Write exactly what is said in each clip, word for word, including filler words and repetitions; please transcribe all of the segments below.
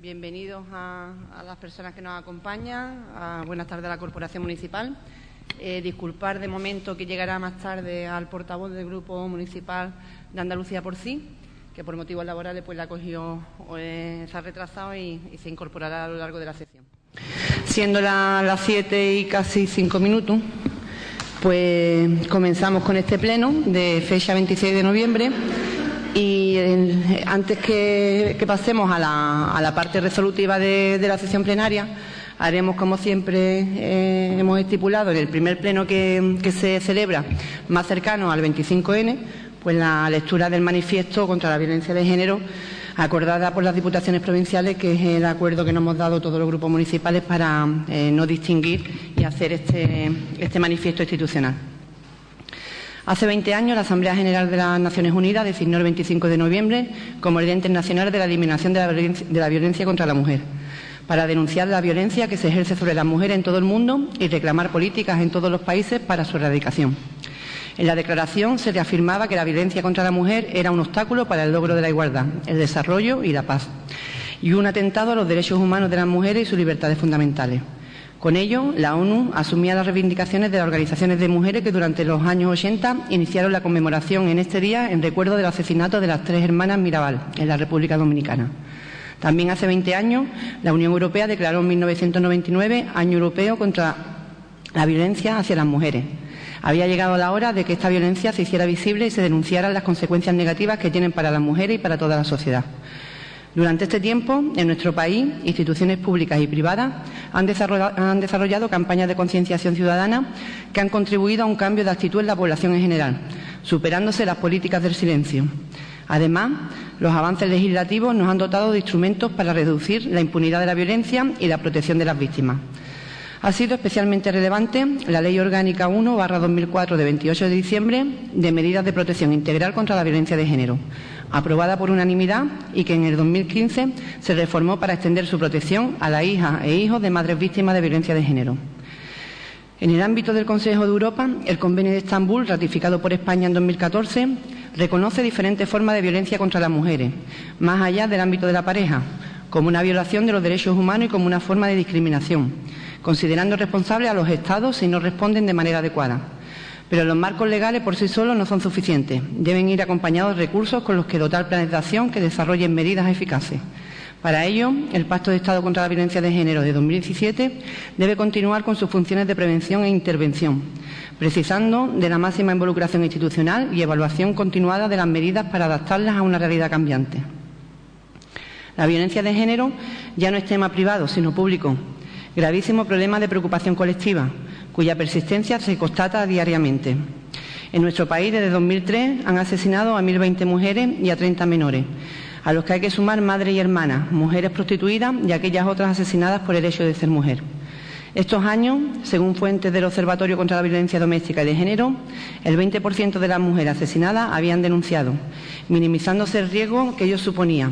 Bienvenidos a, a las personas que nos acompañan. A, buenas tardes a la Corporación Municipal. Eh, disculpar de momento que llegará más tarde al portavoz del Grupo Municipal de Andalucía por sí, que por motivos laborales pues la cogió, eh, se ha retrasado y, y se incorporará a lo largo de la sesión. Siendo la, las siete y casi cinco minutos, pues comenzamos con este pleno de fecha veintiséis de noviembre. Y eh, antes que, que pasemos a la, a la parte resolutiva de, de la sesión plenaria, haremos, como siempre eh, hemos estipulado, en el primer pleno que, que se celebra más cercano al veinticinco ene, pues la lectura del manifiesto contra la violencia de género acordada por las diputaciones provinciales, que es el acuerdo que nos hemos dado todos los grupos municipales para eh, no distinguir y hacer este, este manifiesto institucional. Hace veinte años, la Asamblea General de las Naciones Unidas designó el veinticinco de noviembre como el Día Internacional de la Eliminación de la Violencia, de la violencia contra la Mujer, para denunciar la violencia que se ejerce sobre las mujeres en todo el mundo y reclamar políticas en todos los países para su erradicación. En la declaración se reafirmaba que la violencia contra la mujer era un obstáculo para el logro de la igualdad, el desarrollo y la paz, y un atentado a los derechos humanos de las mujeres y sus libertades fundamentales. Con ello, la ONU asumía las reivindicaciones de las organizaciones de mujeres que durante los años ochenta iniciaron la conmemoración en este día en recuerdo del asesinato de las tres hermanas Mirabal en la República Dominicana. También hace veinte años, la Unión Europea declaró en mil novecientos noventa y nueve Año Europeo contra la Violencia hacia las Mujeres. Había llegado la hora de que esta violencia se hiciera visible y se denunciaran las consecuencias negativas que tienen para las mujeres y para toda la sociedad. Durante este tiempo, en nuestro país, instituciones públicas y privadas han desarrollado, han desarrollado campañas de concienciación ciudadana que han contribuido a un cambio de actitud en la población en general, superándose las políticas del silencio. Además, los avances legislativos nos han dotado de instrumentos para reducir la impunidad de la violencia y la protección de las víctimas. Ha sido especialmente relevante la Ley Orgánica uno barra dos mil cuatro de veintiocho de diciembre de medidas de protección integral contra la violencia de género, aprobada por unanimidad y que en el dos mil quince se reformó para extender su protección a las hijas e hijos de madres víctimas de violencia de género. En el ámbito del Consejo de Europa, el Convenio de Estambul, ratificado por España en dos mil catorce, reconoce diferentes formas de violencia contra las mujeres, más allá del ámbito de la pareja, como una violación de los derechos humanos y como una forma de discriminación, considerando responsables a los Estados si no responden de manera adecuada. Pero los marcos legales por sí solos no son suficientes. Deben ir acompañados de recursos con los que dotar planes de acción que desarrollen medidas eficaces. Para ello, el Pacto de Estado contra la Violencia de Género de dos mil diecisiete debe continuar con sus funciones de prevención e intervención, precisando de la máxima involucración institucional y evaluación continuada de las medidas para adaptarlas a una realidad cambiante. La violencia de género ya no es tema privado, sino público. Gravísimo problema de preocupación colectiva, cuya persistencia se constata diariamente. En nuestro país, desde dos mil tres, han asesinado a mil veinte mujeres y a treinta menores, a los que hay que sumar madres y hermanas, mujeres prostituidas y aquellas otras asesinadas por el hecho de ser mujer. Estos años, según fuentes del Observatorio contra la Violencia Doméstica y de Género, el veinte por ciento de las mujeres asesinadas habían denunciado, minimizándose el riesgo que ello suponía.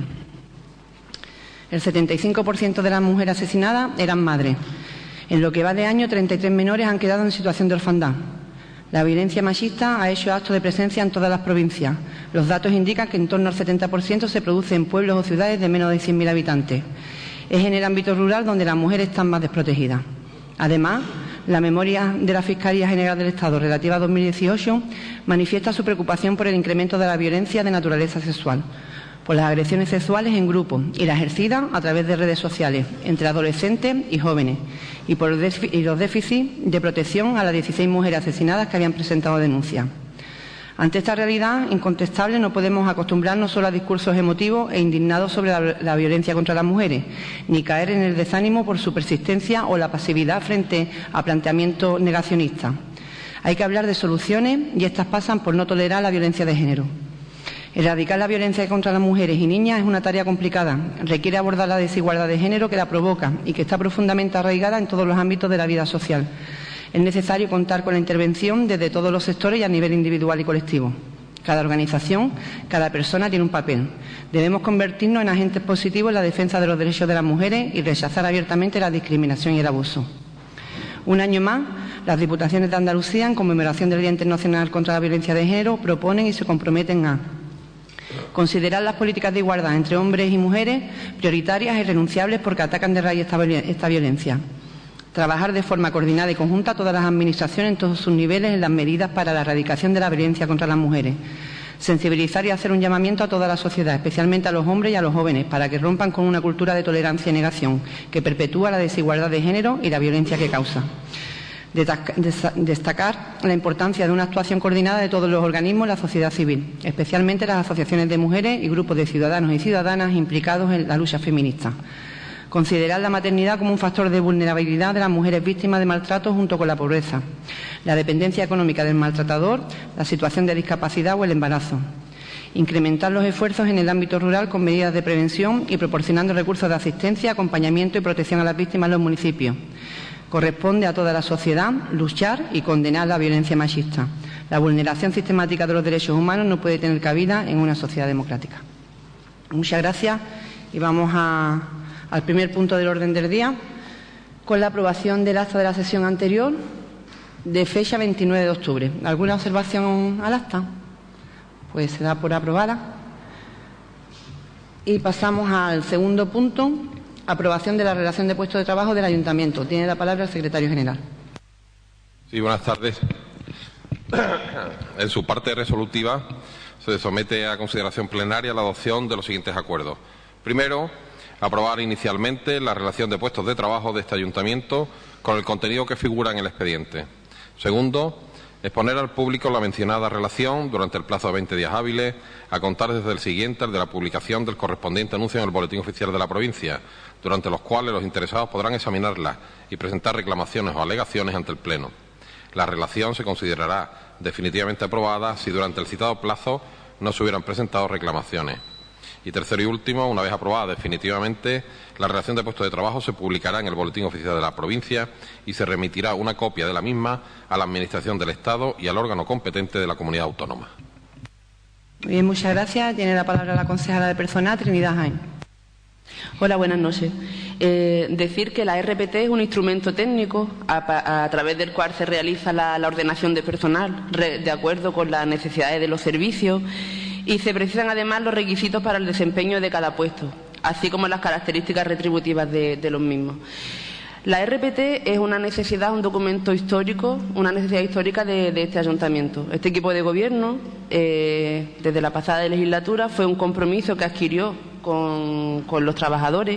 El setenta y cinco por ciento de las mujeres asesinadas eran madres. En lo que va de año, treinta y tres menores han quedado en situación de orfandad. La violencia machista ha hecho acto de presencia en todas las provincias. Los datos indican que en torno al setenta por ciento se produce en pueblos o ciudades de menos de cien mil habitantes. Es en el ámbito rural donde las mujeres están más desprotegidas. Además, la memoria de la Fiscalía General del Estado relativa a dos mil dieciocho manifiesta su preocupación por el incremento de la violencia de naturaleza sexual, por las agresiones sexuales en grupo y la ejercida a través de redes sociales entre adolescentes y jóvenes, y por y los déficits de protección a las dieciséis mujeres asesinadas que habían presentado denuncia. Ante esta realidad incontestable, no podemos acostumbrarnos solo a discursos emotivos e indignados sobre la, la violencia contra las mujeres, ni caer en el desánimo por su persistencia o la pasividad frente a planteamientos negacionistas. Hay que hablar de soluciones y estas pasan por no tolerar la violencia de género. Erradicar la violencia contra las mujeres y niñas es una tarea complicada. Requiere abordar la desigualdad de género que la provoca y que está profundamente arraigada en todos los ámbitos de la vida social. Es necesario contar con la intervención desde todos los sectores y a nivel individual y colectivo. Cada organización, cada persona tiene un papel. Debemos convertirnos en agentes positivos en la defensa de los derechos de las mujeres y rechazar abiertamente la discriminación y el abuso. Un año más, las Diputaciones de Andalucía, en conmemoración del Día Internacional contra la Violencia de Género, proponen y se comprometen a Considerar las políticas de igualdad entre hombres y mujeres prioritarias e irrenunciables porque atacan de raíz esta, esta violencia. Trabajar de forma coordinada y conjunta todas las administraciones en todos sus niveles en las medidas para la erradicación de la violencia contra las mujeres. Sensibilizar y hacer un llamamiento a toda la sociedad, especialmente a los hombres y a los jóvenes, para que rompan con una cultura de tolerancia y negación que perpetúa la desigualdad de género y la violencia que causa. Destacar la importancia de una actuación coordinada de todos los organismos de la sociedad civil, especialmente las asociaciones de mujeres y grupos de ciudadanos y ciudadanas implicados en la lucha feminista. Considerar la maternidad como un factor de vulnerabilidad de las mujeres víctimas de maltrato junto con la pobreza, la dependencia económica del maltratador, la situación de discapacidad o el embarazo. Incrementar los esfuerzos en el ámbito rural con medidas de prevención y proporcionando recursos de asistencia, acompañamiento y protección a las víctimas en los municipios. Corresponde a toda la sociedad luchar y condenar la violencia machista. La vulneración sistemática de los derechos humanos no puede tener cabida en una sociedad democrática. Muchas gracias y vamos a, al primer punto del orden del día, con la aprobación del acta de la sesión anterior de fecha veintinueve de octubre. ¿Alguna observación al acta? Pues se da por aprobada. Y pasamos al segundo punto. Aprobación de la relación de puestos de trabajo del Ayuntamiento. Tiene la palabra el secretario general. Sí, buenas tardes. En su parte resolutiva se somete a consideración plenaria la adopción de los siguientes acuerdos. Primero, aprobar inicialmente la relación de puestos de trabajo de este Ayuntamiento con el contenido que figura en el expediente. Segundo, exponer al público la mencionada relación durante el plazo de veinte días hábiles, a contar desde el siguiente al de la publicación del correspondiente anuncio en el Boletín Oficial de la Provincia, durante los cuales los interesados podrán examinarla y presentar reclamaciones o alegaciones ante el Pleno. La relación se considerará definitivamente aprobada si durante el citado plazo no se hubieran presentado reclamaciones. Y tercero y último, una vez aprobada definitivamente, la relación de puestos de trabajo se publicará en el Boletín Oficial de la Provincia y se remitirá una copia de la misma a la Administración del Estado y al órgano competente de la comunidad autónoma. Muy bien, muchas gracias. Tiene la palabra la consejera de Personal, Trinidad Jaén. Hola, buenas noches. Eh, decir que la R P T es un instrumento técnico a, a través del cual se realiza la, la ordenación de personal re, de acuerdo con las necesidades de los servicios y se precisan además los requisitos para el desempeño de cada puesto, así como las características retributivas de, de los mismos. La R P T es una necesidad, un documento histórico, una necesidad histórica de, de este Ayuntamiento. Este equipo de gobierno, eh, desde la pasada legislatura, fue un compromiso que adquirió con, con los trabajadores,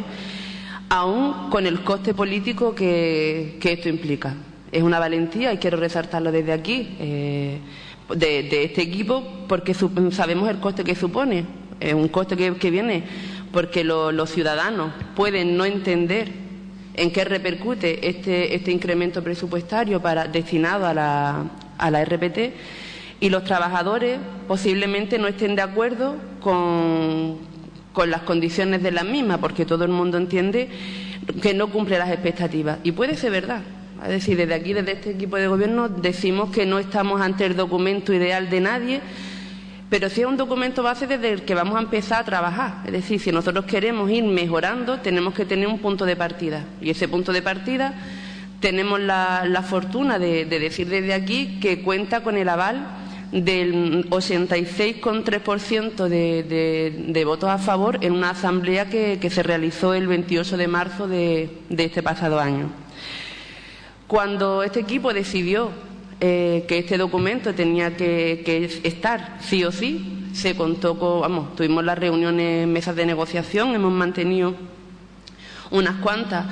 aún con el coste político que, que esto implica. Es una valentía y quiero resaltarlo desde aquí, eh, de, de este equipo, porque sabemos el coste que supone. Es un coste que, que viene porque lo, los ciudadanos pueden no entender en qué repercute este, este incremento presupuestario para, destinado a la, a la R P T, y los trabajadores posiblemente no estén de acuerdo con, con las condiciones de la misma, porque todo el mundo entiende que no cumple las expectativas. Y puede ser verdad. Es decir, desde aquí, desde este equipo de gobierno, decimos que no estamos ante el documento ideal de nadie, pero sí es un documento base desde el que vamos a empezar a trabajar. Es decir, si nosotros queremos ir mejorando, tenemos que tener un punto de partida. Y ese punto de partida tenemos la, la fortuna de, de decir desde aquí que cuenta con el aval del ochenta y seis coma tres por ciento de, de, de votos a favor en una asamblea que, que se realizó el veintiocho de marzo de, de este pasado año. Cuando este equipo decidió Eh, que este documento tenía que, que estar sí o sí, se contó con, vamos, tuvimos las reuniones, mesas de negociación, hemos mantenido unas cuantas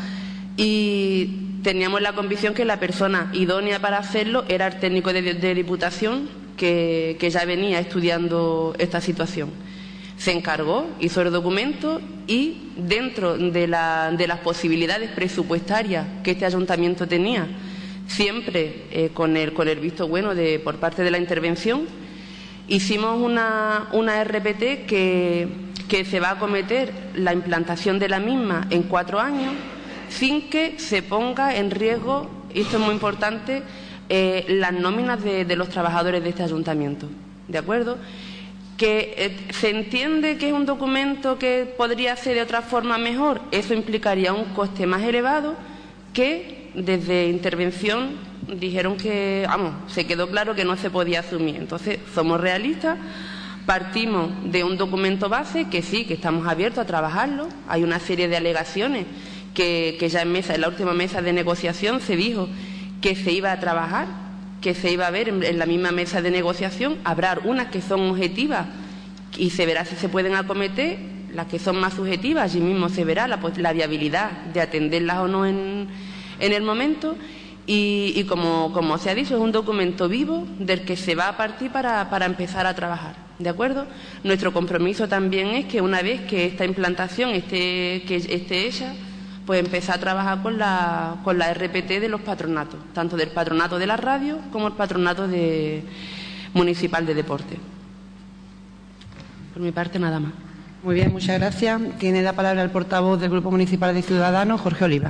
y teníamos la convicción que la persona idónea para hacerlo era el técnico de, de Diputación que, que ya venía estudiando esta situación. Se encargó, hizo el documento y dentro de, la, de las posibilidades presupuestarias que este ayuntamiento tenía, siempre eh, con, el, con el visto bueno de, por parte de la intervención, hicimos una, una R P T que, que se va a acometer la implantación de la misma en cuatro años sin que se ponga en riesgo, y esto es muy importante, eh, las nóminas de, de los trabajadores de este ayuntamiento. ¿De acuerdo? Que eh, se entiende que es un documento que podría ser de otra forma mejor. Eso implicaría un coste más elevado que desde intervención dijeron que, vamos, se quedó claro que no se podía asumir. Entonces, somos realistas, Partimos de un documento base que sí, que estamos abiertos a trabajarlo. Hay una serie de alegaciones que, que ya en, mesa, en la última mesa de negociación se dijo que se iba a trabajar, que se iba a ver en, en la misma mesa de negociación. Habrá unas que son objetivas y se verá si se pueden acometer, las que son más subjetivas, allí mismo se verá la, la viabilidad de atenderlas o no en, en el momento. Y, y como, como se ha dicho, es un documento vivo del que se va a partir para, para empezar a trabajar, ¿de acuerdo? Nuestro compromiso también es que una vez que esta implantación esté, que esté hecha, pues empezar a trabajar con la, con la R P T de los patronatos, tanto del patronato de la radio como el patronato de, municipal de deporte. Por mi parte, nada más. Muy bien, muchas gracias. Tiene la palabra el portavoz del Grupo Municipal de Ciudadanos, Jorge Oliva.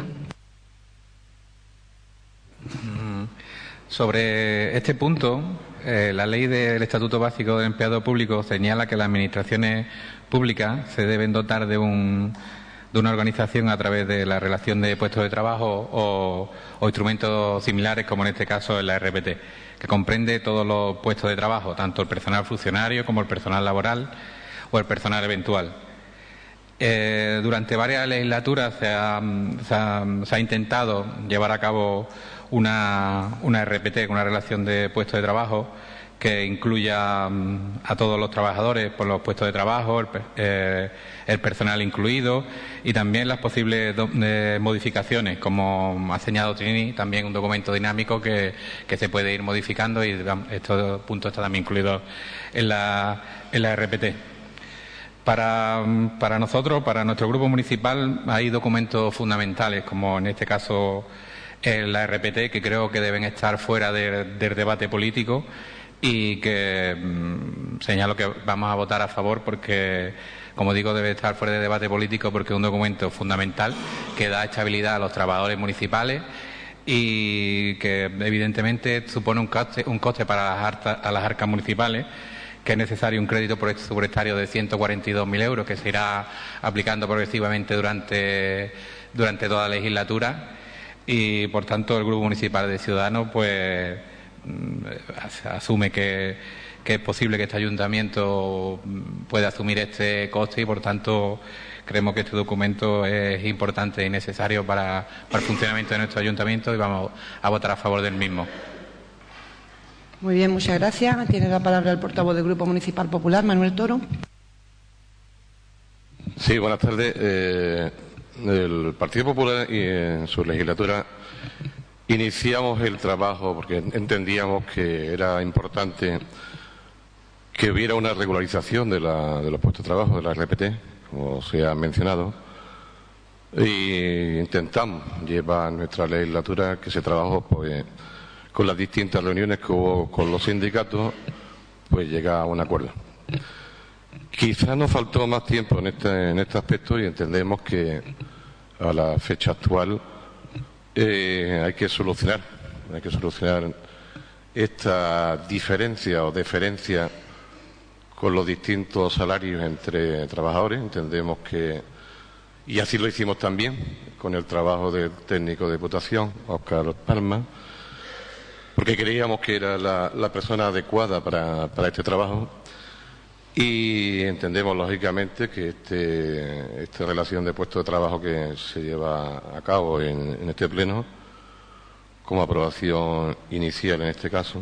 Sobre este punto, eh, la Ley del Estatuto Básico del Empleado Público señala que las administraciones públicas se deben dotar de, un, de una organización a través de la relación de puestos de trabajo o, o instrumentos similares, como en este caso en la R P T, que comprende todos los puestos de trabajo, tanto el personal funcionario como el personal laboral o el personal eventual. Eh, durante varias legislaturas se ha, se, ha, se ha intentado llevar a cabo una, una R P T, una relación de puestos de trabajo que incluya um, a todos los trabajadores por los puestos de trabajo, el, eh, el personal incluido y también las posibles do, eh, modificaciones, como ha señalado Trini, también un documento dinámico que, que se puede ir modificando y estos puntos están también incluidos en la, en la R P T. Para, para nosotros, para nuestro grupo municipal, hay documentos fundamentales, como en este caso en la R P T, que creo que deben estar fuera de, del debate político y que mmm, señalo que vamos a votar a favor porque, como digo, debe estar fuera de debate político porque es un documento fundamental que da estabilidad a los trabajadores municipales y que evidentemente supone un coste, un coste para las, arta, a las arcas municipales, que es necesario un crédito presupuestario de ciento cuarenta y dos mil euros que se irá aplicando progresivamente durante, durante toda la legislatura y, por tanto, el Grupo Municipal de Ciudadanos pues asume que, que es posible que este ayuntamiento pueda asumir este coste y, por tanto, creemos que este documento es importante y necesario para, para el funcionamiento de nuestro ayuntamiento y vamos a votar a favor del mismo. Muy bien, muchas gracias. Tiene la palabra el portavoz del Grupo Municipal Popular, Manuel Toro. Sí, buenas tardes. Eh, el Partido Popular y en su legislatura iniciamos el trabajo porque entendíamos que era importante que hubiera una regularización de, la, de los puestos de trabajo de la R P T, como se ha mencionado, y intentamos llevar nuestra legislatura que se trabajó pues, con las distintas reuniones que hubo con los sindicatos, pues llega a un acuerdo. Quizás nos faltó más tiempo en este, en este aspecto y entendemos que a la fecha actual eh, hay que solucionar, hay que solucionar esta diferencia o diferencia con los distintos salarios entre trabajadores. Entendemos que, y así lo hicimos también con el trabajo del técnico de Diputación, Óscar Palma, porque creíamos que era la, la persona adecuada para, para este trabajo y entendemos lógicamente que este, esta relación de puesto de trabajo que se lleva a cabo en, en este pleno, como aprobación inicial en este caso,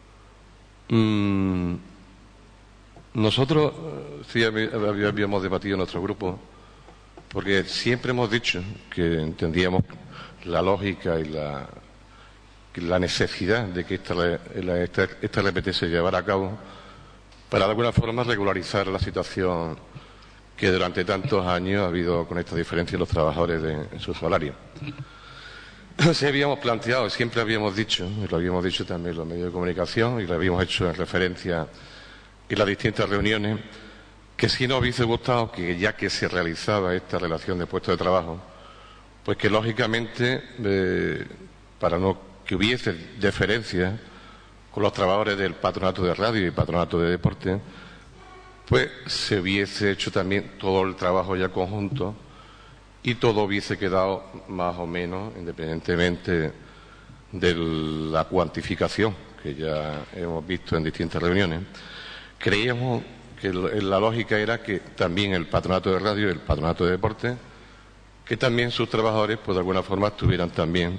mmm, nosotros sí habíamos debatido en nuestro grupo porque siempre hemos dicho que entendíamos la lógica y la la necesidad de que esta, la, esta, esta R P T se llevara a cabo para de alguna forma regularizar la situación que durante tantos años ha habido con esta diferencia en los trabajadores de, en su salario. Se habíamos planteado, siempre habíamos dicho, y lo habíamos dicho también en los medios de comunicación y lo habíamos hecho en referencia en las distintas reuniones, que si nos hubiese gustado que ya que se realizaba esta relación de puestos de trabajo, pues que lógicamente eh, para no que hubiese deferencia con los trabajadores del patronato de radio y patronato de deporte, pues se hubiese hecho también todo el trabajo ya conjunto y todo hubiese quedado más o menos independientemente de la cuantificación que ya hemos visto en distintas reuniones. Creíamos que la lógica era que también el patronato de radio y el patronato de deporte, que también sus trabajadores, pues de alguna forma, tuvieran también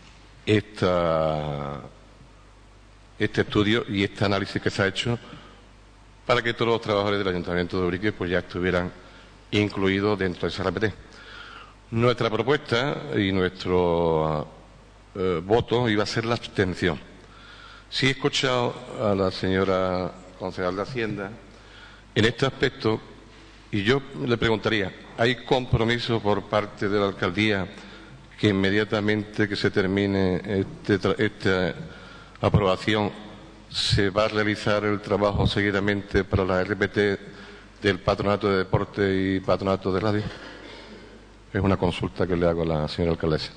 esta, este estudio y este análisis que se ha hecho para que todos los trabajadores del Ayuntamiento de Ubrique pues ya estuvieran incluidos dentro de esa R P T. Nuestra propuesta y nuestro eh, voto iba a ser la abstención. Sí he escuchado a la señora concejal de Hacienda en este aspecto y yo le preguntaría, ¿hay compromiso por parte de la alcaldía que inmediatamente que se termine este, esta aprobación se va a realizar el trabajo seguidamente para la R P T del Patronato de Deporte y Patronato de Radio? Es una consulta que le hago a la señora alcaldesa.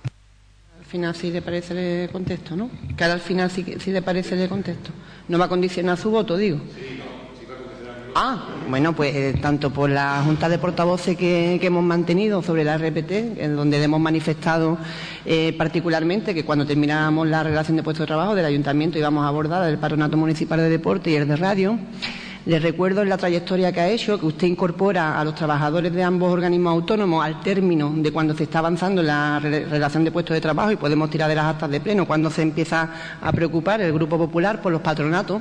Al final sí le parece le contesto, ¿no? Que ahora al final sí, sí le parece le contesto. No va a condicionar su voto, digo. Sí, no, sí va a condicionar mi voto. Ah, bueno, pues eh, tanto por la Junta de Portavoces que, que hemos mantenido sobre la R P T, en donde hemos manifestado eh, particularmente que cuando termináramos la relación de puestos de trabajo del Ayuntamiento íbamos a abordar el Patronato Municipal de Deporte y el de Radio. Les recuerdo en la trayectoria que ha hecho que usted incorpora a los trabajadores de ambos organismos autónomos al término de cuando se está avanzando en la re relación de puestos de trabajo y podemos tirar de las actas de pleno cuando se empieza a preocupar el Grupo Popular por los patronatos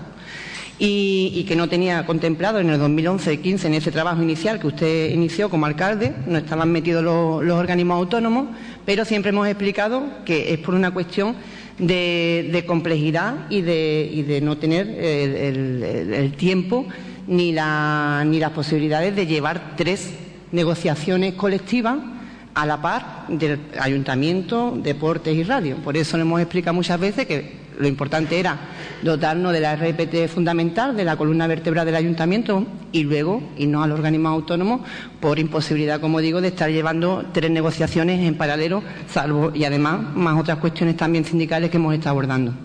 y, y que no tenía contemplado en el dos mil once quince en ese trabajo inicial que usted inició como alcalde, no estaban metidos los, los organismos autónomos, pero siempre hemos explicado que es por una cuestión De, de complejidad y de, y de no tener el, el, el tiempo ni, la, ni las posibilidades de llevar tres negociaciones colectivas a la par del Ayuntamiento, Deportes y Radio. Por eso le hemos explicado muchas veces que lo importante era dotarnos de la R P T fundamental, de la columna vertebral del Ayuntamiento y luego irnos a los organismos autónomos por imposibilidad, como digo, de estar llevando tres negociaciones en paralelo, salvo y además más otras cuestiones también sindicales que hemos estado abordando.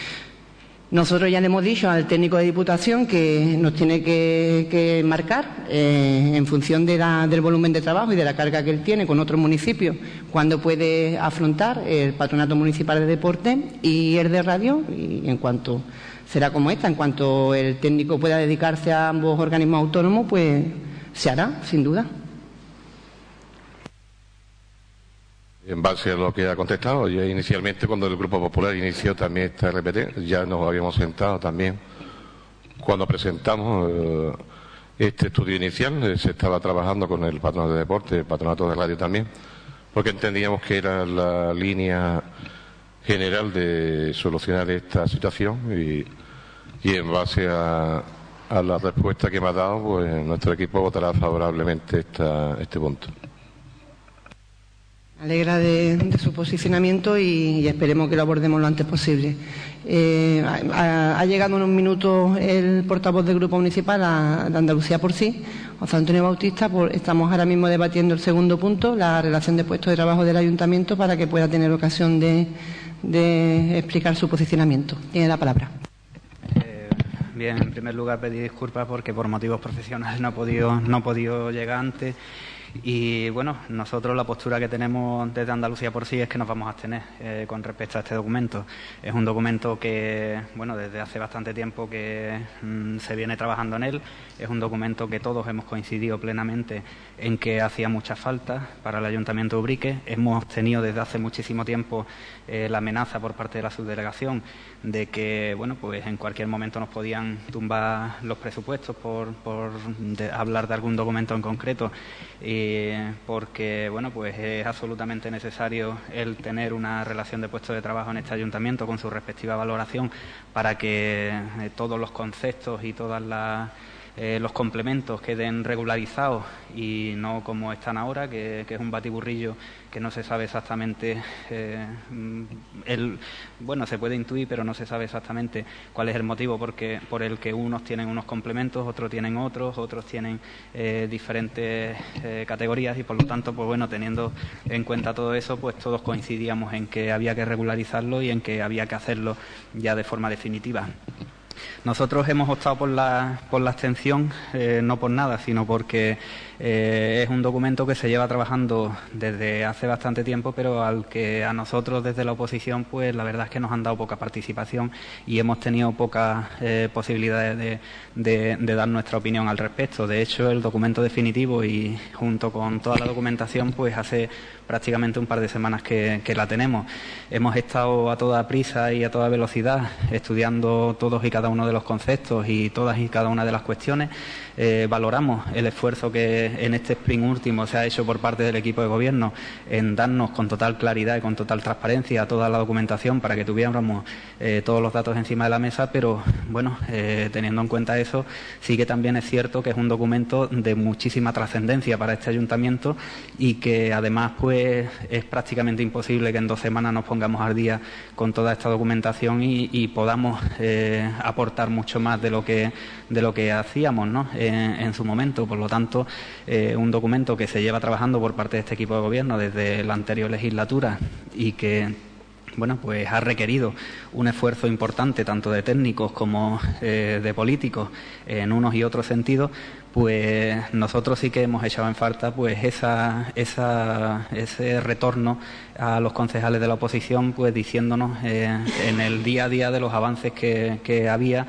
Nosotros ya le hemos dicho al técnico de Diputación que nos tiene que, que marcar, eh, en función de la, del volumen de trabajo y de la carga que él tiene con otros municipios, cuándo puede afrontar el Patronato Municipal de Deporte y el de Radio, y en cuanto será como esta, en cuanto el técnico pueda dedicarse a ambos organismos autónomos, pues se hará, sin duda. En base a lo que ha contestado, ya inicialmente cuando el Grupo Popular inició también esta R P T, ya nos habíamos sentado también cuando presentamos eh, este estudio inicial, eh, se estaba trabajando con el Patronato de Deporte, el Patronato de Radio también, porque entendíamos que era la línea general de solucionar esta situación y, y en base a, a la respuesta que me ha dado, pues nuestro equipo votará favorablemente esta, este punto. Alegra de, de su posicionamiento y, y esperemos que lo abordemos lo antes posible. Eh, ha, ha llegado en unos minutos el portavoz del Grupo Municipal a, de Andalucía por sí, José Antonio Bautista. Por, estamos ahora mismo debatiendo el segundo punto, la relación de puestos de trabajo del Ayuntamiento, para que pueda tener ocasión de, de explicar su posicionamiento. Tiene la palabra. Eh, bien, en primer lugar pedir disculpas porque por motivos profesionales no he podido, no he podido llegar antes. Y bueno, nosotros la postura que tenemos desde Andalucía por sí es que nos vamos a abstener eh, con respecto a este documento. Es un documento que, bueno, desde hace bastante tiempo que mmm, se viene trabajando en él. Es un documento que todos hemos coincidido plenamente en que hacía mucha falta para el Ayuntamiento de Ubrique. Hemos tenido desde hace muchísimo tiempo eh, la amenaza por parte de la subdelegación de que, bueno, pues en cualquier momento nos podían tumbar los presupuestos por, por de hablar de algún documento en concreto. Y porque bueno, pues es absolutamente necesario el tener una relación de puestos de trabajo en este ayuntamiento con su respectiva valoración para que eh, todos los conceptos y todas las Eh, los complementos queden regularizados y no como están ahora, que, que es un batiburrillo que no se sabe exactamente, eh, el, bueno, se puede intuir, pero no se sabe exactamente cuál es el motivo porque, por el que unos tienen unos complementos, otros tienen otros, otros tienen eh, diferentes eh, categorías y, por lo tanto, pues bueno, teniendo en cuenta todo eso, pues todos coincidíamos en que había que regularizarlo y en que había que hacerlo ya de forma definitiva. Nosotros hemos optado por la, por la abstención, eh, no por nada, sino porque eh, es un documento que se lleva trabajando desde hace bastante tiempo, pero al que a nosotros desde la oposición, pues la verdad es que nos han dado poca participación y hemos tenido pocas eh, posibilidades de, de, de dar nuestra opinión al respecto. De hecho, el documento definitivo y junto con toda la documentación, pues hace prácticamente un par de semanas que, que la tenemos. Hemos estado a toda prisa y a toda velocidad estudiando todos y cada uno de los conceptos y todas y cada una de las cuestiones. Eh, valoramos el esfuerzo que en este sprint último se ha hecho por parte del equipo de gobierno en darnos con total claridad y con total transparencia toda la documentación para que tuviéramos eh, todos los datos encima de la mesa, pero bueno, eh, teniendo en cuenta eso, sí que también es cierto que es un documento de muchísima trascendencia para este ayuntamiento y que además pues es prácticamente imposible que en dos semanas nos pongamos al día con toda esta documentación y, y podamos eh, aportar mucho más de lo que de lo que hacíamos, ¿no? en, en su momento. Por lo tanto, eh, un documento que se lleva trabajando por parte de este equipo de gobierno desde la anterior legislatura y que bueno, pues ha requerido un esfuerzo importante tanto de técnicos como eh, de políticos en unos y otros sentidos, pues nosotros sí que hemos echado en falta pues esa, esa, ese retorno a los concejales de la oposición, pues diciéndonos eh, en el día a día de los avances que, que había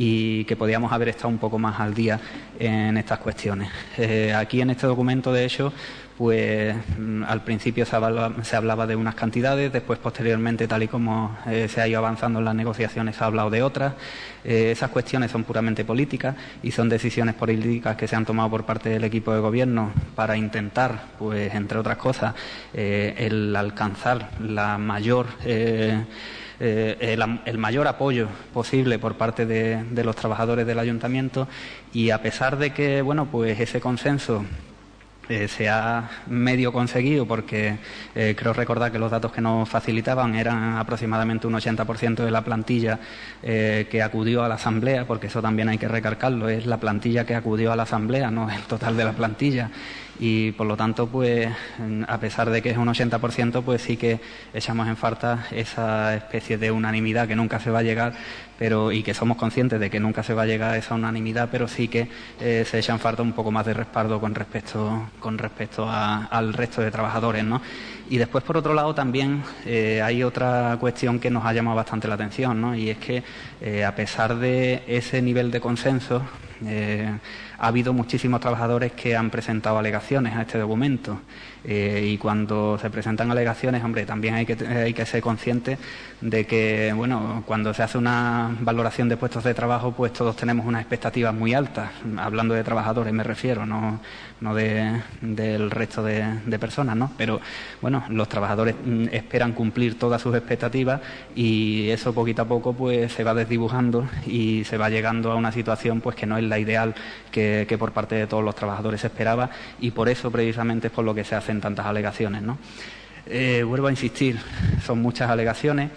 y que podíamos haber estado un poco más al día en estas cuestiones. Eh, aquí en este documento, de hecho, pues al principio se hablaba, se hablaba de unas cantidades, después posteriormente, tal y como eh, se ha ido avanzando en las negociaciones, se ha hablado de otras. Eh, esas cuestiones son puramente políticas y son decisiones políticas que se han tomado por parte del equipo de gobierno para intentar, pues entre otras cosas, eh, el alcanzar la mayor eh, Eh, el, el mayor apoyo posible por parte de, de los trabajadores del ayuntamiento y a pesar de que bueno pues ese consenso Eh, se ha medio conseguido porque eh, creo recordar que los datos que nos facilitaban eran aproximadamente un ochenta por ciento de la plantilla eh, que acudió a la asamblea, porque eso también hay que recalcarlo, es la plantilla que acudió a la asamblea, no el total de la plantilla. Y por lo tanto, pues a pesar de que es un ochenta por ciento, pues sí que echamos en falta esa especie de unanimidad que nunca se va a llegar, pero y que somos conscientes de que nunca se va a llegar a esa unanimidad, pero sí que eh, se echa en falta un poco más de respaldo con respecto con respecto a, al resto de trabajadores, ¿no? Y después, por otro lado, también eh, hay otra cuestión que nos ha llamado bastante la atención, ¿no? Y es que eh, a pesar de ese nivel de consenso, eh, ha habido muchísimos trabajadores que han presentado alegaciones a este documento. Eh, y cuando se presentan alegaciones, hombre, también hay que, hay que ser conscientes de que, bueno, cuando se hace una valoración de puestos de trabajo, pues todos tenemos unas expectativas muy altas, hablando de trabajadores me refiero, no, no de, del resto de, de personas, ¿no? Pero, bueno, los trabajadores esperan cumplir todas sus expectativas y eso poquito a poco pues se va desdibujando y se va llegando a una situación pues que no es la ideal que, que por parte de todos los trabajadores se esperaba y por eso precisamente es por lo que se hacen tantas alegaciones, ¿no? Eh, vuelvo a insistir, son muchas alegaciones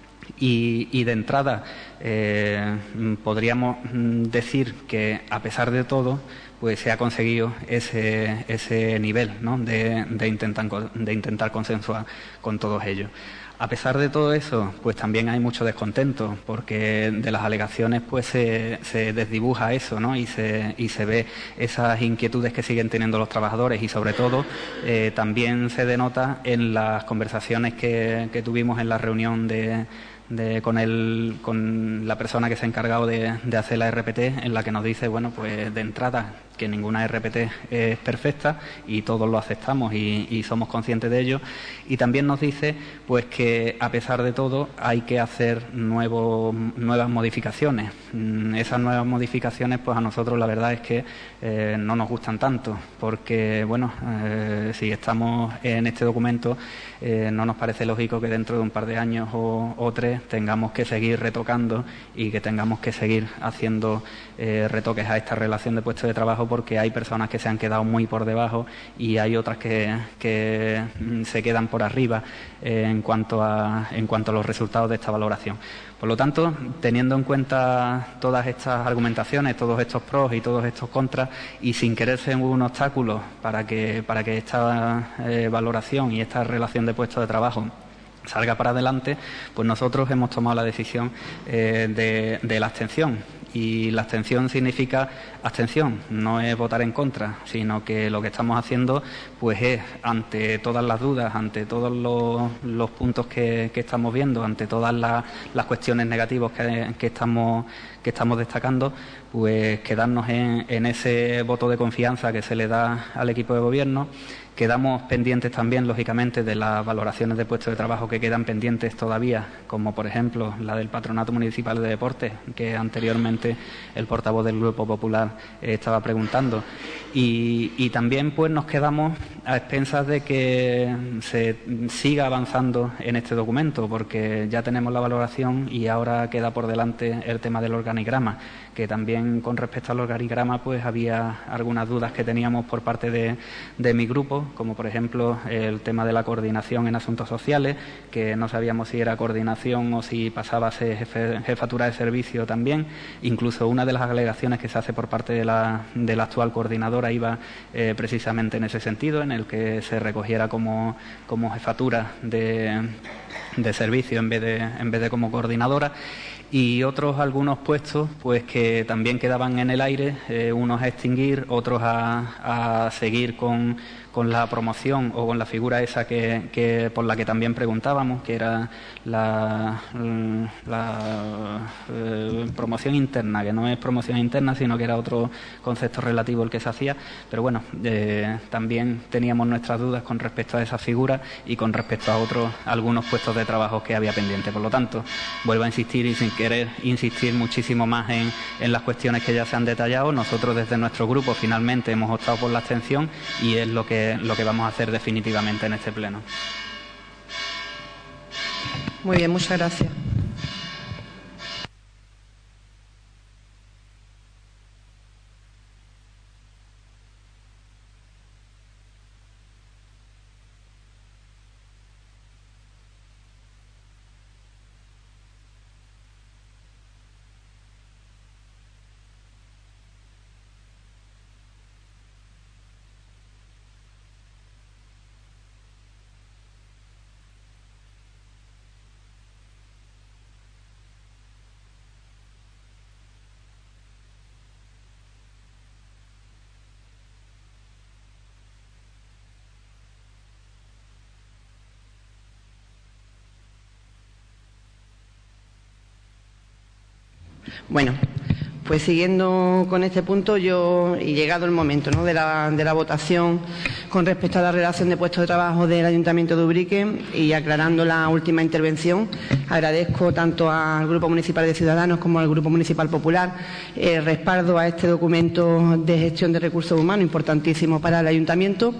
y, y de entrada eh, podríamos decir que a pesar de todo pues se ha conseguido ese, ese nivel, ¿no? de, de, intentar, de intentar consensuar con todos ellos. A pesar de todo eso, pues también hay mucho descontento, porque de las alegaciones pues se, se desdibuja eso, ¿no? Y se, y se ve esas inquietudes que siguen teniendo los trabajadores y sobre todo eh, también se denota en las conversaciones que, que tuvimos en la reunión de, de, con, el, con la persona que se ha encargado de, de hacer la R P T, en la que nos dice, bueno, pues de entrada que ninguna R P T es perfecta y todos lo aceptamos y, y somos conscientes de ello. Y también nos dice pues que a pesar de todo hay que hacer nuevo, nuevas modificaciones. Esas nuevas modificaciones pues a nosotros la verdad es que eh, no nos gustan tanto porque bueno, eh, si estamos en este documento eh, no nos parece lógico que dentro de un par de años o, o tres tengamos que seguir retocando y que tengamos que seguir haciendo eh, retoques a esta relación de puestos de trabajo porque hay personas que se han quedado muy por debajo y hay otras que, que se quedan por arriba eh, en cuanto a, en cuanto a los resultados de esta valoración. Por lo tanto, teniendo en cuenta todas estas argumentaciones, todos estos pros y todos estos contras, y sin querer ser un obstáculo para que, para que esta eh, valoración y esta relación de puestos de trabajo salga para adelante, pues nosotros hemos tomado la decisión eh, de, de la abstención. Y la abstención significa abstención, no es votar en contra, sino que lo que estamos haciendo pues es, ante todas las dudas, ante todos los, los puntos que, que estamos viendo, ante todas las, las cuestiones negativas que, que, estamos, que estamos destacando, pues quedarnos en, en ese voto de confianza que se le da al equipo de gobierno. Quedamos pendientes también, lógicamente, de las valoraciones de puestos de trabajo que quedan pendientes todavía, como por ejemplo la del Patronato Municipal de Deportes, que anteriormente el portavoz del Grupo Popular eh, estaba preguntando. Y, y también pues nos quedamos a expensas de que se siga avanzando en este documento, porque ya tenemos la valoración y ahora queda por delante el tema del organigrama, que también con respecto al organigrama pues había algunas dudas que teníamos por parte de, de mi grupo, como por ejemplo el tema de la coordinación en asuntos sociales, que no sabíamos si era coordinación o si pasaba a ser jefe, jefatura de servicio también. Incluso una de las alegaciones que se hace por parte de la, de la actual coordinadora iba eh, precisamente en ese sentido, en el que se recogiera como, como jefatura de, de servicio en vez de, en vez de como coordinadora. Y otros algunos puestos pues que también quedaban en el aire, eh, unos a extinguir, otros a, a seguir con, con la promoción o con la figura esa que, que por la que también preguntábamos, que era la, la eh, promoción interna, que no es promoción interna, sino que era otro concepto relativo el que se hacía. Pero bueno, eh, también teníamos nuestras dudas con respecto a esa figura y con respecto a otros algunos puestos de trabajo que había pendiente. Por lo tanto, vuelvo a insistir y sin querer insistir muchísimo más en, en las cuestiones que ya se han detallado. Nosotros desde nuestro grupo finalmente hemos optado por la abstención y es lo que, lo que vamos a hacer definitivamente en este pleno. Muy bien, muchas gracias. Bueno, pues siguiendo con este punto, yo, y llegado el momento, ¿no?, de la, de la votación con respecto a la relación de puestos de trabajo del Ayuntamiento de Ubrique, y aclarando la última intervención, agradezco tanto al Grupo Municipal de Ciudadanos como al Grupo Municipal Popular el respaldo a este documento de gestión de recursos humanos, importantísimo para el Ayuntamiento,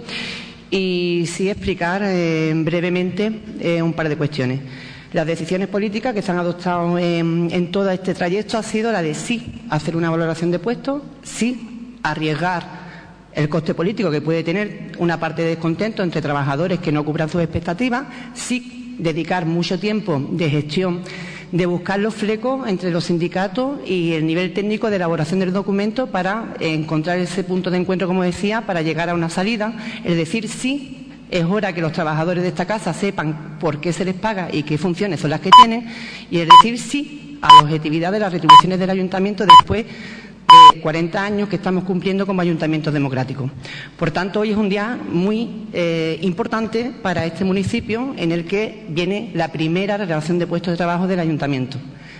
y sí explicar eh, brevemente eh, un par de cuestiones. Las decisiones políticas que se han adoptado en, en todo este trayecto ha sido la de sí hacer una valoración de puestos, sí arriesgar el coste político que puede tener una parte de descontento entre trabajadores que no cubran sus expectativas, sí dedicar mucho tiempo de gestión, de buscar los flecos entre los sindicatos y el nivel técnico de elaboración del documento para encontrar ese punto de encuentro, como decía, para llegar a una salida, es decir, sí. Es hora que los trabajadores de esta casa sepan por qué se les paga y qué funciones son las que tienen, y es decir sí a la objetividad de las retribuciones del Ayuntamiento después de cuarenta años que estamos cumpliendo como Ayuntamiento democrático. Por tanto, hoy es un día muy eh, importante para este municipio, en el que viene la primera relación de puestos de trabajo del Ayuntamiento.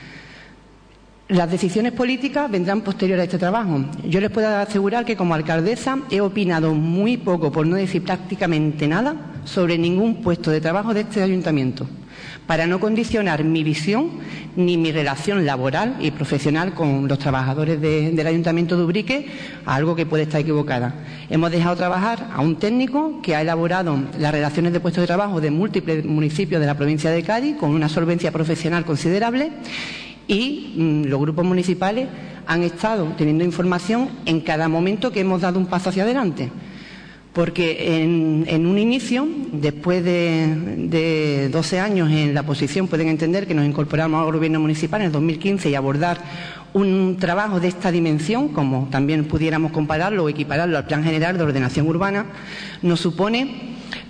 Las decisiones políticas vendrán posterior a este trabajo. Yo les puedo asegurar que como alcaldesa he opinado muy poco, por no decir prácticamente nada, sobre ningún puesto de trabajo de este ayuntamiento, para no condicionar mi visión ni mi relación laboral y profesional con los trabajadores de, del Ayuntamiento de Ubrique a algo que puede estar equivocada. Hemos dejado trabajar a un técnico que ha elaborado las relaciones de puestos de trabajo de múltiples municipios de la provincia de Cádiz con una solvencia profesional considerable, y mmm, los grupos municipales han estado teniendo información en cada momento que hemos dado un paso hacia adelante. Porque en, en un inicio, después de, de doce años en la posición, pueden entender que nos incorporamos al gobierno municipal en el dos mil quince y abordar un trabajo de esta dimensión, como también pudiéramos compararlo o equipararlo al Plan General de Ordenación Urbana, nos supone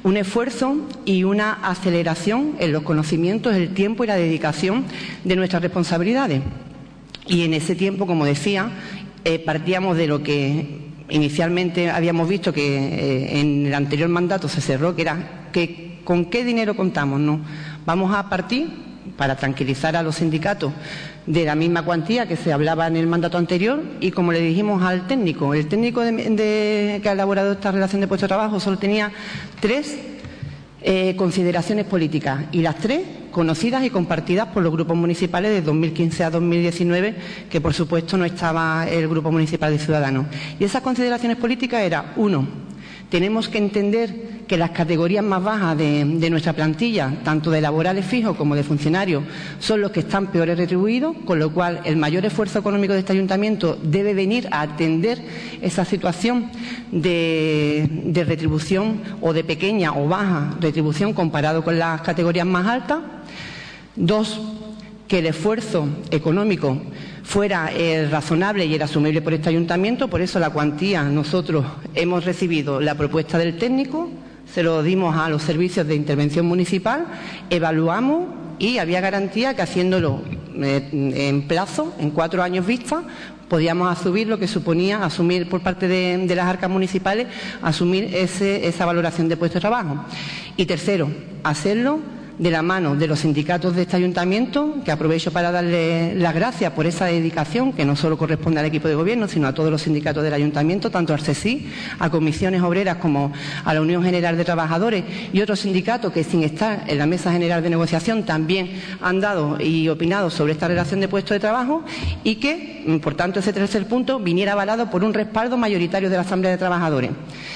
un esfuerzo y una aceleración en los conocimientos, el tiempo y la dedicación de nuestras responsabilidades. Y en ese tiempo, como decía, eh, partíamos de lo que inicialmente habíamos visto que eh, en el anterior mandato se cerró, que era que con qué dinero contamos, ¿no? Vamos a partir, para tranquilizar a los sindicatos, de la misma cuantía que se hablaba en el mandato anterior, y como le dijimos al técnico, el técnico de, de, que ha elaborado esta relación de puesto de trabajo solo tenía tres eh, consideraciones políticas, y las tres conocidas y compartidas por los grupos municipales de dos mil quince a dos mil diecinueve, que por supuesto no estaba el Grupo Municipal de Ciudadanos. Y esas consideraciones políticas eran, uno, tenemos que entender que las categorías más bajas de, de nuestra plantilla, tanto de laborales fijos como de funcionarios, son los que están peores retribuidos, con lo cual el mayor esfuerzo económico de este ayuntamiento debe venir a atender esa situación de, de retribución o de pequeña o baja retribución comparado con las categorías más altas. Dos, que el esfuerzo económico fuera eh, razonable y era asumible por este ayuntamiento. Por eso la cuantía, nosotros hemos recibido la propuesta del técnico, se lo dimos a los servicios de intervención municipal, evaluamos y había garantía que haciéndolo eh, en plazo, en cuatro años vista, podíamos asumir lo que suponía asumir por parte de, de las arcas municipales, asumir ese, esa valoración de puesto de trabajo. Y tercero, hacerlo de la mano de los sindicatos de este ayuntamiento, que aprovecho para darle las gracias por esa dedicación que no solo corresponde al equipo de gobierno, sino a todos los sindicatos del ayuntamiento, tanto al C S I, a comisiones obreras como a la Unión General de Trabajadores y otros sindicatos que, sin estar en la mesa general de negociación, también han dado y opinado sobre esta relación de puestos de trabajo, y que, por tanto, ese tercer punto viniera avalado por un respaldo mayoritario de la Asamblea de Trabajadores.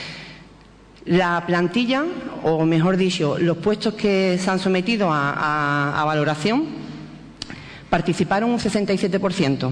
La plantilla, o mejor dicho, los puestos que se han sometido a, a, a valoración, participaron un sesenta y siete por ciento.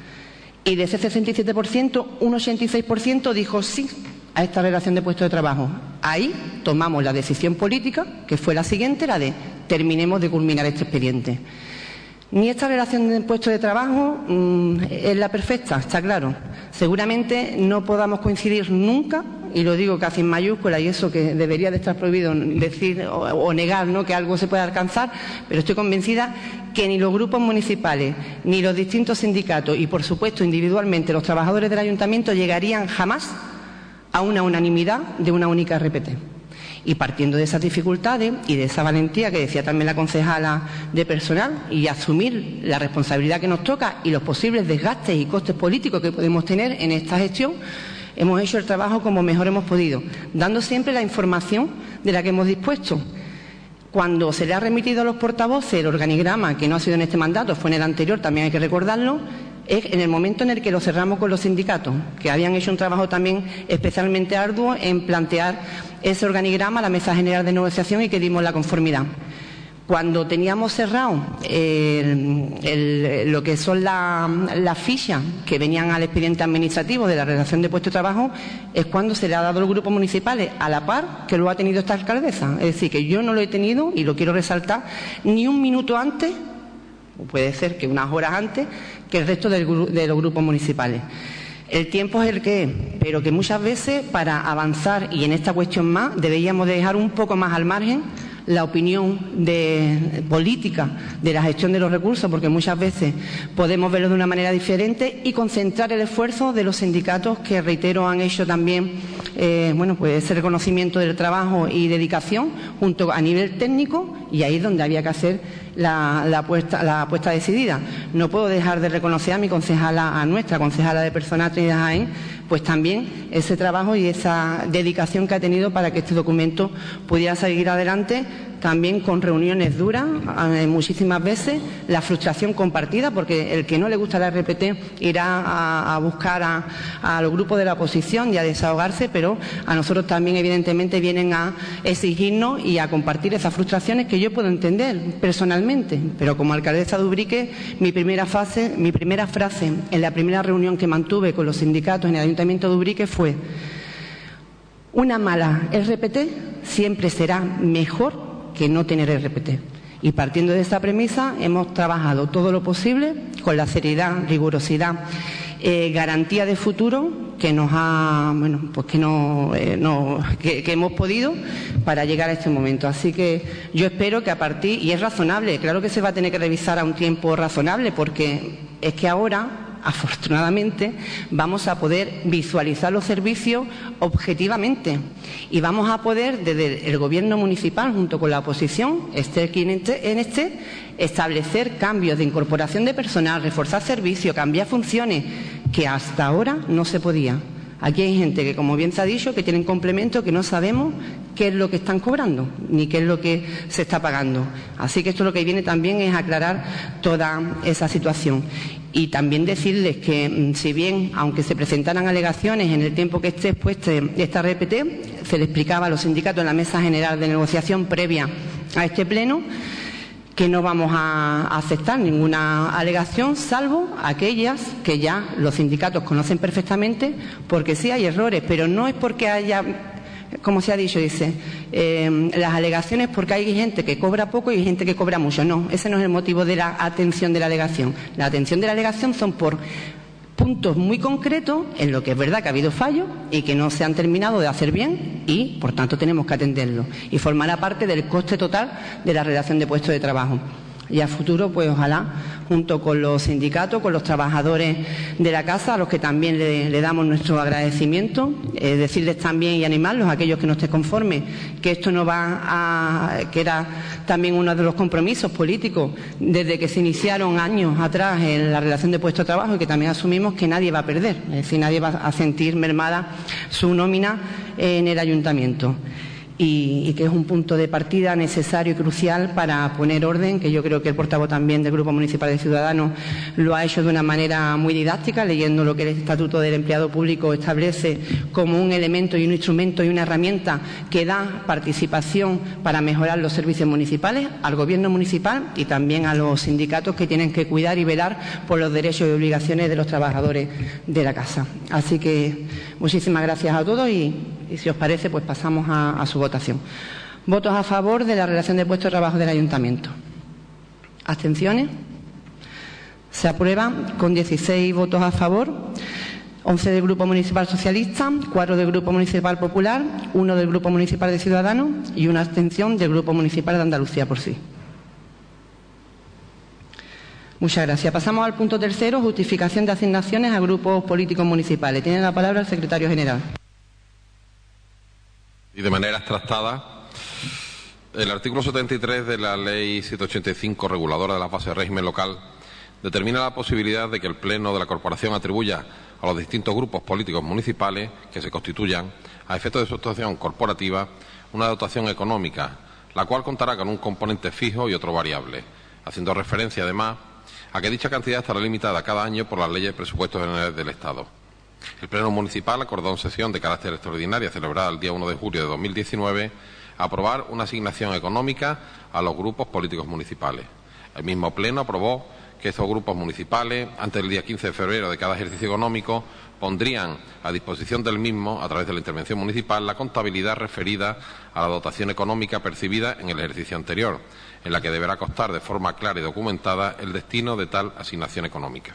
Y de ese sesenta y siete por ciento, un ochenta y seis por ciento dijo sí a esta relación de puestos de trabajo. Ahí tomamos la decisión política, que fue la siguiente, la de terminemos de culminar este expediente. Ni esta relación de puestos de trabajo mmm, es la perfecta, está claro. Seguramente no podamos coincidir nunca, y lo digo casi en mayúscula, y eso que debería de estar prohibido decir o, o negar, ¿no?, que algo se pueda alcanzar, pero estoy convencida que ni los grupos municipales, ni los distintos sindicatos y, por supuesto, individualmente los trabajadores del ayuntamiento llegarían jamás a una unanimidad de una única R P T. Y partiendo de esas dificultades y de esa valentía que decía también la concejala de personal, y asumir la responsabilidad que nos toca y los posibles desgastes y costes políticos que podemos tener en esta gestión, hemos hecho el trabajo como mejor hemos podido, dando siempre la información de la que hemos dispuesto. Cuando se le ha remitido a los portavoces el organigrama, que no ha sido en este mandato, fue en el anterior, también hay que recordarlo, es en el momento en el que lo cerramos con los sindicatos, que habían hecho un trabajo también especialmente arduo en plantear ese organigrama a la Mesa General de Negociación, y que dimos la conformidad. Cuando teníamos cerrado el, el, lo que son las la fichas que venían al expediente administrativo de la relación de puesto de trabajo, es cuando se le ha dado a los grupos municipales a la par que lo ha tenido esta alcaldesa. Es decir, que yo no lo he tenido, y lo quiero resaltar, ni un minuto antes, o puede ser que unas horas antes, que el resto del, de los grupos municipales. El tiempo es el que es, pero que muchas veces, para avanzar, y en esta cuestión más, deberíamos dejar un poco más al margen la opinión de, política de la gestión de los recursos, porque muchas veces podemos verlo de una manera diferente, y concentrar el esfuerzo de los sindicatos que, reitero, han hecho también eh, bueno, pues ese reconocimiento del trabajo y dedicación junto a nivel técnico, y ahí es donde había que hacer la, la, apuesta, la apuesta decidida. No puedo dejar de reconocer a mi concejala, a nuestra concejala de Personal, Trinidad Jaén, pues también ese trabajo y esa dedicación que ha tenido para que este documento pudiera seguir adelante, también con reuniones duras, eh, muchísimas veces, la frustración compartida, porque el que no le gusta la R P T irá a, a buscar a, a los grupos de la oposición y a desahogarse, pero a nosotros también, evidentemente, vienen a exigirnos y a compartir esas frustraciones que yo puedo entender personalmente. Pero como alcaldesa de Ubrique, mi primera fase, mi primera frase en la primera reunión que mantuve con los sindicatos en el Ayuntamiento de Ubrique fue: una mala R P T siempre será mejor que no tener R P T. Y partiendo de esa premisa hemos trabajado todo lo posible con la seriedad, rigurosidad eh, garantía de futuro que nos ha, bueno, pues que, no, eh, no, que, que hemos podido para llegar a este momento. Así que yo espero que a partir, y es razonable, claro que se va a tener que revisar a un tiempo razonable, porque es que ahora, afortunadamente, vamos a poder visualizar los servicios objetivamente y vamos a poder, desde el Gobierno municipal, junto con la oposición, esté quien esté en este, establecer cambios de incorporación de personal, reforzar servicios, cambiar funciones, que hasta ahora no se podía. Aquí hay gente que, como bien se ha dicho, que tienen complementos que no sabemos qué es lo que están cobrando, ni qué es lo que se está pagando. Así que esto lo que viene también es aclarar toda esa situación. Y también decirles que, si bien, aunque se presentaran alegaciones en el tiempo que esté expuesta esta R P T, se le explicaba a los sindicatos en la mesa general de negociación previa a este pleno que no vamos a aceptar ninguna alegación, salvo aquellas que ya los sindicatos conocen perfectamente, porque sí hay errores, pero no es porque haya, como se ha dicho, dice, eh, las alegaciones porque hay gente que cobra poco y hay gente que cobra mucho. No, ese no es el motivo de la atención de la alegación. La atención de la alegación son por puntos muy concretos en lo que es verdad que ha habido fallos y que no se han terminado de hacer bien y, por tanto, tenemos que atenderlo. Y formará parte del coste total de la relación de puestos de trabajo. Y a futuro, pues ojalá, junto con los sindicatos, con los trabajadores de la casa, a los que también le, le damos nuestro agradecimiento, eh, decirles también y animarlos a aquellos que no estén conformes, que esto no va a, que era también uno de los compromisos políticos desde que se iniciaron años atrás en la relación de puestos de trabajo, y que también asumimos que nadie va a perder, es decir, nadie va a sentir mermada su nómina en el ayuntamiento. Y, y que es un punto de partida necesario y crucial para poner orden, que yo creo que el portavoz también del Grupo Municipal de Ciudadanos lo ha hecho de una manera muy didáctica, leyendo lo que el Estatuto del Empleado Público establece como un elemento y un instrumento y una herramienta que da participación para mejorar los servicios municipales al Gobierno municipal y también a los sindicatos, que tienen que cuidar y velar por los derechos y obligaciones de los trabajadores de la casa. Así que muchísimas gracias a todos y, y si os parece, pues pasamos a, a su votación. Votos a favor de la relación de puestos de trabajo del Ayuntamiento. ¿Abstenciones? Se aprueba con dieciséis votos a favor, once del Grupo Municipal Socialista, cuatro del Grupo Municipal Popular, uno del Grupo Municipal de Ciudadanos y una abstención del Grupo Municipal de Andalucía por sí. Muchas gracias. Pasamos al punto tercero, justificación de asignaciones a grupos políticos municipales. Tiene la palabra el secretario general. Y de manera extractada, el artículo setenta y tres de la Ley ciento ochenta y cinco, reguladora de la base de régimen local, determina la posibilidad de que el Pleno de la Corporación atribuya a los distintos grupos políticos municipales que se constituyan, a efectos de su actuación corporativa, una dotación económica, la cual contará con un componente fijo y otro variable, haciendo referencia, además, a que dicha cantidad estará limitada cada año por las leyes de presupuestos generales del Estado. El Pleno Municipal acordó en sesión de carácter extraordinaria celebrada el día uno de julio de dos mil diecinueve aprobar una asignación económica a los grupos políticos municipales. El mismo Pleno aprobó que estos grupos municipales, antes del día quince de febrero de cada ejercicio económico, pondrían a disposición del mismo, a través de la intervención municipal, la contabilidad referida a la dotación económica percibida en el ejercicio anterior, en la que deberá constar de forma clara y documentada el destino de tal asignación económica.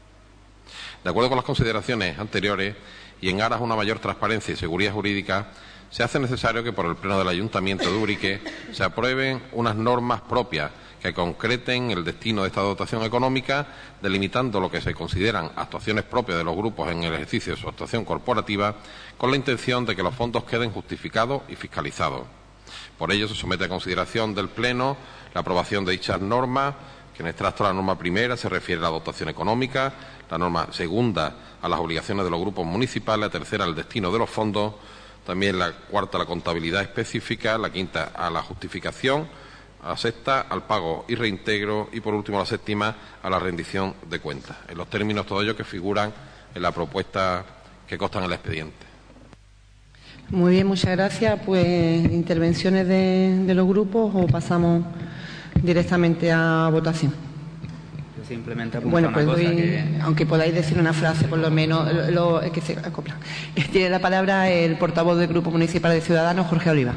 De acuerdo con las consideraciones anteriores y en aras a una mayor transparencia y seguridad jurídica, se hace necesario que por el Pleno del Ayuntamiento de Ubrique se aprueben unas normas propias que concreten el destino de esta dotación económica, delimitando lo que se consideran actuaciones propias de los grupos en el ejercicio de su actuación corporativa, con la intención de que los fondos queden justificados y fiscalizados. Por ello, se somete a consideración del Pleno la aprobación de dichas normas, que en extracto la norma primera se refiere a la dotación económica, la norma segunda a las obligaciones de los grupos municipales, la tercera al destino de los fondos, también la cuarta a la contabilidad específica, la quinta a la justificación, a la sexta al pago y reintegro y, por último, la séptima a la rendición de cuentas, en los términos todos ellos que figuran en la propuesta que consta en el expediente. Muy bien, muchas gracias. Pues intervenciones de, de los grupos o pasamos directamente a votación. Yo simplemente apunto bueno, una pues cosa doy, que... aunque podáis decir una frase, por lo menos, lo, lo, es que se acopla. Tiene la palabra el portavoz del Grupo Municipal de Ciudadanos, Jorge Oliva.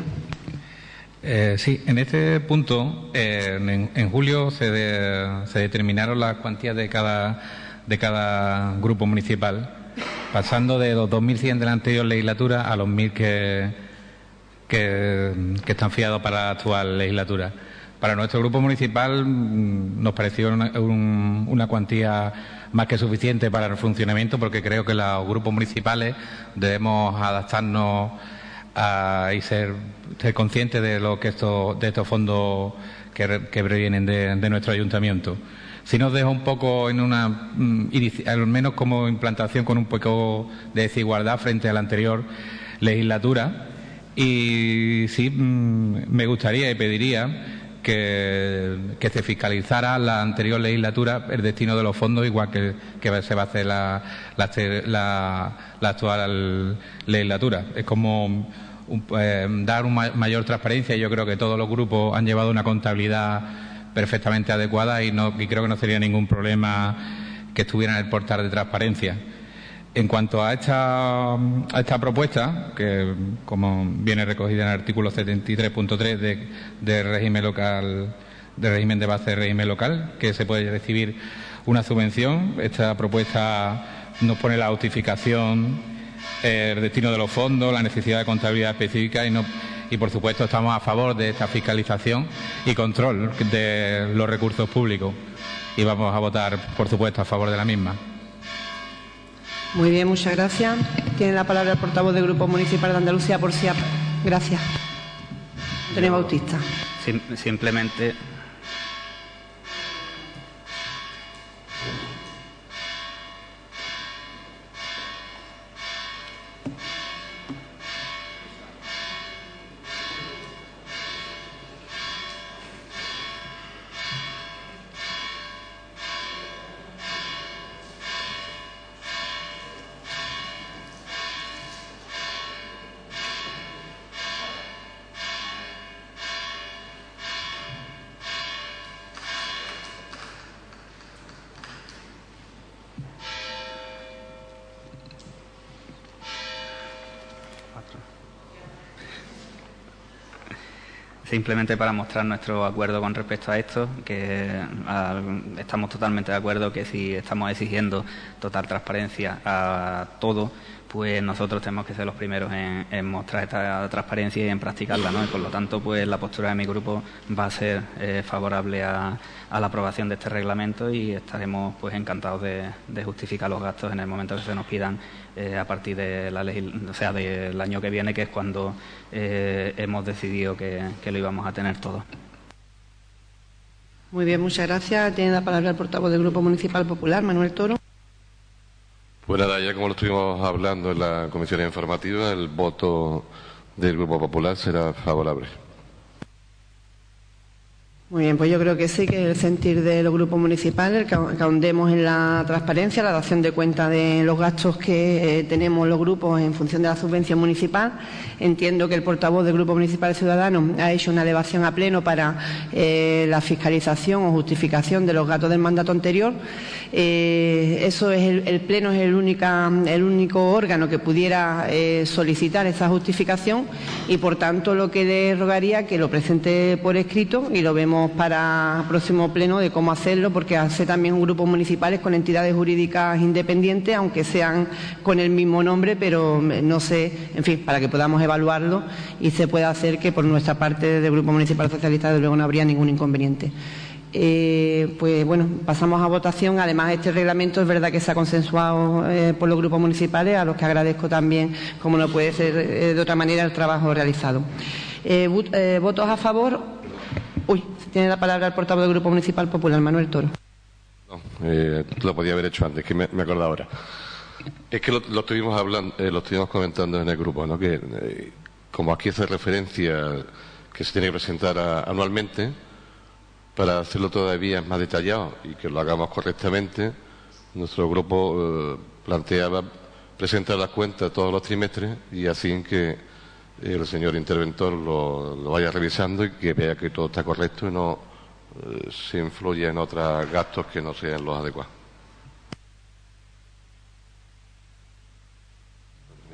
Eh, sí, en este punto, eh, en, en julio se, de, se determinaron las cuantías de cada de cada grupo municipal, pasando de los dos mil cien de la anterior legislatura a los mil que, que, que están fiados para la actual legislatura. Para nuestro grupo municipal nos pareció una, un, una cuantía más que suficiente para el funcionamiento, porque creo que los grupos municipales debemos adaptarnos a, y ser, ser conscientes de lo que esto, de estos fondos que, que previenen de, de nuestro ayuntamiento. Sí nos deja un poco en una, al menos como implantación, con un poco de desigualdad frente a la anterior legislatura, y sí me gustaría y pediría que, que se fiscalizara la anterior legislatura el destino de los fondos, igual que, que se va a hacer la, la, la, la actual legislatura. Es como un, eh, dar una mayor transparencia, y yo creo que todos los grupos han llevado una contabilidad perfectamente adecuada, y, no, y creo que no sería ningún problema que estuviera en el portal de transparencia. En cuanto a esta, a esta propuesta, que como viene recogida en el artículo setenta y tres punto tres de, de régimen local, de régimen de base de régimen local, que se puede recibir una subvención, esta propuesta nos pone la justificación, el destino de los fondos, la necesidad de contabilidad específica, y no y por supuesto estamos a favor de esta fiscalización y control de los recursos públicos, y vamos a votar por supuesto a favor de la misma. Muy bien, muchas gracias. Tiene la palabra el portavoz del Grupo Municipal de Andalucía por sí. Gracias. Antonio Bautista. Sim simplemente Simplemente para mostrar nuestro acuerdo con respecto a esto, que a, estamos totalmente de acuerdo que si estamos exigiendo total transparencia a todo, pues nosotros tenemos que ser los primeros en, en mostrar esta transparencia y en practicarla, ¿no? Y por lo tanto, pues la postura de mi grupo va a ser eh, favorable a, a la aprobación de este reglamento, y estaremos pues encantados de, de justificar los gastos en el momento que se nos pidan eh, a partir de la ley, o sea, del año que viene, que es cuando eh, hemos decidido que, que lo íbamos a tener todo. Muy bien, muchas gracias. Tiene la palabra el portavoz del Grupo Municipal Popular, Manuel Toro. Pues nada, ya como lo estuvimos hablando en la comisión informativa, el voto del Grupo Popular será favorable. Muy bien, pues yo creo que sí, que el sentir de los grupos municipales, que ahondemos en la transparencia, la dación de cuenta de los gastos que eh, tenemos los grupos en función de la subvención municipal. Entiendo que el portavoz del Grupo Municipal de Ciudadanos ha hecho una elevación a pleno para eh, la fiscalización o justificación de los gastos del mandato anterior. Eh, eso es el, el pleno es el, única, el único órgano que pudiera eh, solicitar esa justificación, y por tanto lo que le rogaría que lo presente por escrito y lo vemos para el próximo pleno de cómo hacerlo, porque hace también un grupo municipales con entidades jurídicas independientes, aunque sean con el mismo nombre, pero no sé, en fin, para que podamos evaluarlo y se pueda hacer, que por nuestra parte del Grupo Municipal Socialista desde luego no habría ningún inconveniente. Eh, pues bueno, pasamos a votación. Además, este reglamento es verdad que se ha consensuado eh, por los grupos municipales, a los que agradezco también, como no puede ser eh, de otra manera, el trabajo realizado. Eh, eh, ¿Votos a favor? Uy, tiene la palabra el portavoz del Grupo Municipal Popular, Manuel Toro. No, eh, lo podía haber hecho antes, que me, me acuerdo ahora. Es que lo, lo estuvimos hablando, eh, lo estuvimos comentando en el grupo, ¿no? Que eh, como aquí hace referencia que se tiene que presentar a, anualmente, para hacerlo todavía más detallado y que lo hagamos correctamente, nuestro grupo eh, planteaba presentar las cuentas todos los trimestres, y así que el señor interventor lo, lo vaya revisando y que vea que todo está correcto y no eh, se influya en otros gastos que no sean los adecuados.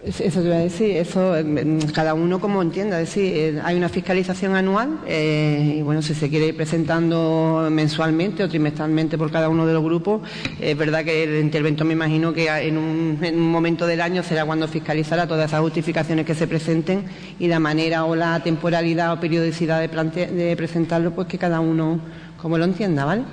Eso te iba a decir, eso cada uno como entienda, es decir, hay una fiscalización anual eh, y bueno, si se quiere ir presentando mensualmente o trimestralmente por cada uno de los grupos, es verdad que el interventor me imagino que en un, en un momento del año será cuando fiscalizará todas esas justificaciones que se presenten y la manera o la temporalidad o periodicidad de, plante de presentarlo, pues que cada uno como lo entienda, ¿vale?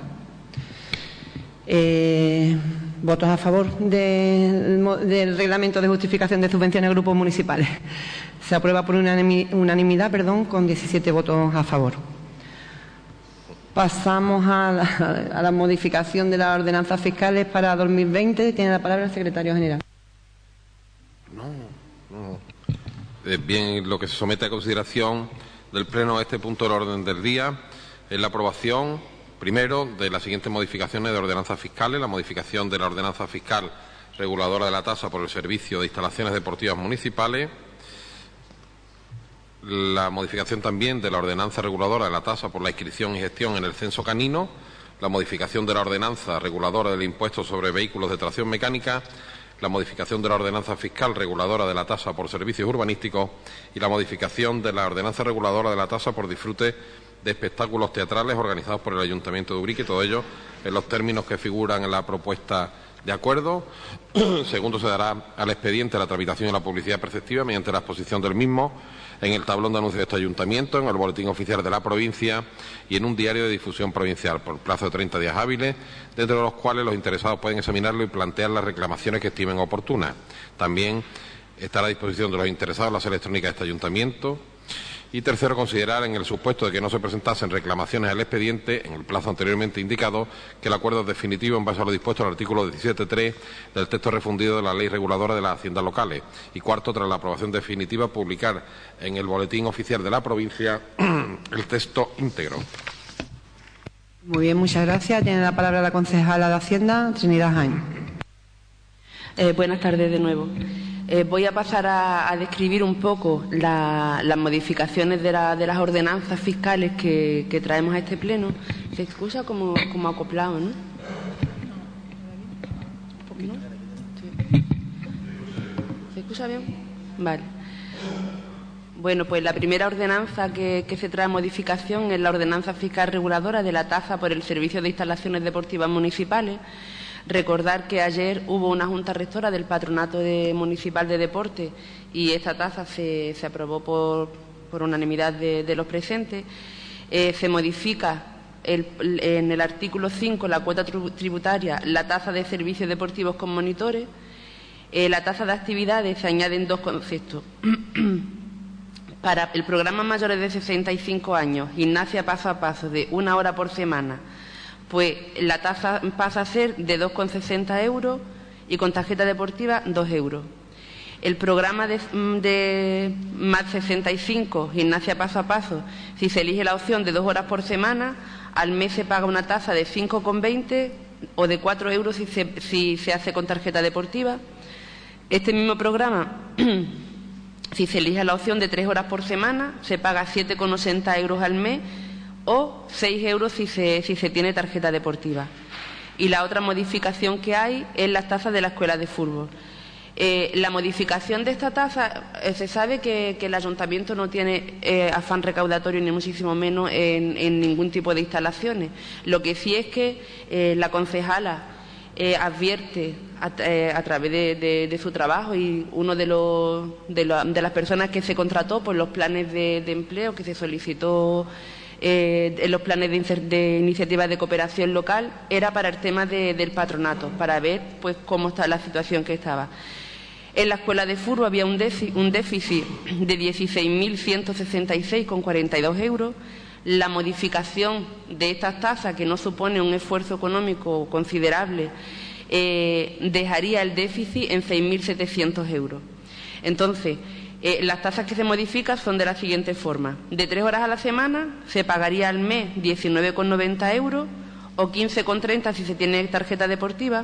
Eh, ¿Votos a favor de, del reglamento de justificación de subvenciones a grupos municipales? Se aprueba por unanimidad, perdón, con diecisiete votos a favor. Pasamos a la, a la modificación de las ordenanzas fiscales para dos mil veinte. Tiene la palabra el secretario general. No, no. Eh, bien, lo que se somete a consideración del Pleno a este punto del orden del día es la aprobación, primero, de las siguientes modificaciones de ordenanzas fiscales: la modificación de la ordenanza fiscal reguladora de la tasa por el servicio de instalaciones deportivas municipales, la modificación también de la ordenanza reguladora de la tasa por la inscripción y gestión en el censo canino, la modificación de la ordenanza reguladora del impuesto sobre vehículos de tracción mecánica, la modificación de la ordenanza fiscal reguladora de la tasa por servicios urbanísticos y la modificación de la ordenanza reguladora de la tasa por disfrute de espectáculos teatrales organizados por el Ayuntamiento de Ubrique, todo ello en los términos que figuran en la propuesta de acuerdo. Segundo, se dará al expediente la tramitación y la publicidad preceptiva mediante la exposición del mismo en el tablón de anuncios de este Ayuntamiento, en el boletín oficial de la provincia y en un diario de difusión provincial por plazo de treinta días hábiles, dentro de los cuales los interesados pueden examinarlo y plantear las reclamaciones que estimen oportunas. También estará a disposición de los interesados la sede electrónica de este Ayuntamiento. Y tercero, considerar, en el supuesto de que no se presentasen reclamaciones al expediente en el plazo anteriormente indicado, que el acuerdo es definitivo en base a lo dispuesto en el artículo diecisiete punto tres del texto refundido de la Ley Reguladora de las Haciendas Locales. Y cuarto, tras la aprobación definitiva, publicar en el Boletín Oficial de la Provincia el texto íntegro. Muy bien, muchas gracias. Tiene la palabra la concejala de Hacienda, Trinidad Jaén. Eh, buenas tardes de nuevo. Eh, voy a pasar a, a describir un poco la, las modificaciones de, la, de las ordenanzas fiscales que, que traemos a este pleno. Se escucha como, como acoplado, ¿no? ¿No? Sí. ¿Se escucha bien? Vale. Bueno, pues la primera ordenanza que, que se trae a modificación es la ordenanza fiscal reguladora de la tasa por el servicio de instalaciones deportivas municipales. Recordar que ayer hubo una junta rectora del Patronato de Municipal de Deporte y esta tasa se, se aprobó por, por unanimidad de, de los presentes. Eh, se modifica el, en el artículo cinco la cuota tributaria, la tasa de servicios deportivos con monitores. Eh, la tasa de actividades se añaden dos conceptos. Para el programa mayores de sesenta y cinco años, gimnasia paso a paso de una hora por semana, pues la tasa pasa a ser de dos con sesenta euros y con tarjeta deportiva dos euros. El programa de, de más sesenta y cinco, gimnasia paso a paso, si se elige la opción de dos horas por semana, al mes se paga una tasa de cinco con veinte o de cuatro euros si se, si se hace con tarjeta deportiva. Este mismo programa, si se elige la opción de tres horas por semana, se paga siete con ochenta euros al mes o seis euros si se, si se tiene tarjeta deportiva. Y la otra modificación que hay es las tasas de la escuela de fútbol. Eh, la modificación de esta tasa, eh, se sabe que, que el Ayuntamiento no tiene eh, afán recaudatorio ni muchísimo menos en, en ningún tipo de instalaciones. Lo que sí es que eh, la concejala eh, advierte a, eh, a través de, de, de su trabajo y uno de, los, de, lo, de las personas que se contrató por los planes de, de empleo que se solicitó Eh, en los planes de, de iniciativas de cooperación local era para el tema de, del patronato, para ver pues cómo está la situación que estaba. En la escuela de fútbol había un, un déficit de dieciséis mil ciento sesenta y seis con cuarenta y dos euros. La modificación de estas tasas, que no supone un esfuerzo económico considerable, eh, dejaría el déficit en seis mil setecientos euros. Entonces, Eh, las tasas que se modifican son de la siguiente forma. De tres horas a la semana se pagaría al mes diecinueve con noventa euros o quince con treinta si se tiene tarjeta deportiva.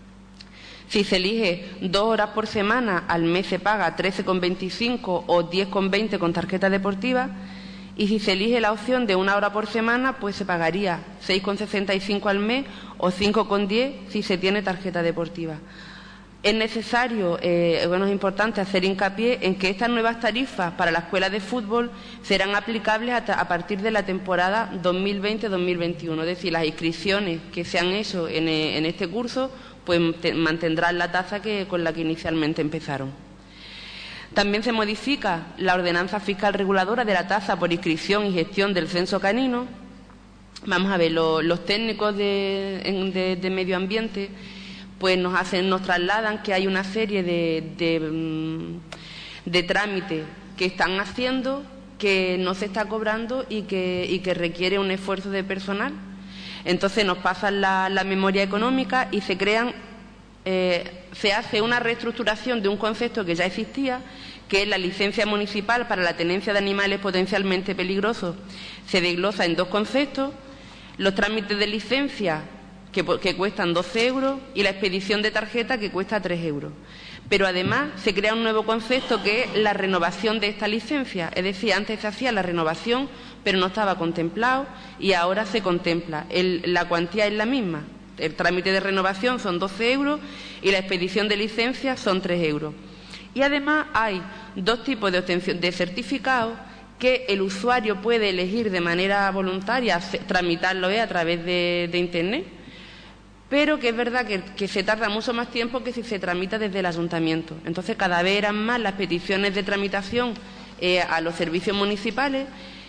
Si se elige dos horas por semana, al mes se paga trece con veinticinco o diez con veinte con tarjeta deportiva. Y si se elige la opción de una hora por semana, pues se pagaría seis con sesenta y cinco al mes o cinco con diez si se tiene tarjeta deportiva. Es necesario, eh, bueno, es importante hacer hincapié en que estas nuevas tarifas para la escuela de fútbol serán aplicables a, a partir de la temporada dos mil veinte dos mil veintiuno, es decir, las inscripciones que se han hecho en, en este curso pues te, mantendrán la tasa que, con la que inicialmente empezaron. También se modifica la ordenanza fiscal reguladora de la tasa por inscripción y gestión del censo canino. Vamos a ver, lo, los técnicos de, de, de medio ambiente pues nos hacen, nos trasladan que hay una serie de, de, de trámites que están haciendo que no se está cobrando y que, y que requiere un esfuerzo de personal. Entonces nos pasan la, la memoria económica y se crean, eh, se hace una reestructuración de un concepto que ya existía, que es la licencia municipal para la tenencia de animales potencialmente peligrosos. Se desglosa en dos conceptos: los trámites de licencia, que, que cuestan doce euros, y la expedición de tarjeta, que cuesta tres euros. Pero además se crea un nuevo concepto, que es la renovación de esta licencia. Es decir, antes se hacía la renovación, pero no estaba contemplado, y ahora se contempla. El, la cuantía es la misma. El trámite de renovación son doce euros y la expedición de licencia son tres euros. Y además hay dos tipos de obtención de certificados que el usuario puede elegir de manera voluntaria, tramitarlo a través de, de Internet, pero que es verdad que, que se tarda mucho más tiempo que si se tramita desde el ayuntamiento. Entonces, cada vez eran más las peticiones de tramitación eh, a los servicios municipales,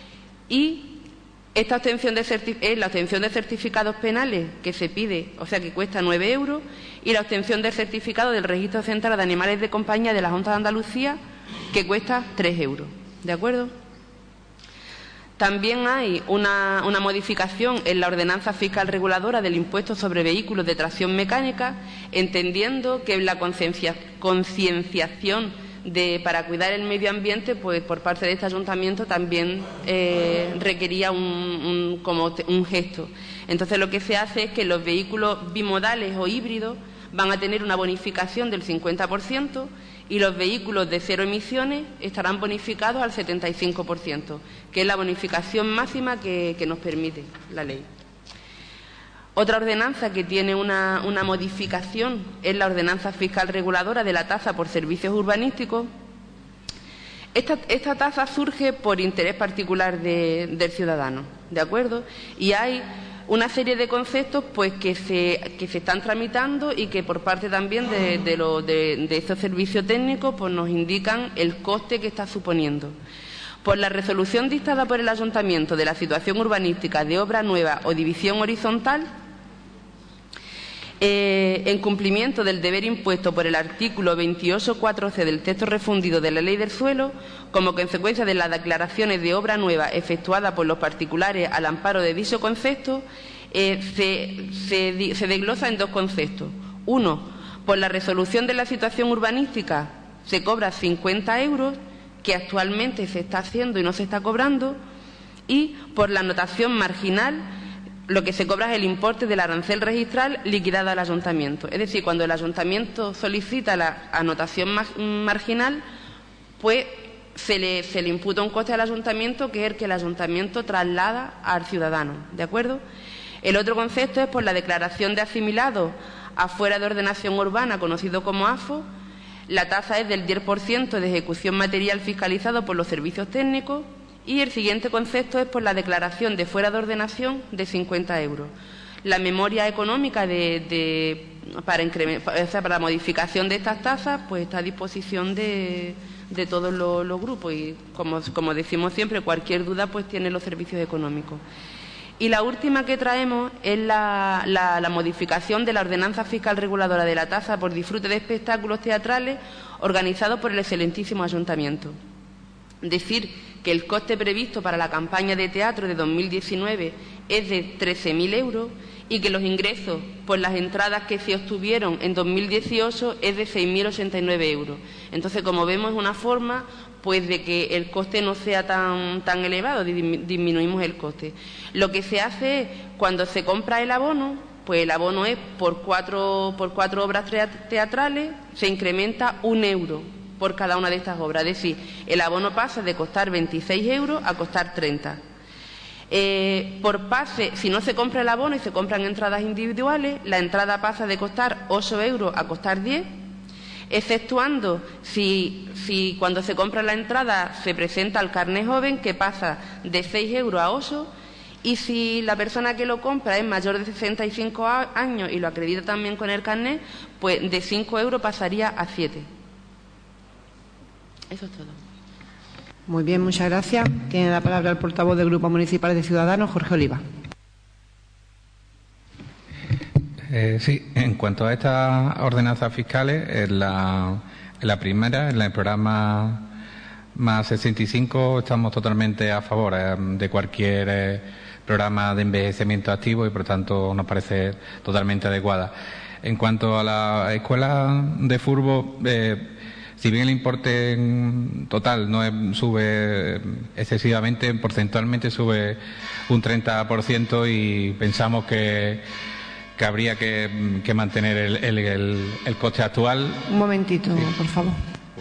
y esta obtención de es la obtención de certificados penales que se pide, o sea que cuesta nueve euros, y la obtención del certificado del Registro Central de Animales de Compañía de la Junta de Andalucía, que cuesta tres euros. ¿De acuerdo? También hay una, una modificación en la ordenanza fiscal reguladora del impuesto sobre vehículos de tracción mecánica, entendiendo que la concienciación de, para cuidar el medio ambiente, pues por parte de este ayuntamiento también eh, requería un, un, como un gesto. Entonces, lo que se hace es que los vehículos bimodales o híbridos van a tener una bonificación del cincuenta por ciento, y los vehículos de cero emisiones estarán bonificados al setenta y cinco por ciento, que es la bonificación máxima que, que nos permite la ley. Otra ordenanza que tiene una, una modificación es la ordenanza fiscal reguladora de la tasa por servicios urbanísticos. Esta, esta tasa surge por interés particular de, del ciudadano, ¿de acuerdo? Y hay una serie de conceptos pues que se, que se están tramitando y que por parte también de, de, lo, de, de estos servicios técnicos pues nos indican el coste que está suponiendo. Por la resolución dictada por el Ayuntamiento de la situación urbanística de obra nueva o división horizontal, eh, en cumplimiento del deber impuesto por el artículo veintiocho punto cuatro ce del texto refundido de la Ley del Suelo, como consecuencia de las declaraciones de obra nueva efectuadas por los particulares al amparo de dicho concepto, eh, se, se, se desglosa en dos conceptos. Uno, por la resolución de la situación urbanística se cobra cincuenta euros, que actualmente se está haciendo y no se está cobrando, y por la anotación marginal, lo que se cobra es el importe del arancel registral liquidado al ayuntamiento. Es decir, cuando el ayuntamiento solicita la anotación marginal, pues se le, se le imputa un coste al ayuntamiento, que es el que el ayuntamiento traslada al ciudadano. ¿De acuerdo? El otro concepto es por la declaración de asimilado afuera de ordenación urbana, conocido como A F O. La tasa es del diez por ciento de ejecución material fiscalizado por los servicios técnicos. Y el siguiente concepto es por la declaración de fuera de ordenación de cincuenta euros. La memoria económica de, de, para, o sea, para la modificación de estas tasas pues está a disposición de, de todos los, los grupos, y como, como decimos siempre, cualquier duda pues tiene los servicios económicos. Y la última que traemos es la, la, la modificación de la ordenanza fiscal reguladora de la tasa por disfrute de espectáculos teatrales organizados por el excelentísimo ayuntamiento. Decir que el coste previsto para la campaña de teatro de dos mil diecinueve es de trece mil euros y que los ingresos por las entradas que se obtuvieron en dos mil dieciocho es de seis mil ochenta y nueve euros. Entonces, como vemos, es una forma pues de que el coste no sea tan, tan elevado, disminuimos el coste. Lo que se hace es, cuando se compra el abono, pues el abono es por cuatro, por cuatro obras teatrales, se incrementa un euro por cada una de estas obras. Es decir, el abono pasa de costar veintiséis euros a costar treinta. Eh, por pase, si no se compra el abono y se compran entradas individuales, la entrada pasa de costar ocho euros a costar diez, exceptuando si, si cuando se compra la entrada se presenta el carné joven, que pasa de seis euros a ocho, y si la persona que lo compra es mayor de sesenta y cinco años y lo acredita también con el carné, pues de cinco euros pasaría a siete. Eso es todo. Muy bien, muchas gracias. Tiene la palabra el portavoz del Grupo Municipal de Ciudadanos, Jorge Oliva. Eh, sí, en cuanto a estas ordenanzas fiscales, en la, en la primera, en el programa más sesenta y cinco, estamos totalmente a favor eh, de cualquier eh, programa de envejecimiento activo y, por tanto, nos parece totalmente adecuada. En cuanto a la escuela de fútbol, eh, si bien el importe total no es, sube excesivamente, porcentualmente sube un treinta por ciento y pensamos que, que habría que, que mantener el, el, el, el coste actual. Un momentito, sí, por favor.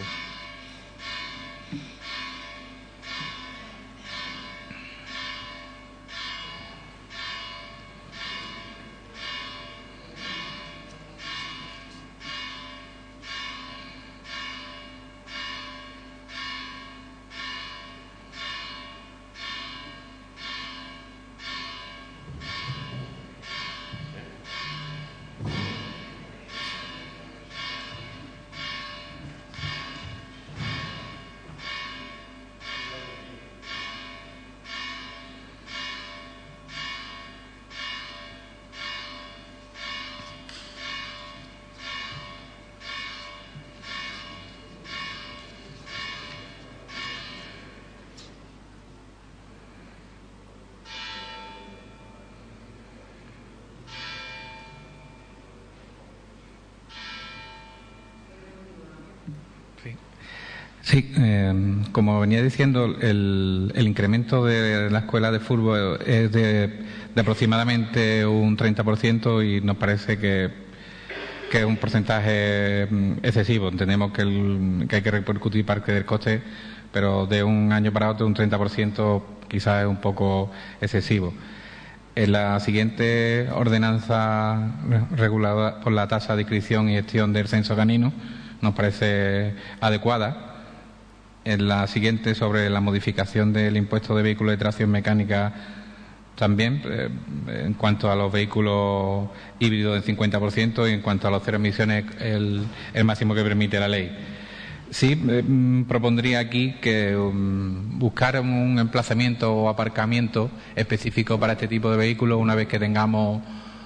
Sí, eh, como venía diciendo, el, el incremento de la escuela de fútbol es de, de aproximadamente un treinta por ciento y nos parece que, que es un porcentaje excesivo. Entendemos que, el, que hay que repercutir parte del coste, pero de un año para otro un treinta por ciento quizás es un poco excesivo. En la siguiente ordenanza regulada por la tasa de inscripción y gestión del censo canino nos parece adecuada. En la siguiente, sobre la modificación del impuesto de vehículos de tracción mecánica, también, eh, en cuanto a los vehículos híbridos en cincuenta por ciento y en cuanto a los cero emisiones, el, el máximo que permite la ley. Sí, eh, propondría aquí que um, buscar un emplazamiento o aparcamiento específico para este tipo de vehículos una vez que tengamos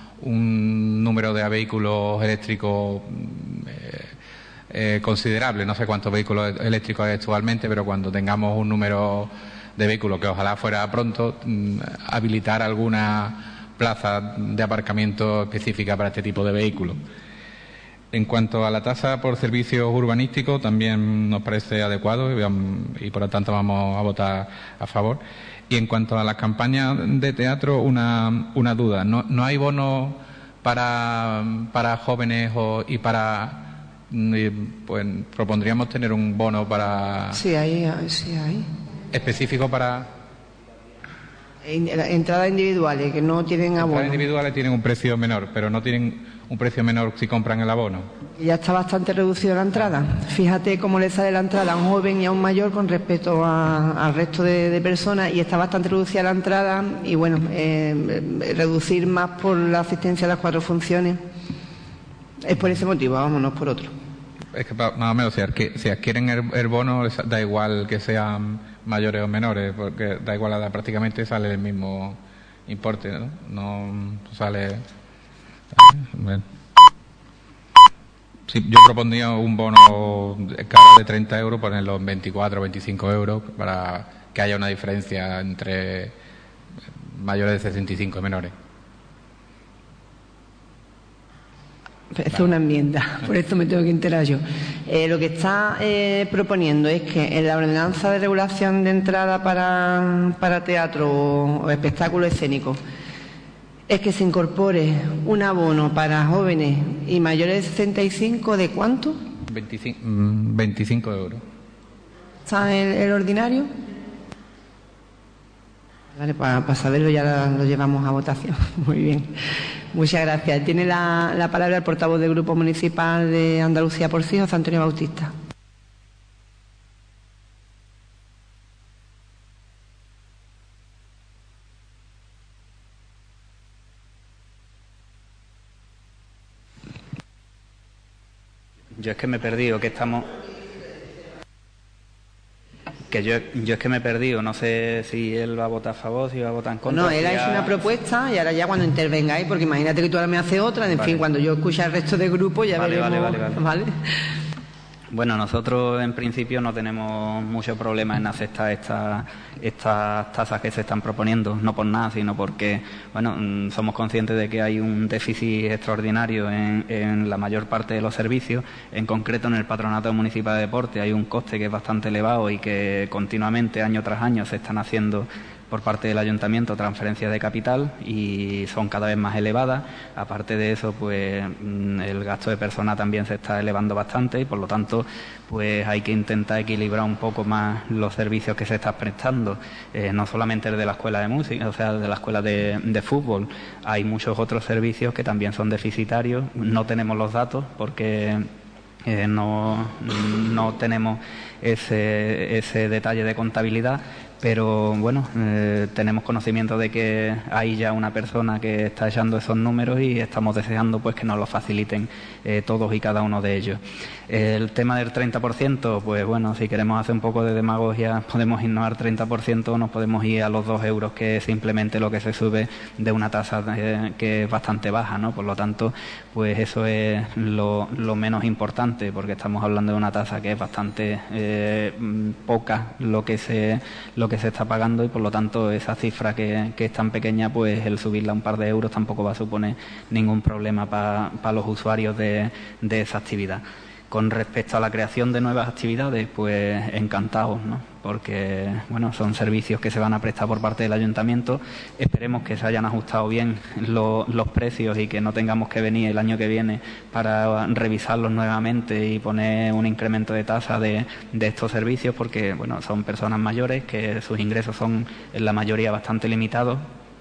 un número de vehículos eléctricos eh, Eh, considerable. No sé cuántos vehículos eléctricos hay actualmente, pero cuando tengamos un número de vehículos, que ojalá fuera pronto, mm, habilitar alguna plaza de aparcamiento específica para este tipo de vehículos. En cuanto a la tasa por servicios urbanísticos, también nos parece adecuado y, y por lo tanto vamos a votar a favor. Y en cuanto a las campañas de teatro, una, una duda. ¿No, no hay bonos para, para jóvenes o, y para... Pues propondríamos tener un bono para... Sí, hay, sí hay. Específico para... Entradas individuales, que no tienen abono. Entradas individuales tienen un precio menor, pero no tienen un precio menor si compran el abono. Ya está bastante reducido la entrada. Fíjate cómo le sale la entrada a un joven y a un mayor con respecto a, al resto de, de personas, y está bastante reducida la entrada y, bueno, eh, reducir más por la asistencia a las cuatro funciones. Es por ese motivo, vámonos por otro. Es que más o menos, si, adqu si adquieren el, el bono, da igual que sean mayores o menores, porque da igual, prácticamente sale el mismo importe, ¿no? No sale... Bueno. Sí, yo propondría un bono de cara de treinta euros, ponerlo en veinticuatro o veinticinco euros, para que haya una diferencia entre mayores de sesenta y cinco y menores. Es una enmienda, por esto me tengo que enterar yo. Eh, lo que está eh, proponiendo es que en la ordenanza de regulación de entrada para, para teatro o, o espectáculo escénico es que se incorpore un abono para jóvenes y mayores de sesenta y cinco, ¿de cuánto? veinticinco, veinticinco euros. ¿Está el, el ordinario? Vale, para, para saberlo ya lo llevamos a votación. Muy bien. Muchas gracias. Tiene la, la palabra el portavoz del Grupo Municipal de Andalucía por Sí, José Antonio Bautista. Yo es que me he perdido, que estamos... Que yo, yo es que me he perdido, no sé si él va a votar a favor, si va a votar en contra. No, él ha ya... hecho una propuesta y ahora ya cuando intervengáis, porque imagínate que tú ahora me haces otra, en vale. fin, cuando yo escuche al resto del grupo ya vale, veremos... Vale, vale, vale. ¿Vale? Bueno, nosotros en principio no tenemos mucho problema en aceptar estas estas tasas que se están proponiendo, no por nada, sino porque, bueno, somos conscientes de que hay un déficit extraordinario en, en la mayor parte de los servicios, en concreto en el Patronato Municipal de Deporte hay un coste que es bastante elevado y que continuamente, año tras año, se están haciendo por parte del Ayuntamiento transferencias de capital y son cada vez más elevadas. Aparte de eso, pues el gasto de personal también se está elevando bastante y por lo tanto pues hay que intentar equilibrar un poco más los servicios que se están prestando, eh, no solamente el de la escuela de música, o sea, de la escuela de, de fútbol, hay muchos otros servicios que también son deficitarios, no tenemos los datos porque eh, no, no tenemos ese, ese detalle de contabilidad, pero bueno, eh, tenemos conocimiento de que hay ya una persona que está echando esos números y estamos deseando pues que nos lo faciliten eh, todos y cada uno de ellos. El tema del treinta por ciento, pues bueno, si queremos hacer un poco de demagogia podemos irnos al treinta por ciento o nos podemos ir a los dos euros, que es simplemente lo que se sube de una tasa eh, que es bastante baja, ¿no? Por lo tanto, pues eso es lo, lo menos importante, porque estamos hablando de una tasa que es bastante eh, poca lo que se lo que se está pagando y por lo tanto esa cifra que, que es tan pequeña, pues el subirla un par de euros tampoco va a suponer ningún problema para pa los usuarios de, de esa actividad. Con respecto a la creación de nuevas actividades, pues encantados, ¿no? Porque bueno, son servicios que se van a prestar por parte del Ayuntamiento. Esperemos que se hayan ajustado bien lo, los precios y que no tengamos que venir el año que viene para revisarlos nuevamente y poner un incremento de tasa de, de estos servicios, porque bueno, son personas mayores que sus ingresos son en la mayoría bastante limitados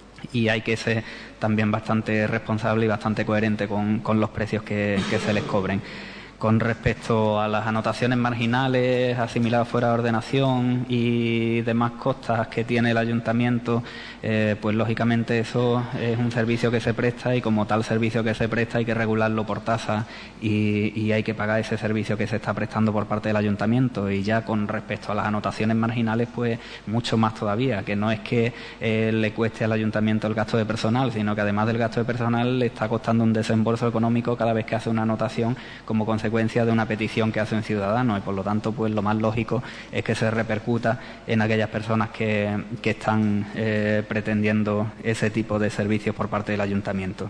y hay que ser también bastante responsable y bastante coherente con, con los precios que, que se les cobren. Con respecto a las anotaciones marginales asimiladas fuera de ordenación y demás costas que tiene el Ayuntamiento, eh, pues lógicamente eso es un servicio que se presta y como tal servicio que se presta hay que regularlo por tasa y, y hay que pagar ese servicio que se está prestando por parte del Ayuntamiento. Y ya con respecto a las anotaciones marginales, pues mucho más todavía, que no es que eh, le cueste al Ayuntamiento el gasto de personal, sino que además del gasto de personal le está costando un desembolso económico cada vez que hace una anotación como consecuencia de una petición que hace un ciudadano y por lo tanto pues lo más lógico es que se repercuta en aquellas personas que, que están eh, pretendiendo ese tipo de servicios por parte del Ayuntamiento.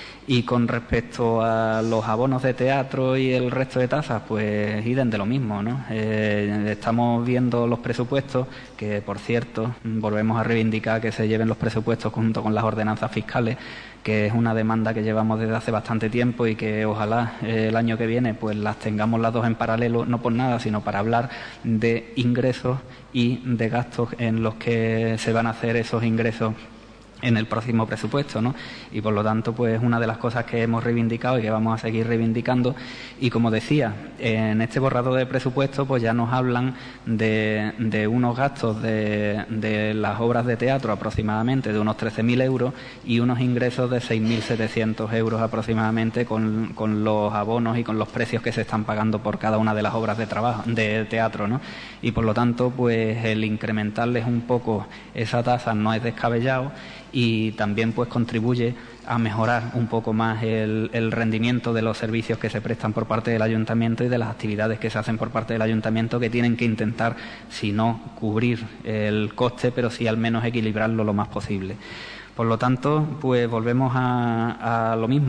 Y con respecto a los abonos de teatro y el resto de tasas, pues idem de lo mismo, ¿no? Eh, estamos viendo los presupuestos, que por cierto volvemos a reivindicar que se lleven los presupuestos junto con las ordenanzas fiscales, que es una demanda que llevamos desde hace bastante tiempo y que ojalá eh, el año que viene pues las tengamos las dos en paralelo, no por nada, sino para hablar de ingresos y de gastos en los que se van a hacer esos ingresos en el próximo presupuesto, ¿no? Y por lo tanto, pues una de las cosas que hemos reivindicado y que vamos a seguir reivindicando. Y como decía, en este borrador de presupuesto, pues ya nos hablan de, de unos gastos de, de las obras de teatro aproximadamente de unos trece mil euros y unos ingresos de seis mil setecientos euros aproximadamente con, con los abonos y con los precios que se están pagando por cada una de las obras de trabajo de teatro, ¿no? Y por lo tanto, pues el incrementarles un poco esa tasa no es descabellado y también pues contribuye a mejorar un poco más el, el rendimiento de los servicios que se prestan por parte del Ayuntamiento y de las actividades que se hacen por parte del Ayuntamiento, que tienen que intentar, si no cubrir el coste, pero sí al menos equilibrarlo lo más posible. Por lo tanto, pues volvemos a, a lo mismo.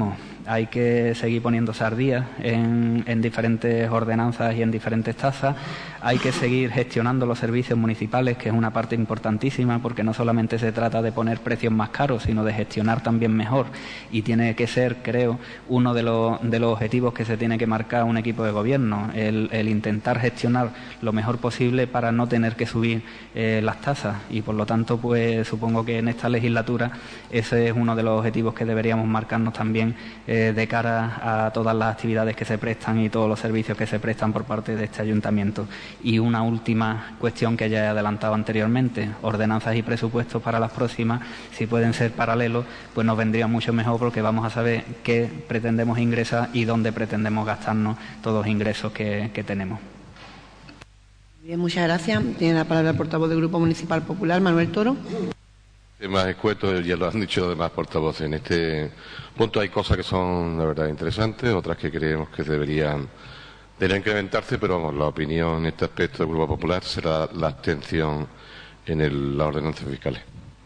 Hay que seguir poniéndose al día en, en diferentes ordenanzas y en diferentes tasas. Hay que seguir gestionando los servicios municipales, que es una parte importantísima, porque no solamente se trata de poner precios más caros, sino de gestionar también mejor. Y tiene que ser, creo, uno de los, de los objetivos que se tiene que marcar un equipo de gobierno, el, el intentar gestionar lo mejor posible para no tener que subir eh, las tasas. Y por lo tanto, pues supongo que en esta legislatura ese es uno de los objetivos que deberíamos marcarnos también eh, de cara a todas las actividades que se prestan y todos los servicios que se prestan por parte de este ayuntamiento. Y una última cuestión que ya he adelantado anteriormente, ordenanzas y presupuestos para las próximas, si pueden ser paralelos, pues nos vendría mucho mejor, porque vamos a saber qué pretendemos ingresar y dónde pretendemos gastarnos todos los ingresos que, que tenemos. Bien, muchas gracias. Tiene la palabra el portavoz del Grupo Municipal Popular, Manuel Toro. Más escueto, ya lo han dicho demás portavoces. En este punto hay cosas que son, la verdad, interesantes, otras que creemos que deberían, deberían incrementarse, pero vamos, la opinión en este aspecto del Grupo Popular será la abstención en el, las ordenanzas fiscales.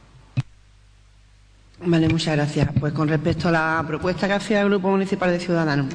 Vale, muchas gracias. Pues con respecto a la propuesta que hacía el Grupo Municipal de Ciudadanos,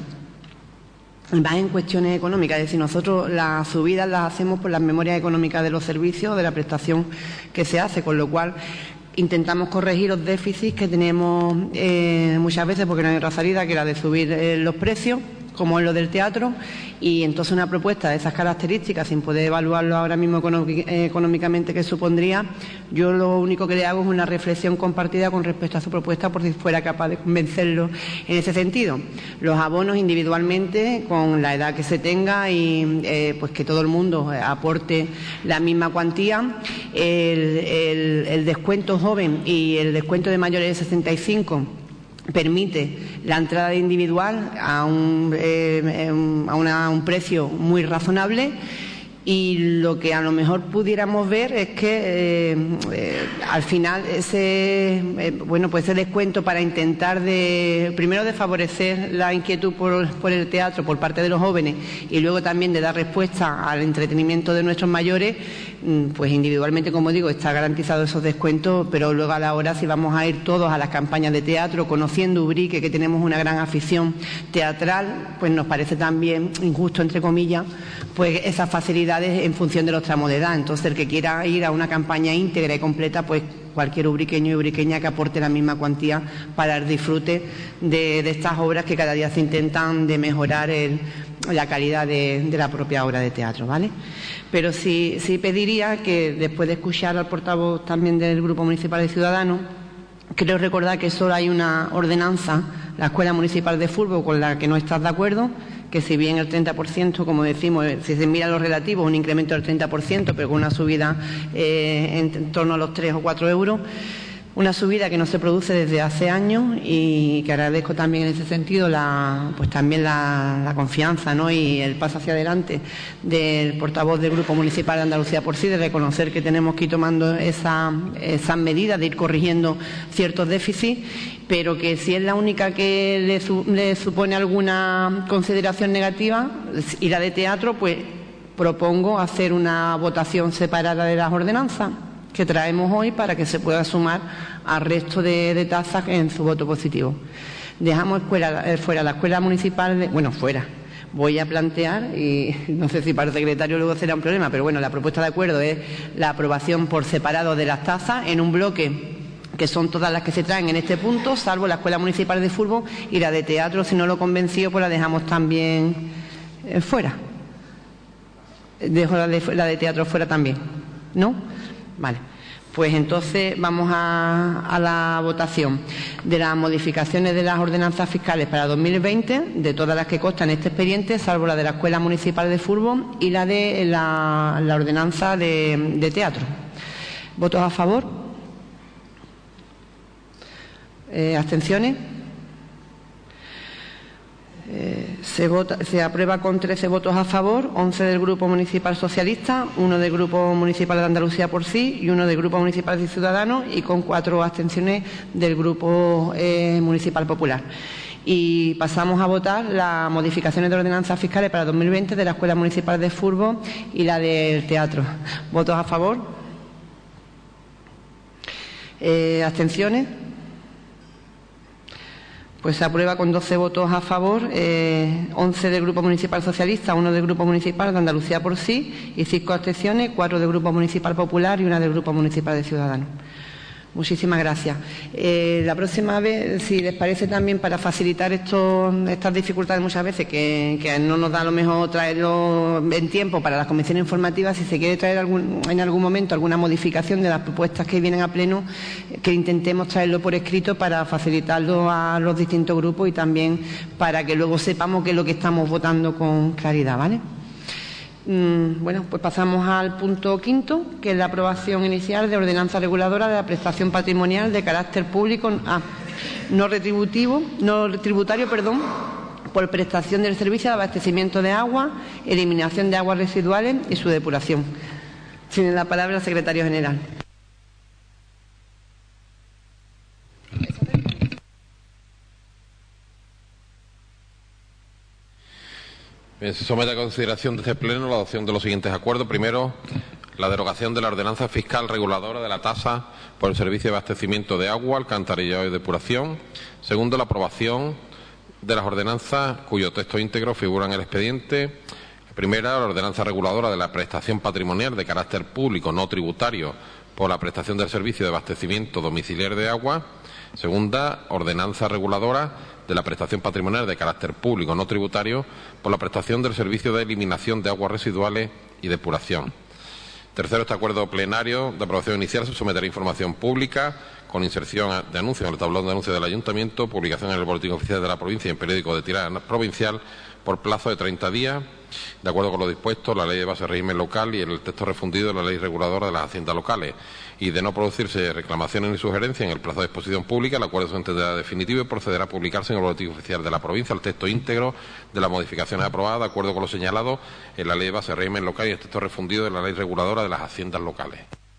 va en cuestiones económicas, es decir, nosotros las subidas las hacemos por las memorias económicas de los servicios, de la prestación que se hace, con lo cual intentamos corregir los déficits que tenemos eh, muchas veces, porque no hay otra salida que la de subir eh, los precios, como es lo del teatro, y entonces una propuesta de esas características, sin poder evaluarlo ahora mismo económicamente que supondría, yo lo único que le hago es una reflexión compartida con respecto a su propuesta, por si fuera capaz de convencerlo en ese sentido. Los abonos individualmente, con la edad que se tenga y eh, pues que todo el mundo aporte la misma cuantía, el, el, el descuento joven y el descuento de mayores de sesenta y cinco permite la entrada de individual a un, eh, a una, un precio muy razonable, y lo que a lo mejor pudiéramos ver es que eh, eh, al final ese eh, bueno pues ese descuento, para intentar de primero de favorecer la inquietud por, por el teatro por parte de los jóvenes, y luego también de dar respuesta al entretenimiento de nuestros mayores, pues individualmente, como digo, está garantizado esos descuentos, pero luego a la hora, si vamos a ir todos a las campañas de teatro, conociendo Ubrique, que tenemos una gran afición teatral, pues nos parece también injusto, entre comillas, pues esas facilidades en función de los tramos de edad. Entonces, el que quiera ir a una campaña íntegra y completa, pues cualquier ubriqueño y ubriqueña que aporte la misma cuantía para el disfrute de, de estas obras que cada día se intentan de mejorar el, la calidad de, de la propia obra de teatro, ¿vale? Pero sí, sí pediría que, después de escuchar al portavoz también del Grupo Municipal de Ciudadanos, creo recordar que solo hay una ordenanza, la Escuela Municipal de Fútbol, con la que no estás de acuerdo, que si bien el treinta por ciento, como decimos, si se mira los relativos, un incremento del treinta por ciento, pero con una subida eh, en, en torno a los tres o cuatro euros, una subida que no se produce desde hace años, y que agradezco también en ese sentido la, pues también la, la confianza, ¿no?, y el paso hacia adelante del portavoz del Grupo Municipal de Andalucía por sí, de reconocer que tenemos que ir tomando esa, esas medidas de ir corrigiendo ciertos déficits, pero que si es la única que le, su, le supone alguna consideración negativa, y la de teatro, pues propongo hacer una votación separada de las ordenanzas que traemos hoy, para que se pueda sumar al resto de, de tasas en su voto positivo. Dejamos escuela, eh, fuera la escuela municipal, de, bueno, fuera. Voy a plantear, y no sé si para el secretario luego será un problema, pero bueno, la propuesta de acuerdo es la aprobación por separado de las tasas en un bloque, que son todas las que se traen en este punto, salvo la escuela municipal de fútbol, y la de teatro, si no lo convenció, pues la dejamos también eh, fuera. Dejo la de, la de teatro fuera también, ¿no? Vale, pues entonces vamos a, a la votación de las modificaciones de las ordenanzas fiscales para dos mil veinte, de todas las que constan en este expediente, salvo la de la Escuela Municipal de Fútbol y la de la, la ordenanza de, de teatro. ¿Votos a favor? Eh, ¿Abstenciones? Eh, se, vota, se aprueba con trece votos a favor, once del Grupo Municipal Socialista, uno del Grupo Municipal de Andalucía por sí y uno del Grupo Municipal de Ciudadanos, y con cuatro abstenciones del Grupo eh, Municipal Popular. Y pasamos a votar las modificaciones de ordenanzas fiscales para dos mil veinte de la Escuela Municipal de Fútbol y la del teatro. ¿Votos a favor? Eh, ¿Abstenciones? Pues se aprueba con doce votos a favor, eh, once del Grupo Municipal Socialista, uno del Grupo Municipal de Andalucía por Sí y cinco abstenciones, cuatro del Grupo Municipal Popular y una del Grupo Municipal de Ciudadanos. Muchísimas gracias. Eh, la próxima vez, si les parece también, para facilitar estos, estas dificultades muchas veces, que, que no nos da a lo mejor traerlo en tiempo para las comisiones informativas, si se quiere traer algún, en algún momento alguna modificación de las propuestas que vienen a pleno, que intentemos traerlo por escrito para facilitarlo a los distintos grupos y también para que luego sepamos qué es lo que estamos votando con claridad, ¿vale? Bueno, pues pasamos al punto quinto, que es la aprobación inicial de ordenanza reguladora de la prestación patrimonial de carácter público ah, no retributivo, no tributario, perdón, por prestación del servicio de abastecimiento de agua, eliminación de aguas residuales y su depuración. Tiene la palabra el secretario general. Bien, se somete a consideración de este Pleno la adopción de los siguientes acuerdos. Primero, la derogación de la ordenanza fiscal reguladora de la tasa por el servicio de abastecimiento de agua, alcantarillado y depuración. Segundo, la aprobación de las ordenanzas cuyo texto íntegro figura en el expediente. Primera, la ordenanza reguladora de la prestación patrimonial de carácter público no tributario por la prestación del servicio de abastecimiento domiciliario de agua. Segunda, ordenanza reguladora de la prestación patrimonial de carácter público no tributario por la prestación del servicio de eliminación de aguas residuales y depuración. Tercero, este acuerdo plenario de aprobación inicial se someterá a información pública con inserción de anuncios en el tablón de anuncios del Ayuntamiento, publicación en el Boletín Oficial de la Provincia y en periódico de tirada provincial por plazo de treinta días, de acuerdo con lo dispuesto la Ley de Base de Régimen Local y el texto refundido de la Ley Reguladora de las Haciendas Locales, y de no producirse reclamaciones ni sugerencias en el plazo de exposición pública, el acuerdo se entenderá definitivo y procederá a publicarse en el Boletín Oficial de la Provincia el texto íntegro de las modificaciones aprobadas, de acuerdo con lo señalado en la Ley de Base de Régimen Local y el texto refundido de la Ley Reguladora de las Haciendas Locales.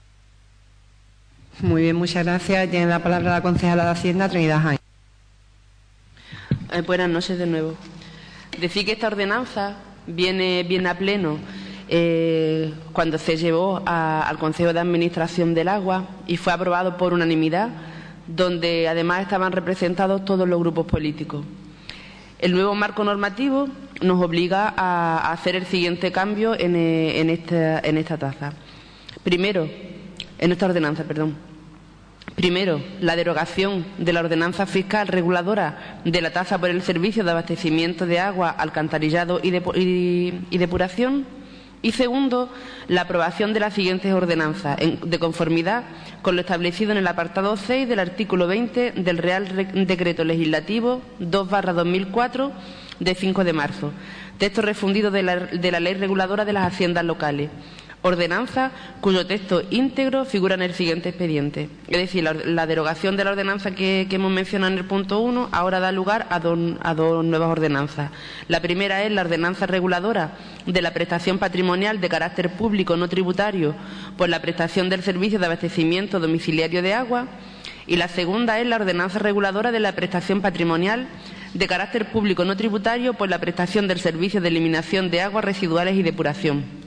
Muy bien, muchas gracias. Tiene la palabra la concejala de Hacienda, Trinidad Jaén. Eh, buenas noches de nuevo. Decir que esta ordenanza viene, viene a pleno eh, cuando se llevó a, al Consejo de Administración del Agua y fue aprobado por unanimidad, donde además estaban representados todos los grupos políticos. El nuevo marco normativo nos obliga a, a hacer el siguiente cambio en, en, esta, en esta tasa. Primero, en esta ordenanza, perdón. Primero, la derogación de la ordenanza fiscal reguladora de la tasa por el servicio de abastecimiento de agua, alcantarillado y, depu y, y depuración. Y segundo, la aprobación de las siguientes ordenanzas, en, de conformidad con lo establecido en el apartado seis del artículo veinte del Real Re Decreto Legislativo dos barra dos mil cuatro de cinco de marzo, texto refundido de la, de la Ley Reguladora de las Haciendas Locales. Ordenanza cuyo texto íntegro figura en el siguiente expediente. Es decir, la, la derogación de la ordenanza que, que hemos mencionado en el punto uno ahora da lugar a dos, a dos nuevas ordenanzas. La primera es la ordenanza reguladora de la prestación patrimonial de carácter público no tributario por la prestación del servicio de abastecimiento domiciliario de agua, y la segunda es la ordenanza reguladora de la prestación patrimonial de carácter público no tributario por la prestación del servicio de eliminación de aguas residuales y depuración.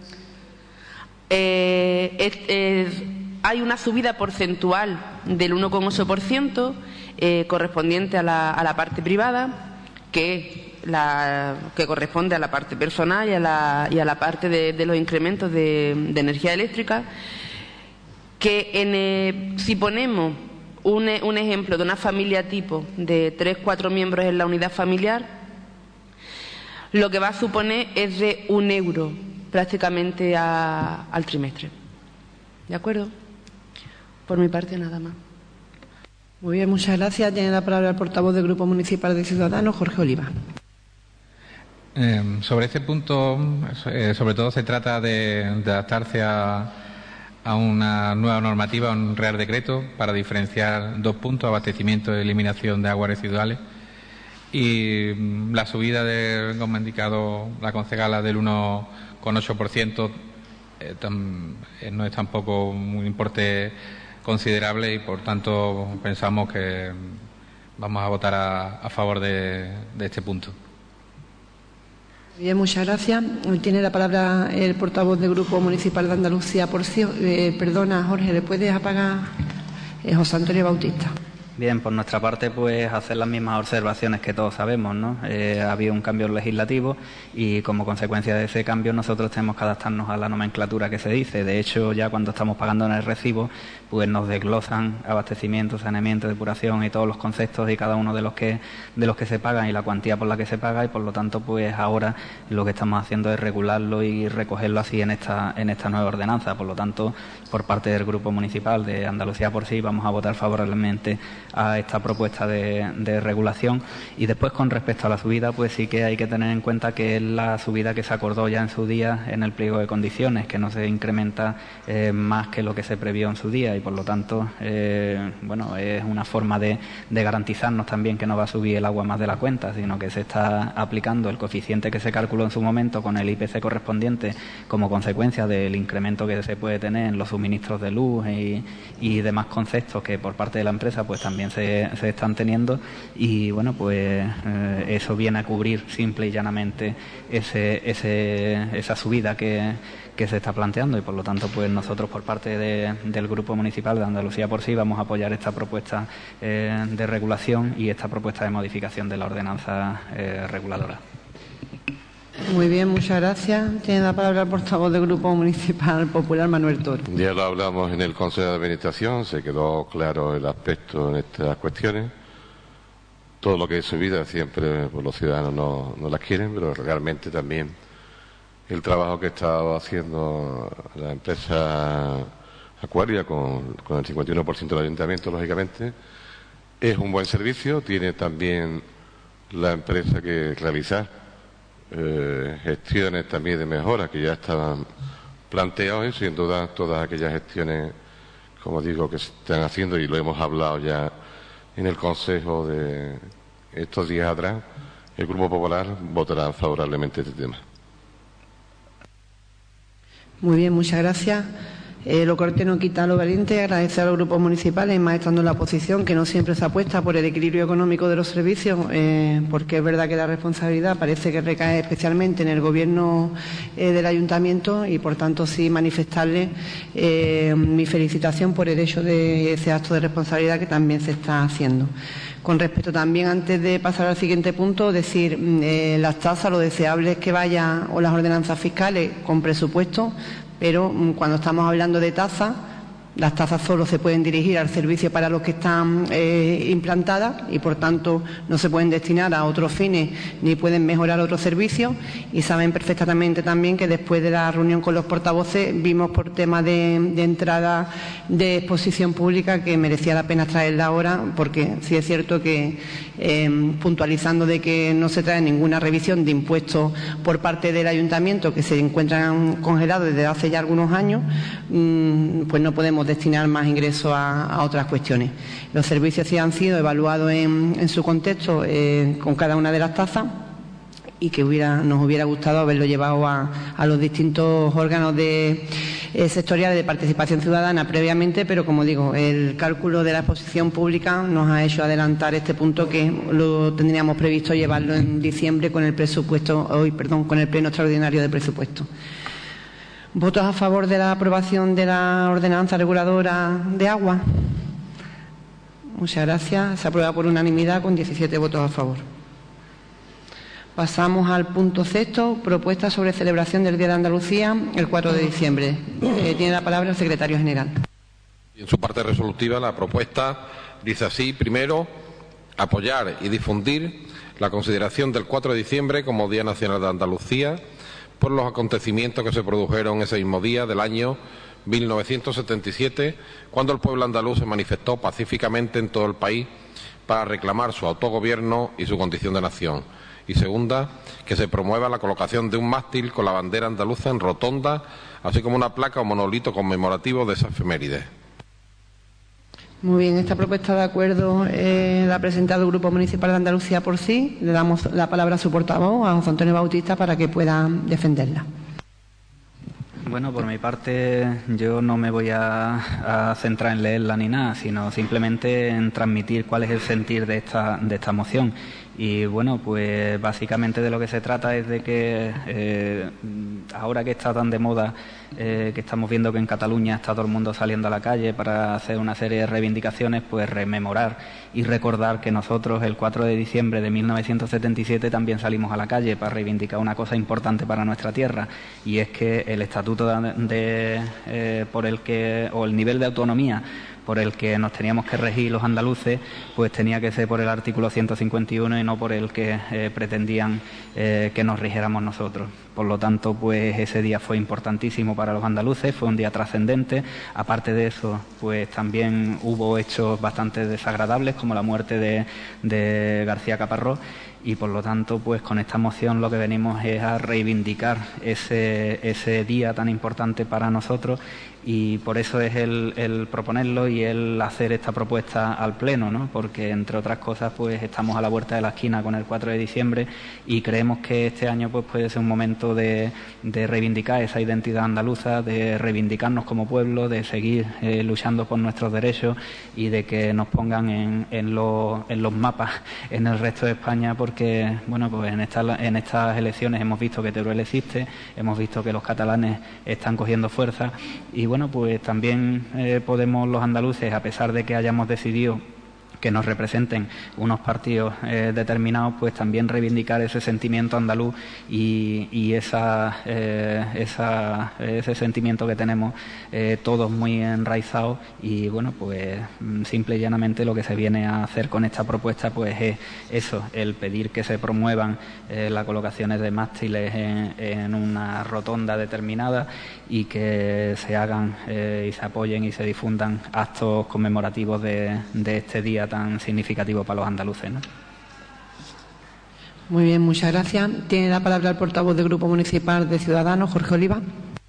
Eh, es, es, hay una subida porcentual del uno coma ocho por ciento eh, correspondiente a la, a la parte privada, que, la, que corresponde a la parte personal y a la, y a la parte de, de los incrementos de, de energía eléctrica, que en, eh, si ponemos un, un ejemplo de una familia tipo de tres cuatro miembros en la unidad familiar, lo que va a suponer es de un euro prácticamente a, al trimestre. ¿De acuerdo? Por mi parte, nada más. Muy bien, muchas gracias. Tiene la palabra el portavoz del Grupo Municipal de Ciudadanos, Jorge Oliva. Eh, sobre este punto, eh, sobre todo se trata de, de adaptarse a, a una nueva normativa, a un Real Decreto, para diferenciar dos puntos: abastecimiento y eliminación de aguas residuales. Y la subida, de, como ha indicado la concejala, del uno coma ocho por ciento eh, eh, no es tampoco un importe considerable y, por tanto, pensamos que vamos a votar a, a favor de, de este punto. Bien, muchas gracias. Hoy tiene la palabra el portavoz del Grupo Municipal de Andalucía por sí. Eh, perdona, Jorge, ¿le puedes apagar? Eh, José Antonio Bautista. Bien, por nuestra parte, pues hacer las mismas observaciones que todos sabemos, ¿no? Eh, ha habido un cambio legislativo y como consecuencia de ese cambio nosotros tenemos que adaptarnos a la nomenclatura que se dice. De hecho, ya cuando estamos pagando en el recibo, pues nos desglosan abastecimiento, saneamiento, depuración y todos los conceptos y cada uno de los que de los que se pagan y la cuantía por la que se paga, y por lo tanto, pues ahora lo que estamos haciendo es regularlo y recogerlo así en esta en esta nueva ordenanza. Por lo tanto, por parte del Grupo Municipal de Andalucía por Sí, vamos a votar favorablemente a esta propuesta de, de regulación. Y después, con respecto a la subida, pues sí que hay que tener en cuenta que es la subida que se acordó ya en su día en el pliego de condiciones, que no se incrementa eh, más que lo que se previó en su día, y por lo tanto, eh, bueno, es una forma de, de garantizarnos también que no va a subir el agua más de la cuenta, sino que se está aplicando el coeficiente que se calculó en su momento con el I P C correspondiente como consecuencia del incremento que se puede tener en los suministros de luz y, y demás conceptos que por parte de la empresa pues también se, se están teniendo, y bueno, pues eh, eso viene a cubrir simple y llanamente ese, ese, esa subida que, que se está planteando, y por lo tanto pues nosotros por parte de, del Grupo Municipal de Andalucía por Sí vamos a apoyar esta propuesta eh, de regulación y esta propuesta de modificación de la ordenanza eh, reguladora. Muy bien, muchas gracias. Tiene la palabra el portavoz del Grupo Municipal Popular, Manuel Toro. Ya lo hablamos en el Consejo de Administración, se quedó claro el aspecto en estas cuestiones. Todo lo que es subida siempre pues, los ciudadanos no, no las quieren, pero realmente también el trabajo que está haciendo la empresa Acuaria con, con el cincuenta y uno por ciento del ayuntamiento, lógicamente, es un buen servicio. Tiene también la empresa que realizar Eh, gestiones también de mejora que ya estaban planteadas, y sin duda todas aquellas gestiones, como digo, que se están haciendo, y lo hemos hablado ya en el Consejo de estos días atrás, el Grupo Popular votará favorablemente este tema. Muy bien, muchas gracias. Eh, lo corte no quita lo valiente. Agradecer a los grupos municipales, más estando en la oposición, que no siempre se apuesta por el equilibrio económico de los servicios, eh, porque es verdad que la responsabilidad parece que recae especialmente en el gobierno eh, del ayuntamiento, y por tanto sí manifestarle eh, mi felicitación por el hecho de ese acto de responsabilidad que también se está haciendo. Con respecto también, antes de pasar al siguiente punto, decir eh, las tasas, lo deseable es que vaya, o las ordenanzas fiscales, con presupuesto, pero cuando estamos hablando de tasas, las tasas solo se pueden dirigir al servicio para los que están eh, implantadas, y por tanto no se pueden destinar a otros fines ni pueden mejorar otros servicios. Y saben perfectamente también que después de la reunión con los portavoces vimos por tema de, de entrada de exposición pública que merecía la pena traerla ahora, porque sí es cierto que eh, puntualizando de que no se trae ninguna revisión de impuestos por parte del ayuntamiento, que se encuentran congelados desde hace ya algunos años, mmm, pues no podemos destinar más ingresos a, a otras cuestiones. Los servicios sí han sido evaluados en, en su contexto eh, con cada una de las tasas, y que hubiera, nos hubiera gustado haberlo llevado a, a los distintos órganos de, eh, sectoriales de participación ciudadana previamente, pero como digo, el cálculo de la exposición pública nos ha hecho adelantar este punto, que lo tendríamos previsto llevarlo en diciembre con el presupuesto, hoy, perdón, con el pleno extraordinario de presupuesto. ¿Votos a favor de la aprobación de la ordenanza reguladora de agua? Muchas gracias. Se aprueba por unanimidad con diecisiete votos a favor. Pasamos al punto sexto, propuesta sobre celebración del Día de Andalucía el cuatro de diciembre. Eh, tiene la palabra el secretario general. En su parte resolutiva, la propuesta dice así: primero, apoyar y difundir la consideración del cuatro de diciembre como Día Nacional de Andalucía por los acontecimientos que se produjeron ese mismo día del año mil novecientos setenta y siete, cuando el pueblo andaluz se manifestó pacíficamente en todo el país para reclamar su autogobierno y su condición de nación. Y segunda, que se promueva la colocación de un mástil con la bandera andaluza en rotonda, así como una placa o monolito conmemorativo de esa efeméride. Muy bien, esta propuesta de acuerdo eh, la ha presentado el Grupo Municipal de Andalucía por Sí. Le damos la palabra a su portavoz, a José Antonio Bautista, para que pueda defenderla. Bueno, por mi parte yo no me voy a, a centrar en leerla ni nada, sino simplemente en transmitir cuál es el sentir de esta, de esta moción. Y bueno, pues básicamente de lo que se trata es de que eh, ahora que está tan de moda, eh, que estamos viendo que en Cataluña está todo el mundo saliendo a la calle para hacer una serie de reivindicaciones, pues rememorar y recordar que nosotros el cuatro de diciembre de mil novecientos setenta y siete también salimos a la calle para reivindicar una cosa importante para nuestra tierra, y es que el estatuto de, de eh, por el que o el nivel de autonomía por el que nos teníamos que regir los andaluces, pues tenía que ser por el artículo ciento cincuenta y uno y no por el que eh, pretendían eh, que nos rigiéramos nosotros. Por lo tanto, pues ese día fue importantísimo para los andaluces, fue un día trascendente. Aparte de eso, pues también hubo hechos bastante desagradables, como la muerte de, de García Caparrós, y por lo tanto, pues con esta moción lo que venimos es a reivindicar ese, ese día tan importante para nosotros, y por eso es el, el proponerlo y el hacer esta propuesta al Pleno, ¿no? Porque, entre otras cosas, pues estamos a la vuelta de la esquina con el cuatro de diciembre y creemos que este año pues puede ser un momento de, de reivindicar esa identidad andaluza, de reivindicarnos como pueblo, de seguir eh, luchando por nuestros derechos y de que nos pongan en, en, lo, en los mapas en el resto de España, porque bueno, pues en, esta, en estas elecciones hemos visto que Teruel existe, hemos visto que los catalanes están cogiendo fuerza, y bueno, pues también eh, podemos los andaluces, a pesar de que hayamos decidido que nos representen unos partidos eh, determinados, pues también reivindicar ese sentimiento andaluz y, y esa, eh, esa, ese sentimiento que tenemos eh, todos muy enraizados. Y bueno, pues simple y llanamente lo que se viene a hacer con esta propuesta pues es eso, el pedir que se promuevan eh, las colocaciones de mástiles en, en una rotonda determinada y que se hagan eh, y se apoyen y se difundan actos conmemorativos de, de este día tan significativo para los andaluces, ¿no? Muy bien, muchas gracias. Tiene la palabra el portavoz del Grupo Municipal de Ciudadanos, Jorge Oliva.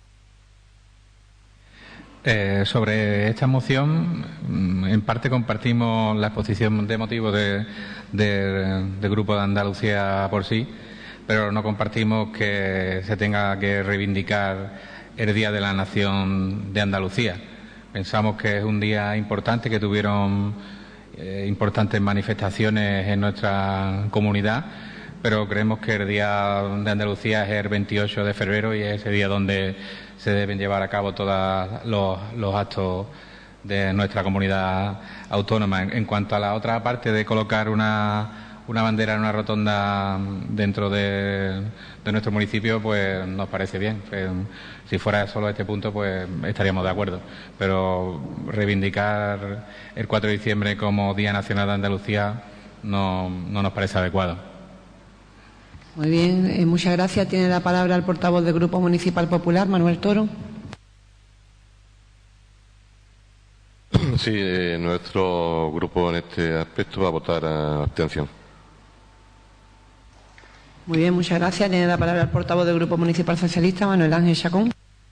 Eh, sobre esta moción, en parte compartimos la exposición de motivos de, de, del Grupo de Andalucía por sí, pero no compartimos que se tenga que reivindicar el Día de la Nación de Andalucía. Pensamos que es un día importante, que tuvieron eh, importantes manifestaciones en nuestra comunidad, pero creemos que el Día de Andalucía es el veintiocho de febrero y es ese día donde se deben llevar a cabo todos los, los actos de nuestra comunidad autónoma. En, en cuanto a la otra parte de colocar una una bandera en una rotonda dentro de, de nuestro municipio, pues nos parece bien. Pues, si fuera solo este punto, pues estaríamos de acuerdo. Pero reivindicar el cuatro de diciembre como Día Nacional de Andalucía no, no nos parece adecuado. Muy bien, eh, muchas gracias. Tiene la palabra el portavoz del Grupo Municipal Popular, Manuel Toro. Sí, eh, nuestro grupo en este aspecto va a votar a abstención. Muy bien, muchas gracias. Tiene la palabra el portavoz del Grupo Municipal Socialista, Manuel Ángel Chacón.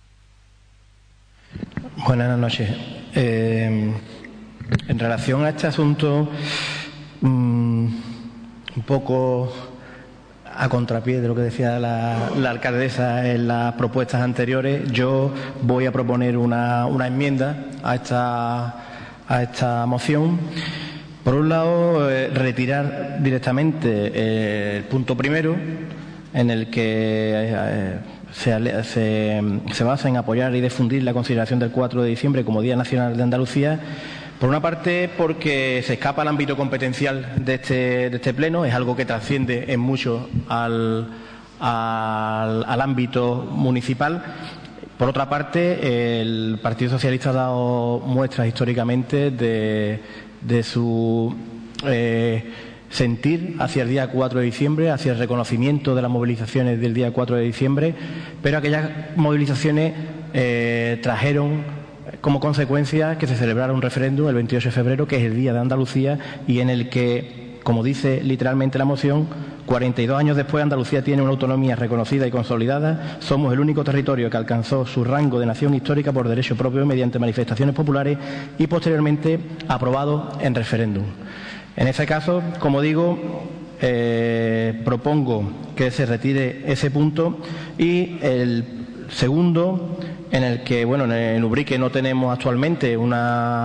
Buenas noches. Eh, en relación a este asunto, mmm, un poco a contrapié de lo que decía la, la alcaldesa en las propuestas anteriores, yo voy a proponer una, una enmienda a esta, a esta moción. Por un lado, eh, retirar directamente eh, el punto primero, en el que eh, se, se, se basa en apoyar y difundir la consideración del cuatro de diciembre como Día Nacional de Andalucía. Por una parte, porque se escapa al ámbito competencial de este, de este Pleno, es algo que trasciende en mucho al, al, al ámbito municipal. Por otra parte, el Partido Socialista ha dado muestras históricamente de, de su eh, sentir hacia el día cuatro de diciembre, hacia el reconocimiento de las movilizaciones del día cuatro de diciembre, pero aquellas movilizaciones eh, trajeron como consecuencia que se celebrara un referéndum el veintiocho de febrero, que es el Día de Andalucía, y en el que, como dice literalmente la moción, cuarenta y dos años después Andalucía tiene una autonomía reconocida y consolidada. Somos el único territorio que alcanzó su rango de nación histórica por derecho propio mediante manifestaciones populares y posteriormente aprobado en referéndum. En ese caso, como digo, eh, propongo que se retire ese punto, y el segundo, en el que, bueno, en Ubrique no tenemos actualmente una,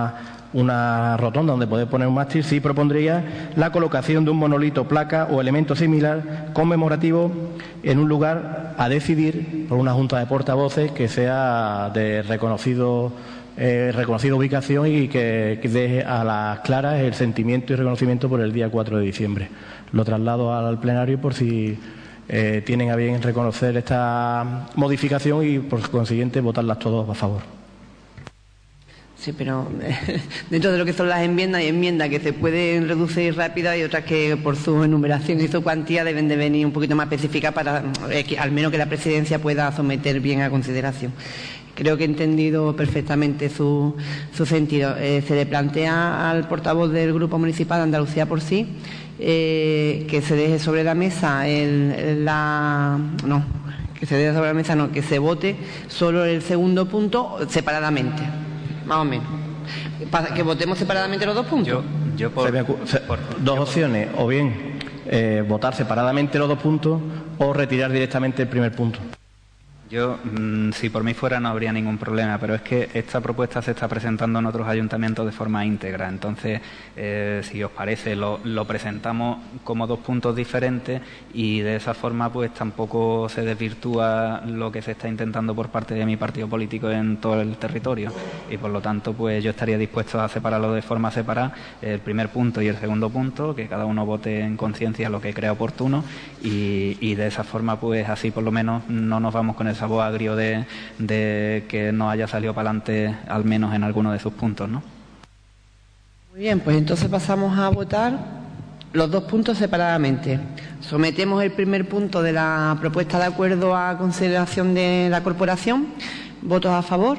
una rotonda donde poder poner un mástil, sí propondría la colocación de un monolito, placa o elemento similar conmemorativo en un lugar a decidir por una junta de portavoces que sea de reconocido, eh, reconocida ubicación y que, que deje a las claras el sentimiento y reconocimiento por el día cuatro de diciembre. Lo traslado al plenario por si eh, tienen a bien reconocer esta modificación y por consiguiente votarlas todos a favor. Sí, pero eh, dentro de lo que son las enmiendas, hay enmiendas que se pueden reducir rápido y otras que por su enumeración y su cuantía deben de venir un poquito más específicas para eh, que, al menos que la presidencia pueda someter bien a consideración. Creo que he entendido perfectamente su, su sentido. Eh, se le plantea al portavoz del Grupo Municipal de Andalucía por sí eh, que se deje sobre la mesa el, la... no, que se deje sobre la mesa, no, que se vote solo el segundo punto separadamente. Más o menos. Para que votemos separadamente los dos puntos. Yo, yo por, se me, se, por, dos yo opciones, por... o bien eh, votar separadamente los dos puntos o retirar directamente el primer punto. Yo, mmm, si por mí fuera, no habría ningún problema, pero es que esta propuesta se está presentando en otros ayuntamientos de forma íntegra. Entonces, eh, si os parece, lo, lo presentamos como dos puntos diferentes y de esa forma pues tampoco se desvirtúa lo que se está intentando por parte de mi partido político en todo el territorio. Y por lo tanto, pues yo estaría dispuesto a separarlo de forma separada, el primer punto y el segundo punto, que cada uno vote en conciencia lo que crea oportuno y, y de esa forma, pues así por lo menos no nos vamos con el sabor agrio de, de que no haya salido para adelante al menos en alguno de sus puntos, ¿no? Muy bien, pues entonces pasamos a votar los dos puntos separadamente. Sometemos el primer punto de la propuesta de acuerdo a consideración de la corporación. ¿Votos a favor?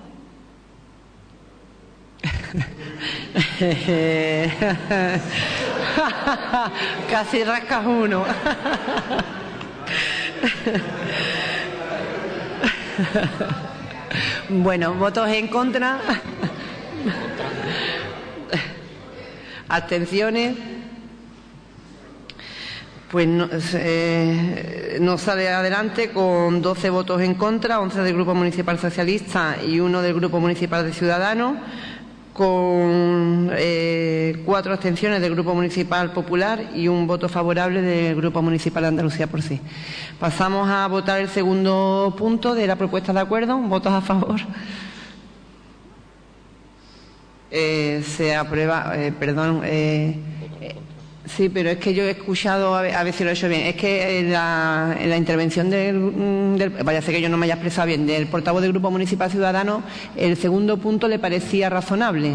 Casi rascas uno. Bueno, votos en contra. Abstenciones. Pues no, eh, no sale adelante con doce votos en contra, once del Grupo Municipal Socialista y uno del Grupo Municipal de Ciudadanos, con eh, cuatro abstenciones del Grupo Municipal Popular y un voto favorable del Grupo Municipal de Andalucía por sí. Pasamos a votar el segundo punto de la propuesta de acuerdo. ¿Votos a favor? Eh, se aprueba, eh, perdón, eh, eh, sí, pero es que yo he escuchado, a ver, a ver si lo he hecho bien, es que en la, en la intervención del, del, vaya, sé que yo no me haya expresado bien, del portavoz del Grupo Municipal Ciudadano, el segundo punto le parecía razonable.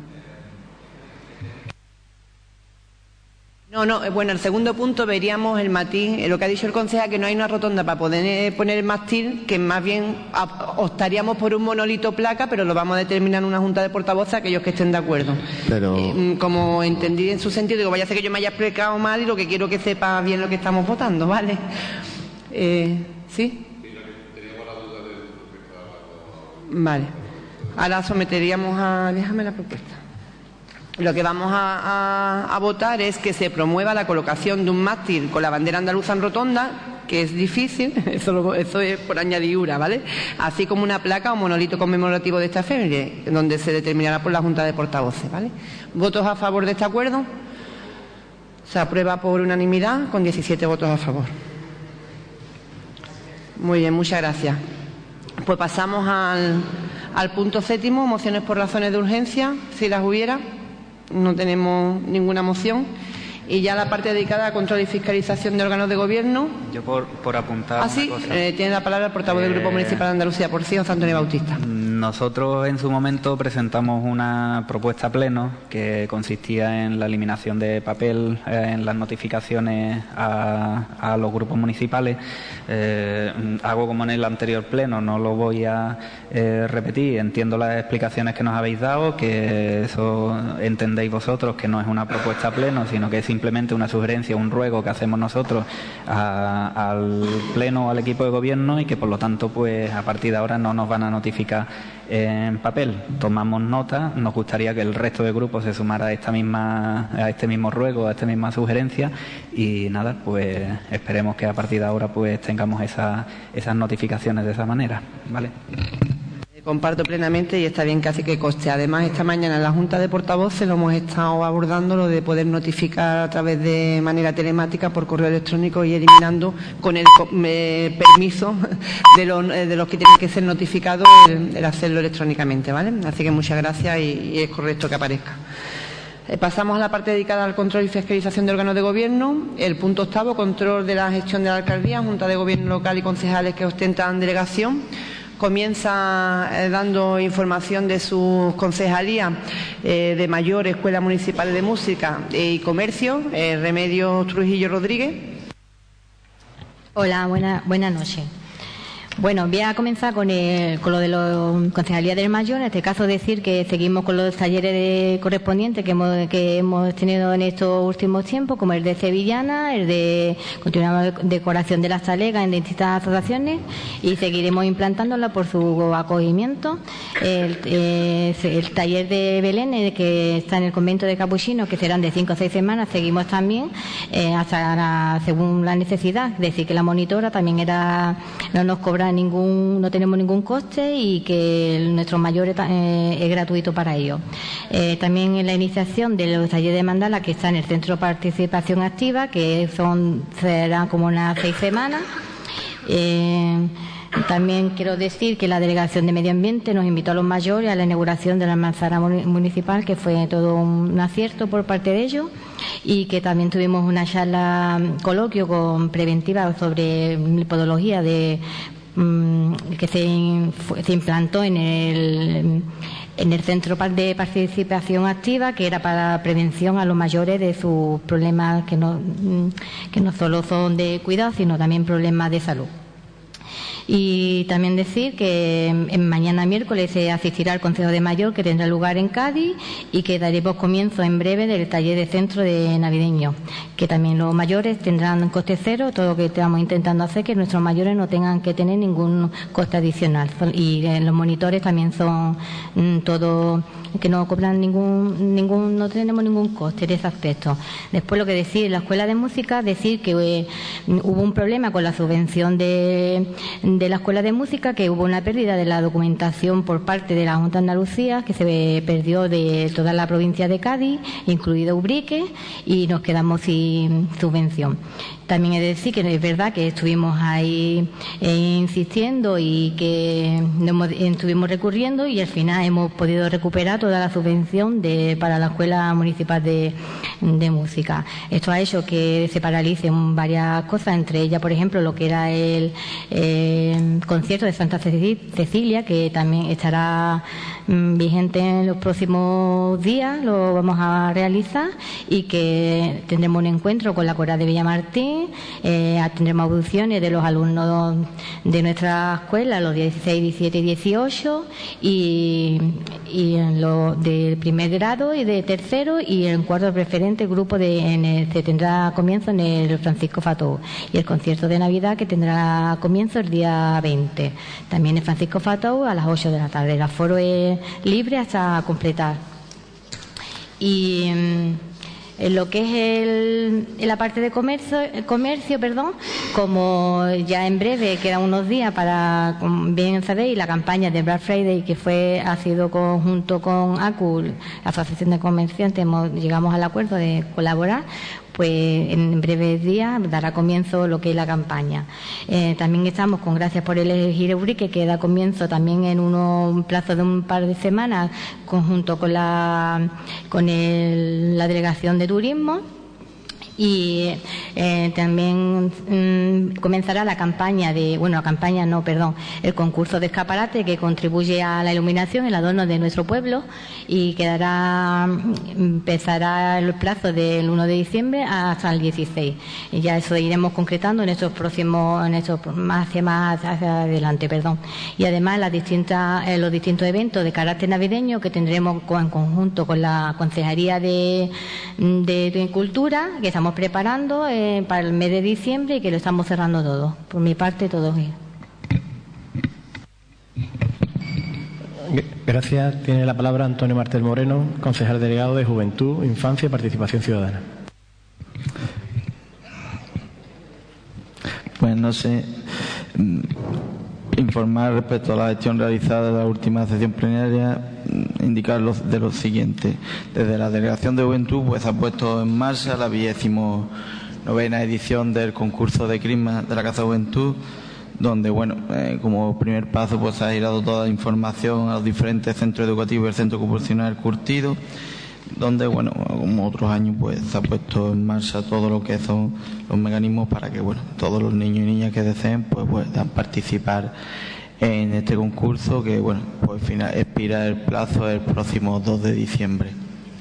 No, no, bueno, el segundo punto veríamos el matiz, lo que ha dicho el concejal, que no hay una rotonda para poder poner el mástil, que más bien optaríamos por un monolito placa, pero lo vamos a determinar en una junta de portavoces aquellos que estén de acuerdo. Pero... Eh, como entendí en su sentido, digo, vaya a ser que yo me haya explicado mal y lo que quiero que sepa bien lo que estamos votando, ¿vale? Eh, ¿Sí? Vale. Ahora someteríamos a... Déjame la propuesta. Lo que vamos a, a, a votar es que se promueva la colocación de un mástil con la bandera andaluza en rotonda, que es difícil, eso, lo, eso es por añadidura, ¿vale? Así como una placa o monolito conmemorativo de esta efeméride, donde se determinará por la Junta de Portavoces, ¿vale? ¿Votos a favor de este acuerdo? Se aprueba por unanimidad con diecisiete votos a favor. Muy bien, muchas gracias. Pues pasamos al, al punto séptimo, mociones por razones de urgencia, si las hubiera. No tenemos ninguna moción. Y ya la parte dedicada a control y fiscalización de órganos de gobierno. Yo por, por apuntar ¿Ah, sí? una cosa. Eh, tiene la palabra el portavoz eh, del Grupo Municipal de Andalucía por sí, José Antonio Bautista. Nosotros en su momento presentamos una propuesta a pleno que consistía en la eliminación de papel eh, en las notificaciones a, a los grupos municipales. Eh, hago como en el anterior pleno, no lo voy a eh, repetir. Entiendo las explicaciones que nos habéis dado, que eso entendéis vosotros, que no es una propuesta a pleno, sino que es simplemente una sugerencia, un ruego que hacemos nosotros a, al pleno o al equipo de gobierno y que por lo tanto pues a partir de ahora no nos van a notificar en papel. Tomamos nota, nos gustaría que el resto de grupos se sumara a esta misma, a este mismo ruego, a esta misma sugerencia y nada, pues esperemos que a partir de ahora pues tengamos esa, esas notificaciones de esa manera, ¿vale? Comparto plenamente y está bien que así que coste. Además, esta mañana en la Junta de Portavoces lo hemos estado abordando, lo de poder notificar a través de manera telemática por correo electrónico y eliminando con el eh, permiso de los, de los que tienen que ser notificados el, el hacerlo electrónicamente, ¿vale? Así que muchas gracias y, y es correcto que aparezca. Eh, pasamos a la parte dedicada al control y fiscalización de órganos de gobierno. El punto octavo, control de la gestión de la alcaldía, Junta de Gobierno local y concejales que ostentan delegación. Comienza eh, dando información de sus concejalías eh, de Mayor, Escuela Municipal de Música y Comercio, eh, Remedios Trujillo Rodríguez. Hola, buena, buenas noches. Bueno, voy a comenzar con, el, con lo de la Concejalía del Mayor. En este caso decir que seguimos con los talleres de, correspondientes que hemos, que hemos tenido en estos últimos tiempos, como el de Sevillana, el de continuamos decoración de las talegas en distintas asociaciones y seguiremos implantándola por su acogimiento. El, eh, el taller de Belén, que está en el convento de Capuchinos, que serán de cinco o seis semanas, seguimos también eh, hasta la, según la necesidad. Decir que la monitora también era no nos cobra ningún, no tenemos ningún coste y que nuestros mayores eh, es gratuito para ellos. Eh, también en la iniciación de los talleres de mandala que está en el Centro de Participación Activa, que son serán como unas seis semanas. Eh, También quiero decir que la Delegación de Medio Ambiente nos invitó a los mayores a la inauguración de la almanzara municipal, que fue todo un acierto por parte de ellos, y que también tuvimos una charla coloquio con preventiva sobre podología de que se, se implantó en el, en el Centro de Participación Activa, que era para prevención a los mayores de sus problemas que no, que no solo son de cuidado, sino también problemas de salud. Y también decir que en mañana miércoles se asistirá al Consejo de Mayor, que tendrá lugar en Cádiz, y que daremos comienzo en breve del taller de centro de navideño, que también los mayores tendrán coste cero, todo lo que estamos intentando hacer, que nuestros mayores no tengan que tener ningún coste adicional. Y eh, los monitores también son mm, todo que no cobran ningún, ningún, no tenemos ningún coste de ese aspecto. Después lo que decir, en la Escuela de Música, decir que eh, hubo un problema con la subvención de, de la Escuela de Música, que hubo una pérdida de la documentación por parte de la Junta de Andalucía, que se perdió de toda la provincia de Cádiz, incluido Ubrique, y nos quedamos sin subvención. También he de decir que es verdad que estuvimos ahí eh, insistiendo y que hemos, estuvimos recurriendo y al final hemos podido recuperar toda la subvención de, para la Escuela Municipal de, de Música. Esto ha hecho que se paralicen varias cosas, entre ellas, por ejemplo, lo que era el eh, concierto de Santa Cecilia, que también estará mm, vigente en los próximos días, lo vamos a realizar, y que tendremos un encuentro con la Coral de Villamartín. Eh, tendremos audiciones de los alumnos de nuestra escuela, los dieciséis, diecisiete y dieciocho, y, y en los de primer grado y de tercero, y en cuarto preferente grupo de, en el, se tendrá comienzo en el Francisco Fatou, y el concierto de Navidad que tendrá comienzo el día veinte, también en Francisco Fatou a las ocho de la tarde. El aforo es libre hasta completar. Y en lo que es el, en la parte de comercio, comercio, perdón, como ya en breve quedan unos días para, como bien sabéis, la campaña de Black Friday, que fue ha sido conjunto con A C U, la Asociación de Comerciantes, hemos, llegamos al acuerdo de colaborar. Pues en breves días dará comienzo lo que es la campaña. Eh, también estamos con Gracias por elegir Ubrique, que da comienzo también en uno, un plazo de un par de semanas, conjunto con la, con el, la Delegación de Turismo. Y eh, también mmm, comenzará la campaña de, bueno, la campaña no, perdón, el concurso de escaparate, que contribuye a la iluminación, el adorno de nuestro pueblo, y quedará, empezará el plazo del uno de diciembre hasta el dieciséis. Y ya eso iremos concretando en estos próximos, en estos más hacia más hacia adelante, perdón. Y además las distintas, eh, los distintos eventos de carácter navideño que tendremos en conjunto con la Consejería de, de, de Cultura, que estamos preparando eh, para el mes de diciembre, y que lo estamos cerrando todo. Por mi parte, todo bien. Gracias. Tiene la palabra Antonio Martel Moreno, concejal delegado de Juventud, Infancia y Participación Ciudadana. Pues no sé. informar respecto a la gestión realizada en la última sesión plenaria, indicar lo, de lo siguiente. Desde la Delegación de Juventud pues ha puesto en marcha la vigésimo novena edición del concurso de Crisma de la Casa de Juventud, donde, bueno, eh, como primer paso pues se ha girado toda la información a los diferentes centros educativos y el centro ocupacional Curtido, donde, bueno, como otros años, pues se ha puesto en marcha todo lo que son los mecanismos para que, bueno, todos los niños y niñas que deseen pues puedan participar en este concurso, que, bueno, pues final, expira el plazo el próximo dos de diciembre.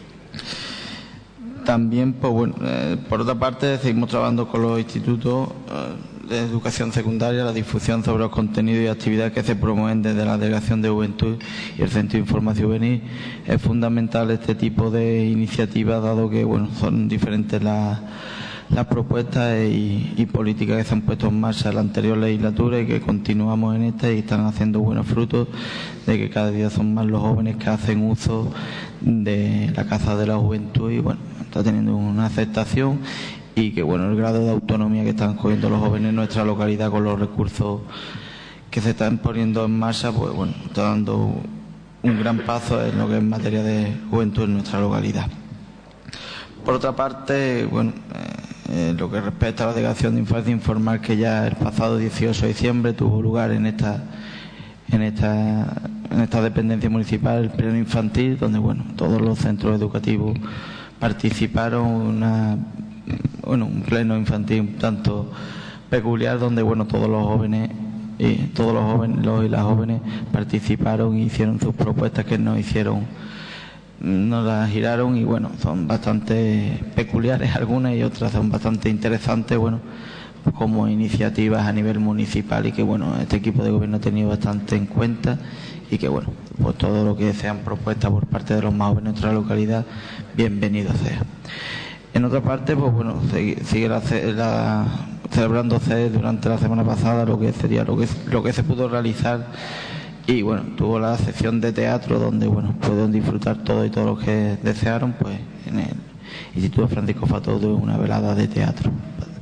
También, pues bueno, eh, por otra parte, seguimos trabajando con los institutos eh, de educación secundaria, la difusión sobre los contenidos y actividades que se promueven desde la Delegación de Juventud y el Centro de Información Juvenil. Es fundamental este tipo de iniciativas, dado que, bueno, son diferentes las, las propuestas y, y políticas que se han puesto en marcha en la anterior legislatura y que continuamos en esta y están haciendo buenos frutos, de que cada día son más los jóvenes que hacen uso de la Casa de la Juventud y, bueno, está teniendo una aceptación y que, bueno, el grado de autonomía que están cogiendo los jóvenes en nuestra localidad con los recursos que se están poniendo en marcha, pues bueno, está dando un gran paso en lo que es materia de juventud en nuestra localidad. Por otra parte, bueno, eh, lo que respecta a la Delegación de Infancia, informar que ya el pasado dieciocho de diciembre tuvo lugar en esta en esta en esta dependencia municipal el pleno infantil, donde, bueno, todos los centros educativos participaron, una bueno, un pleno infantil un tanto peculiar, donde, bueno, todos los jóvenes y todos los jóvenes los y las jóvenes participaron y hicieron sus propuestas que nos hicieron, nos las giraron y, bueno, son bastante peculiares algunas y otras son bastante interesantes, bueno, como iniciativas a nivel municipal y que, bueno, este equipo de gobierno ha tenido bastante en cuenta y que, bueno, pues todo lo que sean propuestas por parte de los más jóvenes de nuestra localidad, bienvenido sea. En otra parte, pues bueno, sigue la, la, celebrándose durante la semana pasada lo que sería lo que, lo que se pudo realizar y, bueno, tuvo la sección de teatro donde, bueno, pudieron disfrutar todo y todos los que desearon, pues en el Instituto Francisco Fató de una velada de teatro.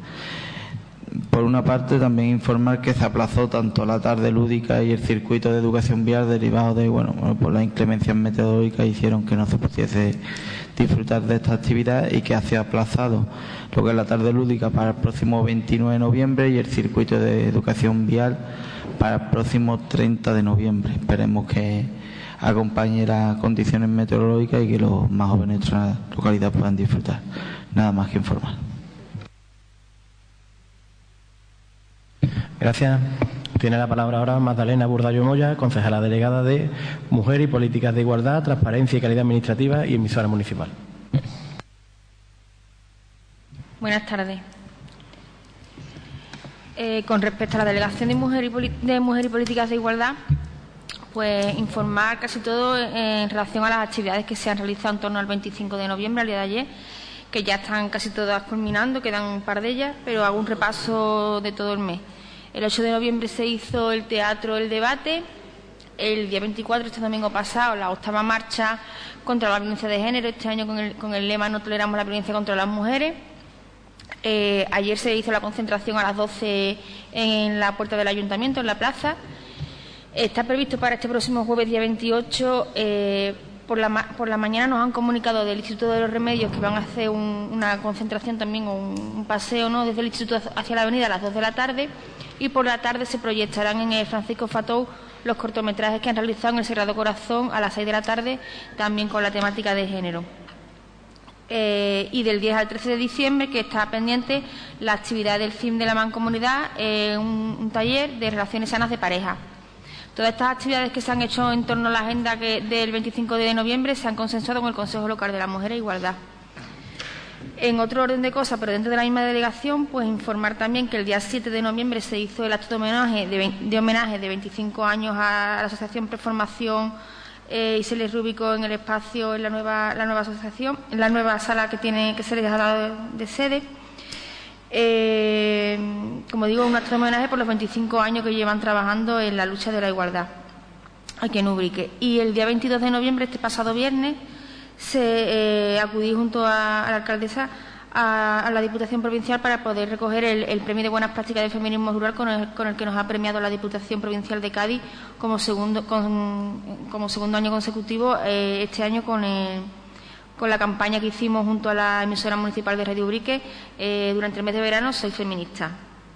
Por una parte, también informar que se aplazó tanto la tarde lúdica y el circuito de educación vial derivado de, bueno, por las inclemencias meteorológicas hicieron que no se pudiese disfrutar de esta actividad y que ha sido aplazado lo que es la tarde lúdica para el próximo veintinueve de noviembre y el circuito de educación vial para el próximo treinta de noviembre. Esperemos que acompañe las condiciones meteorológicas y que los más jóvenes de nuestra localidad puedan disfrutar. Nada más que informar. Gracias. Tiene la palabra ahora Magdalena Burdallo Moya, concejala delegada de Mujer y Políticas de Igualdad, Transparencia y Calidad Administrativa y emisora municipal. Buenas tardes. Eh, con respecto a la Delegación de Mujer y, Poli- de Mujer y Políticas de Igualdad, pues informar casi todo en relación a las actividades que se han realizado en torno al veinticinco de noviembre, al día de ayer, que ya están casi todas culminando, quedan un par de ellas, pero hago un repaso de todo el mes. El ocho de noviembre se hizo el teatro El Debate. El día veinticuatro, este domingo pasado, la octava marcha contra la violencia de género, este año con el, con el lema No toleramos la violencia contra las mujeres. Eh, ayer se hizo la concentración a las doce en la puerta del ayuntamiento, en la plaza. Está previsto para este próximo jueves, día veintiocho, eh, por, la, por la mañana nos han comunicado del Instituto de los Remedios que van a hacer un, una concentración también, o un, un paseo, ¿no?, desde el Instituto hacia la avenida a las dos de la tarde. Y por la tarde se proyectarán en el Francisco Fatou los cortometrajes que han realizado en el Sagrado Corazón a las seis de la tarde, también con la temática de género. Eh, y del diez al trece de diciembre, que está pendiente la actividad del C I M de la Mancomunidad, eh, un, un taller de relaciones sanas de pareja. Todas estas actividades que se han hecho en torno a la agenda que, del veinticinco de noviembre se han consensuado con el Consejo Local de la Mujer e Igualdad. En otro orden de cosas, pero dentro de la misma delegación, pues informar también que el día siete de noviembre se hizo el acto de homenaje de, de, homenaje de veinticinco años a la Asociación Preformación eh, Iseli Rúbico en el espacio, en la nueva, la nueva asociación, en la nueva sala que tiene que se les ha dado de, de sede. Eh, como digo, un acto de homenaje por los veinticinco años que llevan trabajando en la lucha de la igualdad aquí en Ubrique. Y el día veintidós de noviembre, este pasado viernes, se eh, acudí junto a, a la alcaldesa a, a la Diputación Provincial para poder recoger el, el premio de buenas prácticas de feminismo rural con el, con el que nos ha premiado la Diputación Provincial de Cádiz como segundo, con, como segundo año consecutivo, eh, este año con el, con la campaña que hicimos junto a la emisora municipal de Radio Ubrique eh, durante el mes de verano, Soy Feminista.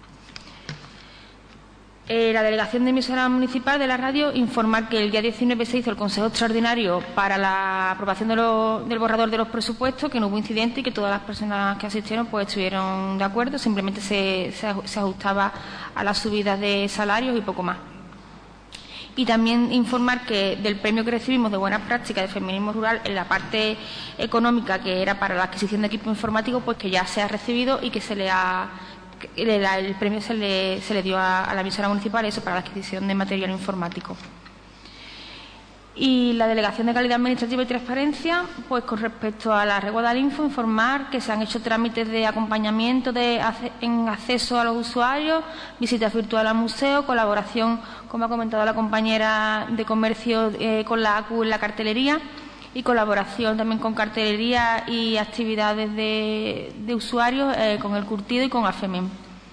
Eh, la Delegación de Emisora Municipal de la Radio informar que el día diecinueve se hizo el Consejo Extraordinario para la aprobación de lo, del borrador de los presupuestos, que no hubo incidente y que todas las personas que asistieron pues estuvieron de acuerdo, simplemente se, se, se ajustaba a las subidas de salarios y poco más. Y también informar que del premio que recibimos de buenas prácticas de feminismo rural en la parte económica, que era para la adquisición de equipo informático, pues que ya se ha recibido y que se le ha El, el premio se le, se le dio a, a la emisora municipal, eso, para la adquisición de material informático. Y la Delegación de Calidad Administrativa y Transparencia, pues con respecto a la Regua del Info, informar que se han hecho trámites de acompañamiento de, en acceso a los usuarios, visitas virtuales al museo, colaboración, como ha comentado la compañera de Comercio, eh, con la A C U en la cartelería, y colaboración también con cartelería y actividades de, de usuarios eh, con el curtido y con AFEMEN.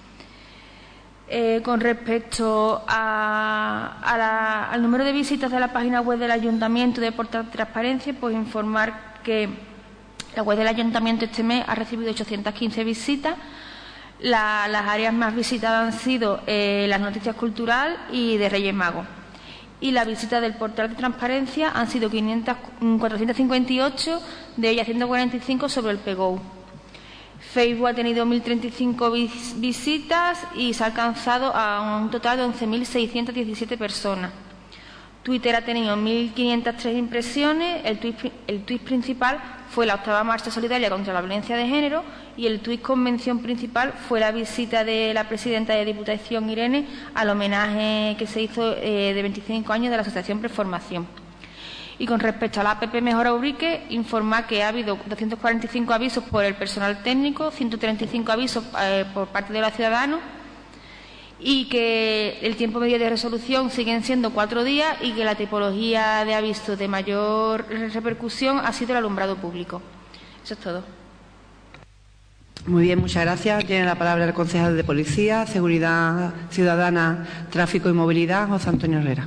Eh, con respecto a, a la, al número de visitas de la página web del Ayuntamiento de Portal de Transparencia, pues informar que la web del Ayuntamiento este mes ha recibido ochocientas quince visitas. La, las áreas más visitadas han sido eh, las noticias culturales y de Reyes Magos. Y la visita del portal de transparencia han sido cuatrocientas cincuenta y ocho, de ellas ciento cuarenta y cinco sobre el P G O U. Facebook ha tenido mil treinta y cinco vis visitas y se ha alcanzado a un total de once mil seiscientas diecisiete personas. Twitter ha tenido mil quinientas tres impresiones, el tuit, el tuit principal fue la octava marcha solidaria contra la violencia de género y el tuit con mención principal fue la visita de la presidenta de Diputación, Irene, al homenaje que se hizo eh, de veinticinco años de la Asociación Preformación. Y con respecto a la A P P Mejora Ubrique, informar que ha habido doscientos cuarenta y cinco avisos por el personal técnico, ciento treinta y cinco avisos eh, por parte de los ciudadanos, y que el tiempo medio de resolución siguen siendo cuatro días y que la tipología de aviso de mayor repercusión ha sido el alumbrado público. Eso es todo. Muy bien, muchas gracias. Tiene la palabra el concejal de Policía, Seguridad Ciudadana, Tráfico y Movilidad, José Antonio Herrera.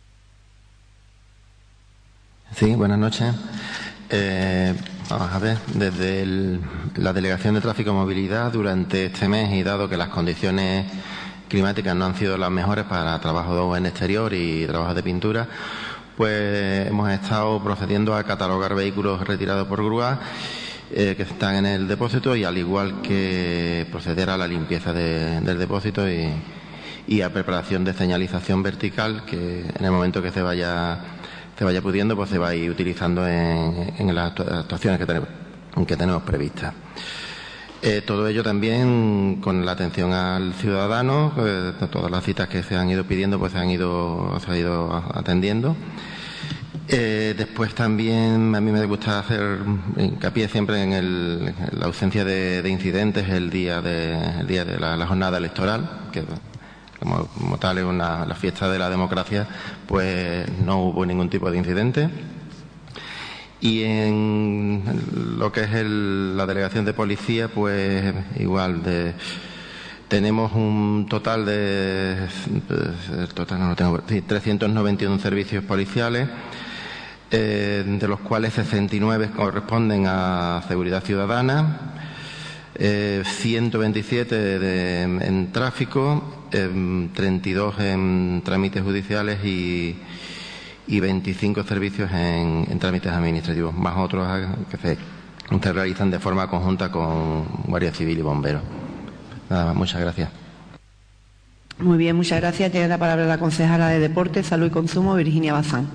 Sí, buenas noches. Eh, vamos a ver, desde el, la Delegación de Tráfico y Movilidad, durante este mes, y dado que las condiciones climáticas no han sido las mejores para trabajo en exterior y trabajo de pintura, pues hemos estado procediendo a catalogar vehículos retirados por grúa eh, que están en el depósito, y al igual que proceder a la limpieza de, del depósito y, y a preparación de señalización vertical, que en el momento que se vaya se vaya pudiendo, pues se va a ir utilizando en, en las actuaciones que tenemos, que tenemos previstas. Eh, todo ello también con la atención al ciudadano, eh, todas las citas que se han ido pidiendo pues se han ido, se ha ido atendiendo. Eh, después también a mí me gusta hacer hincapié siempre en, el, en la ausencia de, de incidentes el día de, el día de la, la jornada electoral, que como, como tal es una, la fiesta de la democracia, pues no hubo ningún tipo de incidente. Y en lo que es el, la delegación de policía, pues igual de, tenemos un total de el total no lo tengo, sí, trescientos noventa y uno servicios policiales, eh, de los cuales sesenta y nueve corresponden a seguridad ciudadana, eh, ciento veintisiete de, en tráfico, eh, treinta y dos en trámites judiciales y y veinticinco servicios en, en trámites administrativos, más otros que se, se realizan de forma conjunta con Guardia Civil y Bomberos. Nada más, muchas gracias. Muy bien, muchas gracias. Tiene la palabra la concejala de Deportes, Salud y Consumo, Virginia Bazán.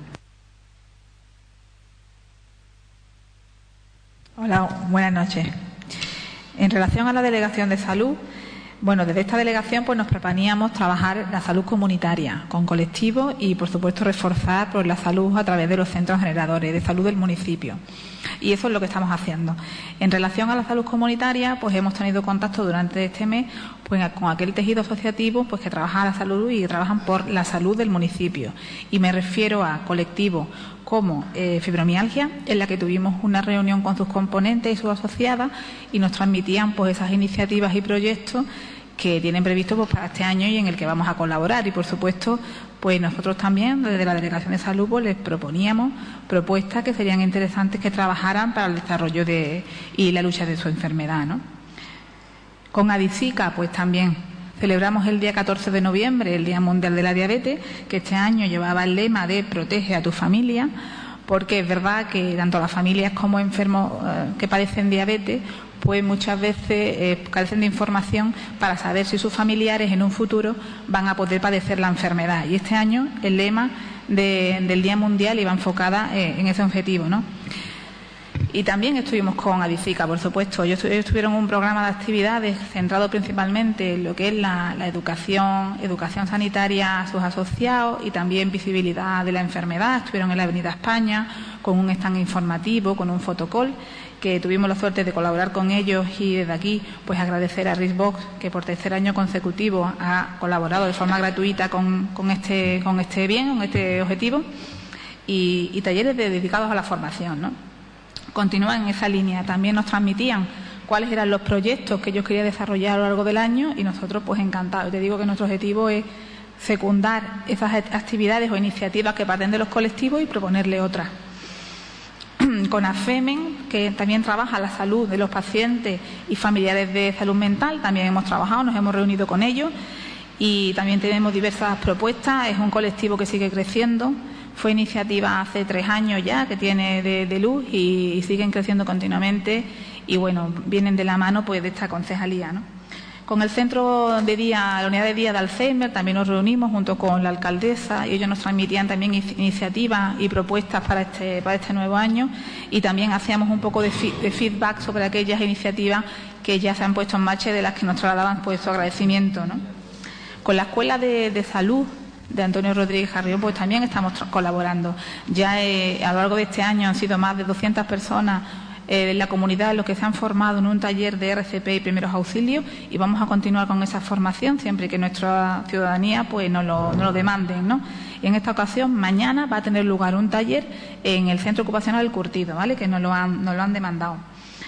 Hola, buenas noches. En relación a la Delegación de Salud, bueno, desde esta delegación pues nos proponíamos trabajar la salud comunitaria con colectivos y, por supuesto, reforzar pues, la salud a través de los centros generadores de salud del municipio. Y eso es lo que estamos haciendo. En relación a la salud comunitaria, pues hemos tenido contacto durante este mes pues, con aquel tejido asociativo pues, que trabaja la salud y trabajan por la salud del municipio. Y me refiero a colectivos como eh, fibromialgia, en la que tuvimos una reunión con sus componentes y sus asociadas y nos transmitían pues, esas iniciativas y proyectos que tienen previsto pues, para este año y en el que vamos a colaborar. Y, por supuesto, pues nosotros también, desde la Delegación de Salud, pues, les proponíamos propuestas que serían interesantes que trabajaran para el desarrollo de, y la lucha de su enfermedad, ¿no? Con ADISICA, pues también celebramos el día catorce de noviembre, el Día Mundial de la Diabetes, que este año llevaba el lema de Protege a tu familia, porque es verdad que tanto las familias como enfermos eh, que padecen diabetes pues muchas veces eh, carecen de información para saber si sus familiares en un futuro van a poder padecer la enfermedad. Y este año el lema de, del Día Mundial iba enfocada eh, en ese objetivo, ¿no? Y también estuvimos con ADISICA, por supuesto. Ellos estuvieron en un programa de actividades centrado principalmente en lo que es la, la educación, educación sanitaria a sus asociados y también visibilidad de la enfermedad. Estuvieron en la Avenida España con un stand informativo, con un fotocall, que tuvimos la suerte de colaborar con ellos y desde aquí pues agradecer a Risbox, que por tercer año consecutivo ha colaborado de forma gratuita con, con, este, con este bien, con este objetivo, y, y talleres de, dedicados a la formación, ¿no? Continúan en esa línea. También nos transmitían cuáles eran los proyectos que ellos querían desarrollar a lo largo del año y nosotros pues encantados. Te digo que nuestro objetivo es secundar esas actividades o iniciativas que parten de los colectivos y proponerle otras. Con AFEMEN, que también trabaja la salud de los pacientes y familiares de salud mental, también hemos trabajado, nos hemos reunido con ellos y también tenemos diversas propuestas. Es un colectivo que sigue creciendo. Fue iniciativa hace tres años ya que tiene de, de luz y, y siguen creciendo continuamente y bueno, vienen de la mano pues de esta concejalía, ¿no? Con el centro de día, la unidad de día de Alzheimer, también nos reunimos junto con la alcaldesa y ellos nos transmitían también iniciativas y propuestas para este, para este nuevo año y también hacíamos un poco de, fi, de feedback sobre aquellas iniciativas que ya se han puesto en marcha y de las que nos trasladaban pues su agradecimiento, ¿no? Con la Escuela de, de Salud de Antonio Rodríguez Carrión, pues también estamos colaborando. Ya eh, a lo largo de este año han sido más de doscientas personas eh, en la comunidad los que se han formado en un taller de R C P y primeros auxilios y vamos a continuar con esa formación siempre que nuestra ciudadanía pues nos lo, nos lo demanden, ¿no? Y en esta ocasión, mañana va a tener lugar un taller en el Centro Ocupacional del Curtido, ¿vale? Que nos lo han, nos lo han demandado.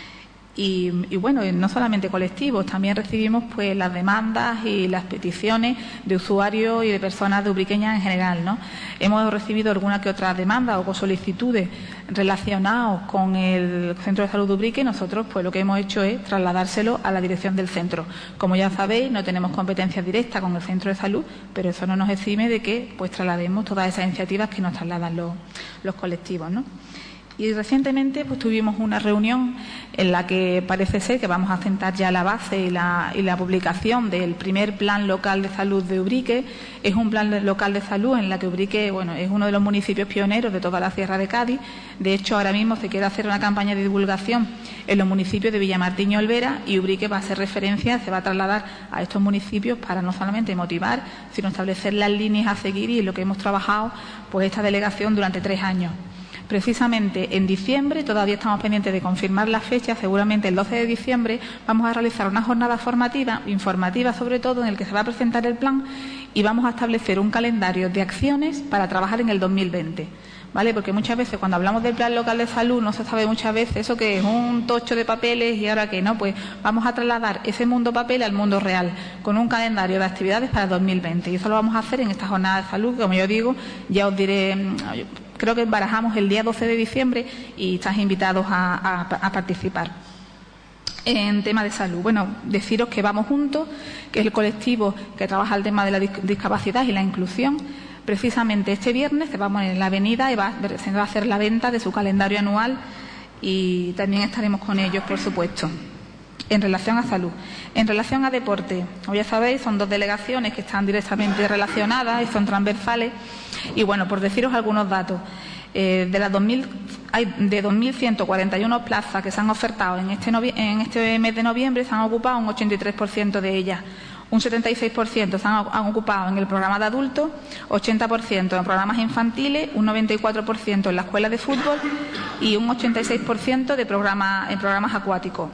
Y, y bueno, no solamente colectivos, también recibimos pues las demandas y las peticiones de usuarios y de personas de Ubriqueñas en general, ¿no? Hemos recibido alguna que otra demanda o solicitudes relacionadas con el Centro de Salud de Ubrique y nosotros pues lo que hemos hecho es trasladárselo a la dirección del centro. Como ya sabéis, no tenemos competencia directa con el Centro de Salud, pero eso no nos exime de que pues traslademos todas esas iniciativas que nos trasladan los, los colectivos, ¿no? Y recientemente pues tuvimos una reunión en la que parece ser que vamos a sentar ya la base y la, y la publicación del primer plan local de salud de Ubrique. Es un plan local de salud en la que Ubrique, bueno, es uno de los municipios pioneros de toda la Sierra de Cádiz. De hecho, ahora mismo se quiere hacer una campaña de divulgación en los municipios de Villamartín y Olvera y Ubrique va a hacer referencia, se va a trasladar a estos municipios para no solamente motivar, sino establecer las líneas a seguir y lo que hemos trabajado pues esta delegación durante tres años. Precisamente en diciembre, todavía estamos pendientes de confirmar la fecha, seguramente el doce de diciembre vamos a realizar una jornada formativa, informativa sobre todo, en el que se va a presentar el plan y vamos a establecer un calendario de acciones para trabajar en el dos mil veinte. ¿Vale? Porque muchas veces cuando hablamos del plan local de salud no se sabe muchas veces eso que es un tocho de papeles y ahora que no, pues vamos a trasladar ese mundo papel al mundo real con un calendario de actividades para dos mil veinte y eso lo vamos a hacer en esta jornada de salud que, como yo digo, ya os diré, creo que barajamos el día doce de diciembre y estáis invitados a, a, a participar. En tema de salud, bueno, deciros que Vamos Juntos, que es el colectivo que trabaja el tema de la discapacidad y la inclusión. Precisamente este viernes se va a poner en la avenida y va, se va a hacer la venta de su calendario anual y también estaremos con ellos, por supuesto. En relación a salud. En relación a deporte, como ya sabéis, son dos delegaciones que están directamente relacionadas y son transversales. Y bueno, por deciros algunos datos, eh, de las dos mil, hay de dos mil ciento cuarenta y una plazas que se han ofertado en este, en este mes de noviembre, se han ocupado un ochenta y tres por ciento de ellas. Un setenta y seis por ciento se han, han ocupado en el programa de adultos, ochenta por ciento en programas infantiles, un noventa y cuatro por ciento en la escuela de fútbol y un ochenta y seis por ciento de programa, en programas acuáticos.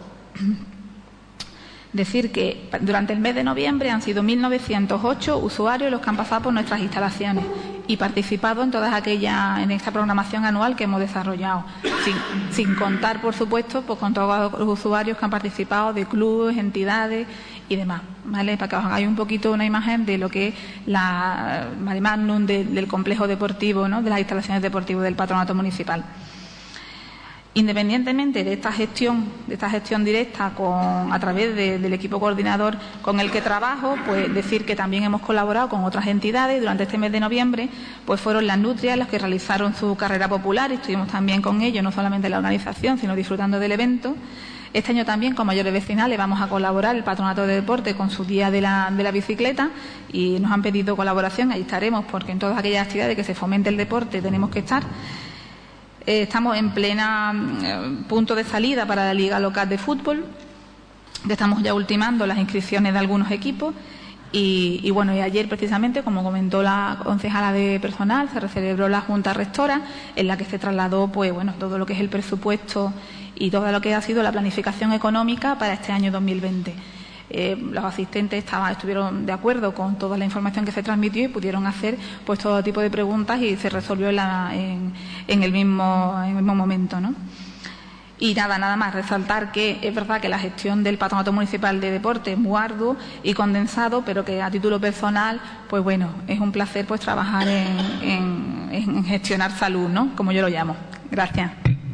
Decir que durante el mes de noviembre han sido mil novecientos ocho usuarios los que han pasado por nuestras instalaciones y participado en todas aquellas, en esta programación anual que hemos desarrollado, sin, sin contar, por supuesto, pues con todos los usuarios que han participado de clubes, entidades y demás, ¿vale? Para que os hagáis un poquito una imagen de lo que es la mare magnum de, del complejo deportivo, ¿no?, de las instalaciones deportivas del Patronato Municipal. Independientemente de esta gestión, de esta gestión directa con, a través de, del equipo coordinador con el que trabajo, pues decir que también hemos colaborado con otras entidades. Durante este mes de noviembre, pues fueron las Nutrias las que realizaron su carrera popular y estuvimos también con ellos, no solamente en la organización, sino disfrutando del evento. Este año también, con mayores vecinales, vamos a colaborar el Patronato de Deporte con su Día de la, de la Bicicleta y nos han pedido colaboración. Ahí estaremos porque en todas aquellas actividades que se fomente el deporte tenemos que estar. Eh, estamos en plena eh, punto de salida para la Liga Local de Fútbol, que estamos ya ultimando las inscripciones de algunos equipos. Y, y bueno, y ayer precisamente, como comentó la concejala de personal, se celebró la Junta Rectora, en la que se trasladó pues bueno todo lo que es el presupuesto y todo lo que ha sido la planificación económica para este año dos mil veinte. Eh, los asistentes estaban, estuvieron de acuerdo con toda la información que se transmitió y pudieron hacer pues todo tipo de preguntas y se resolvió en, la, en, en, el, mismo, en el mismo momento, ¿no? Y nada, nada más, resaltar que es verdad que la gestión del Patronato Municipal de Deporte es muy arduo y condensado, pero que a título personal, pues bueno, es un placer pues trabajar en, en, en gestionar salud, ¿no?, como yo lo llamo. Gracias.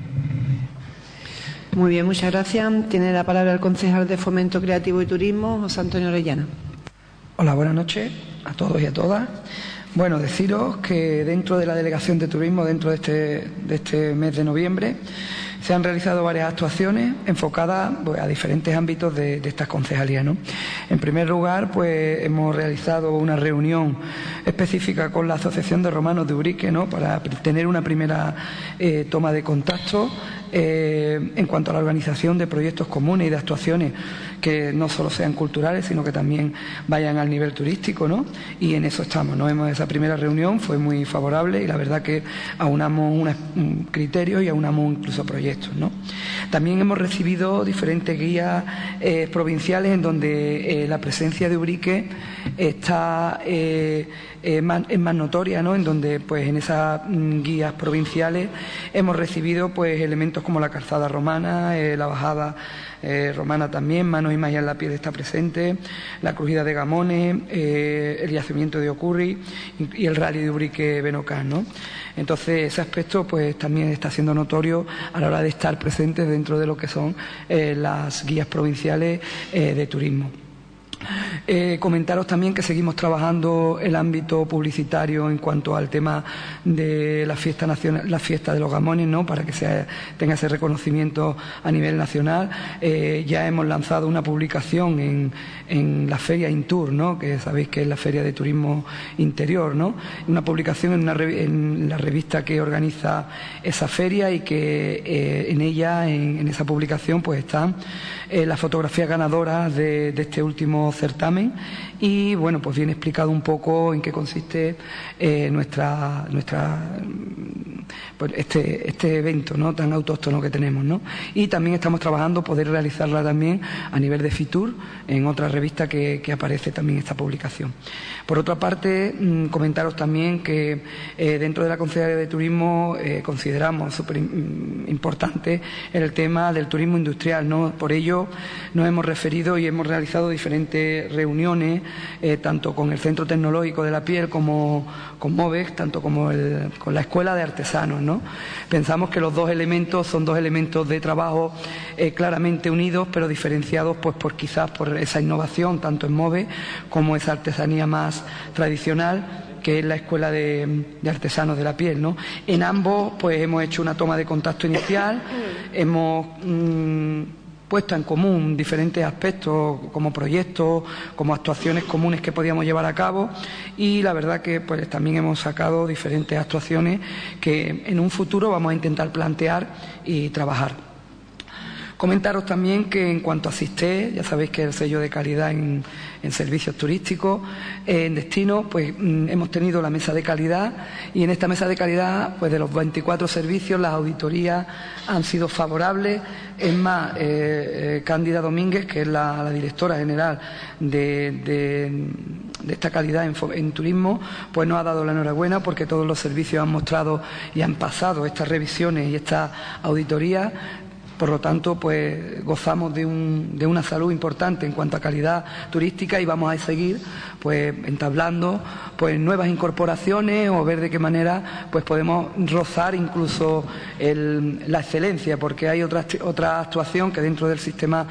Muy bien, muchas gracias. Tiene la palabra el concejal de Fomento Creativo y Turismo, José Antonio Orellana. Hola, buenas noches a todos y a todas. Bueno, deciros que dentro de la Delegación de Turismo, dentro de este, de este mes de noviembre, se han realizado varias actuaciones enfocadas pues, a diferentes ámbitos de, de estas concejalías, ¿no? En primer lugar, pues hemos realizado una reunión específica con la Asociación de Romanos de Ubrique, ¿no?, para tener una primera eh, toma de contacto eh, en cuanto a la organización de proyectos comunes y de actuaciones que no solo sean culturales, sino que también vayan al nivel turístico, ¿no? Y en eso estamos, ¿no? Hemos, esa primera reunión fue muy favorable y la verdad que aunamos una, un criterio y aunamos incluso proyectos, ¿no? También hemos recibido diferentes guías eh, provinciales en donde eh, la presencia de Ubrique está eh, eh, más, es más notoria, ¿no?, en donde pues en esas mm, guías provinciales hemos recibido pues elementos como la calzada romana, eh, la bajada Eh, romana también, Manos y Magia en la Piel está presente, la crujida de Gamones, eh, el yacimiento de Ocurri y el rally de Ubrique-Benocán, ¿no? Entonces ese aspecto pues también está siendo notorio a la hora de estar presentes dentro de lo que son eh, las guías provinciales eh, de turismo. Eh, comentaros también que seguimos trabajando el ámbito publicitario en cuanto al tema de la fiesta nacional, la fiesta de los Gamones, ¿no?, para que se tenga ese reconocimiento a nivel nacional. Eh, ya hemos lanzado una publicación en, en la feria Intur, ¿no?, que sabéis que es la feria de turismo interior, ¿no?, una publicación en, una, en la revista que organiza esa feria y que eh, en ella, en, en esa publicación, pues están eh, las fotografías ganadoras de, de este último certamen y bueno, pues viene explicado un poco en qué consiste eh, nuestra nuestra pues este este evento, ¿no?, tan autóctono que tenemos, ¿no? Y también estamos trabajando poder realizarla también a nivel de Fitur en otra revista que, que aparece también esta publicación. Por otra parte, mmm, comentaros también que eh, dentro de la Concejalía de Turismo eh, consideramos súper importante el tema del turismo industrial, ¿no? Por ello nos hemos referido y hemos realizado diferentes reuniones eh, tanto con el Centro Tecnológico de la Piel como con MOVEX, tanto como el, con la Escuela de Artesanos, ¿no? Pensamos que los dos elementos son dos elementos de trabajo eh, claramente unidos, pero diferenciados pues por quizás por esa innovación tanto en MOVEX como esa artesanía más tradicional que es la Escuela de, de Artesanos de la Piel, ¿no? En ambos pues hemos hecho una toma de contacto inicial, hemos mmm, puesto en común diferentes aspectos como proyectos, como actuaciones comunes que podíamos llevar a cabo y la verdad que pues también hemos sacado diferentes actuaciones que en un futuro vamos a intentar plantear y trabajar. Comentaros también que en cuanto a SISTE, ya sabéis que es el sello de calidad en, en servicios turísticos, eh, en destino, pues mm, hemos tenido la mesa de calidad y en esta mesa de calidad, pues de los veinticuatro servicios, las auditorías han sido favorables. Es más, eh, eh, Cándida Domínguez, que es la, la directora general de, de, de esta calidad en, en turismo, pues nos ha dado la enhorabuena porque todos los servicios han mostrado y han pasado estas revisiones y estas auditorías. Por lo tanto, pues gozamos de, un, de una salud importante en cuanto a calidad turística y vamos a seguir pues entablando pues nuevas incorporaciones o ver de qué manera pues podemos rozar incluso el, la excelencia, porque hay otra otra actuación que dentro del sistema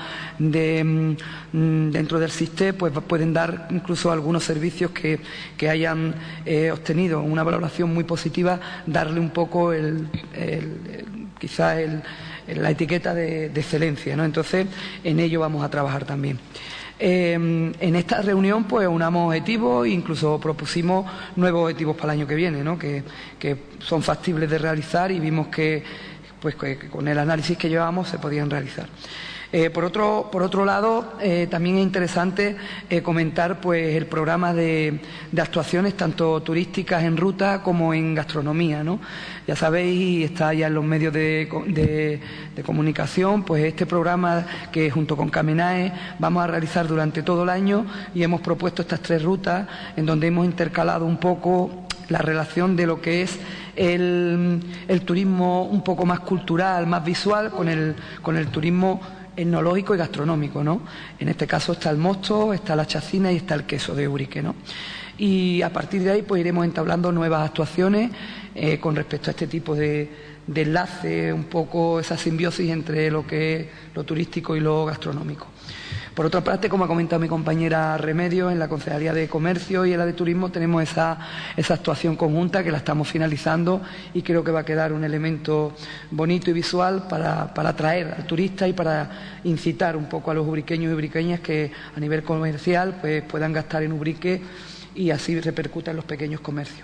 de dentro del SISTE pues pueden dar incluso algunos servicios que, que hayan eh, obtenido una valoración muy positiva, darle un poco el, el, el quizás el la etiqueta de, de excelencia, ¿no? Entonces, en ello vamos a trabajar también. Eh, en esta reunión, pues, unamos objetivos e incluso propusimos nuevos objetivos para el año que viene, ¿no? Que, que son factibles de realizar y vimos que, pues, que, que con el análisis que llevamos se podían realizar. Eh, por otro, por otro lado, eh, también es interesante eh, comentar pues, el programa de, de actuaciones tanto turísticas en ruta como en gastronomía, ¿no? Ya sabéis, y está ya en los medios de, de, de comunicación, pues este programa que junto con Camenae vamos a realizar durante todo el año y hemos propuesto estas tres rutas en donde hemos intercalado un poco la relación de lo que es el, el turismo un poco más cultural, más visual, con el, con el turismo etnológico y gastronómico, ¿no? En este caso está el mosto, está la chacina y está el queso de Ubrique, ¿no? Y a partir de ahí pues iremos entablando nuevas actuaciones eh, con respecto a este tipo de, de enlace, un poco esa simbiosis entre lo que es lo turístico y lo gastronómico. Por otra parte, como ha comentado mi compañera Remedios, en la Concejalía de Comercio y en la de Turismo tenemos esa, esa actuación conjunta que la estamos finalizando y creo que va a quedar un elemento bonito y visual para, para atraer al turista y para incitar un poco a los ubriqueños y ubriqueñas que a nivel comercial pues, puedan gastar en Ubrique y así repercuta en los pequeños comercios.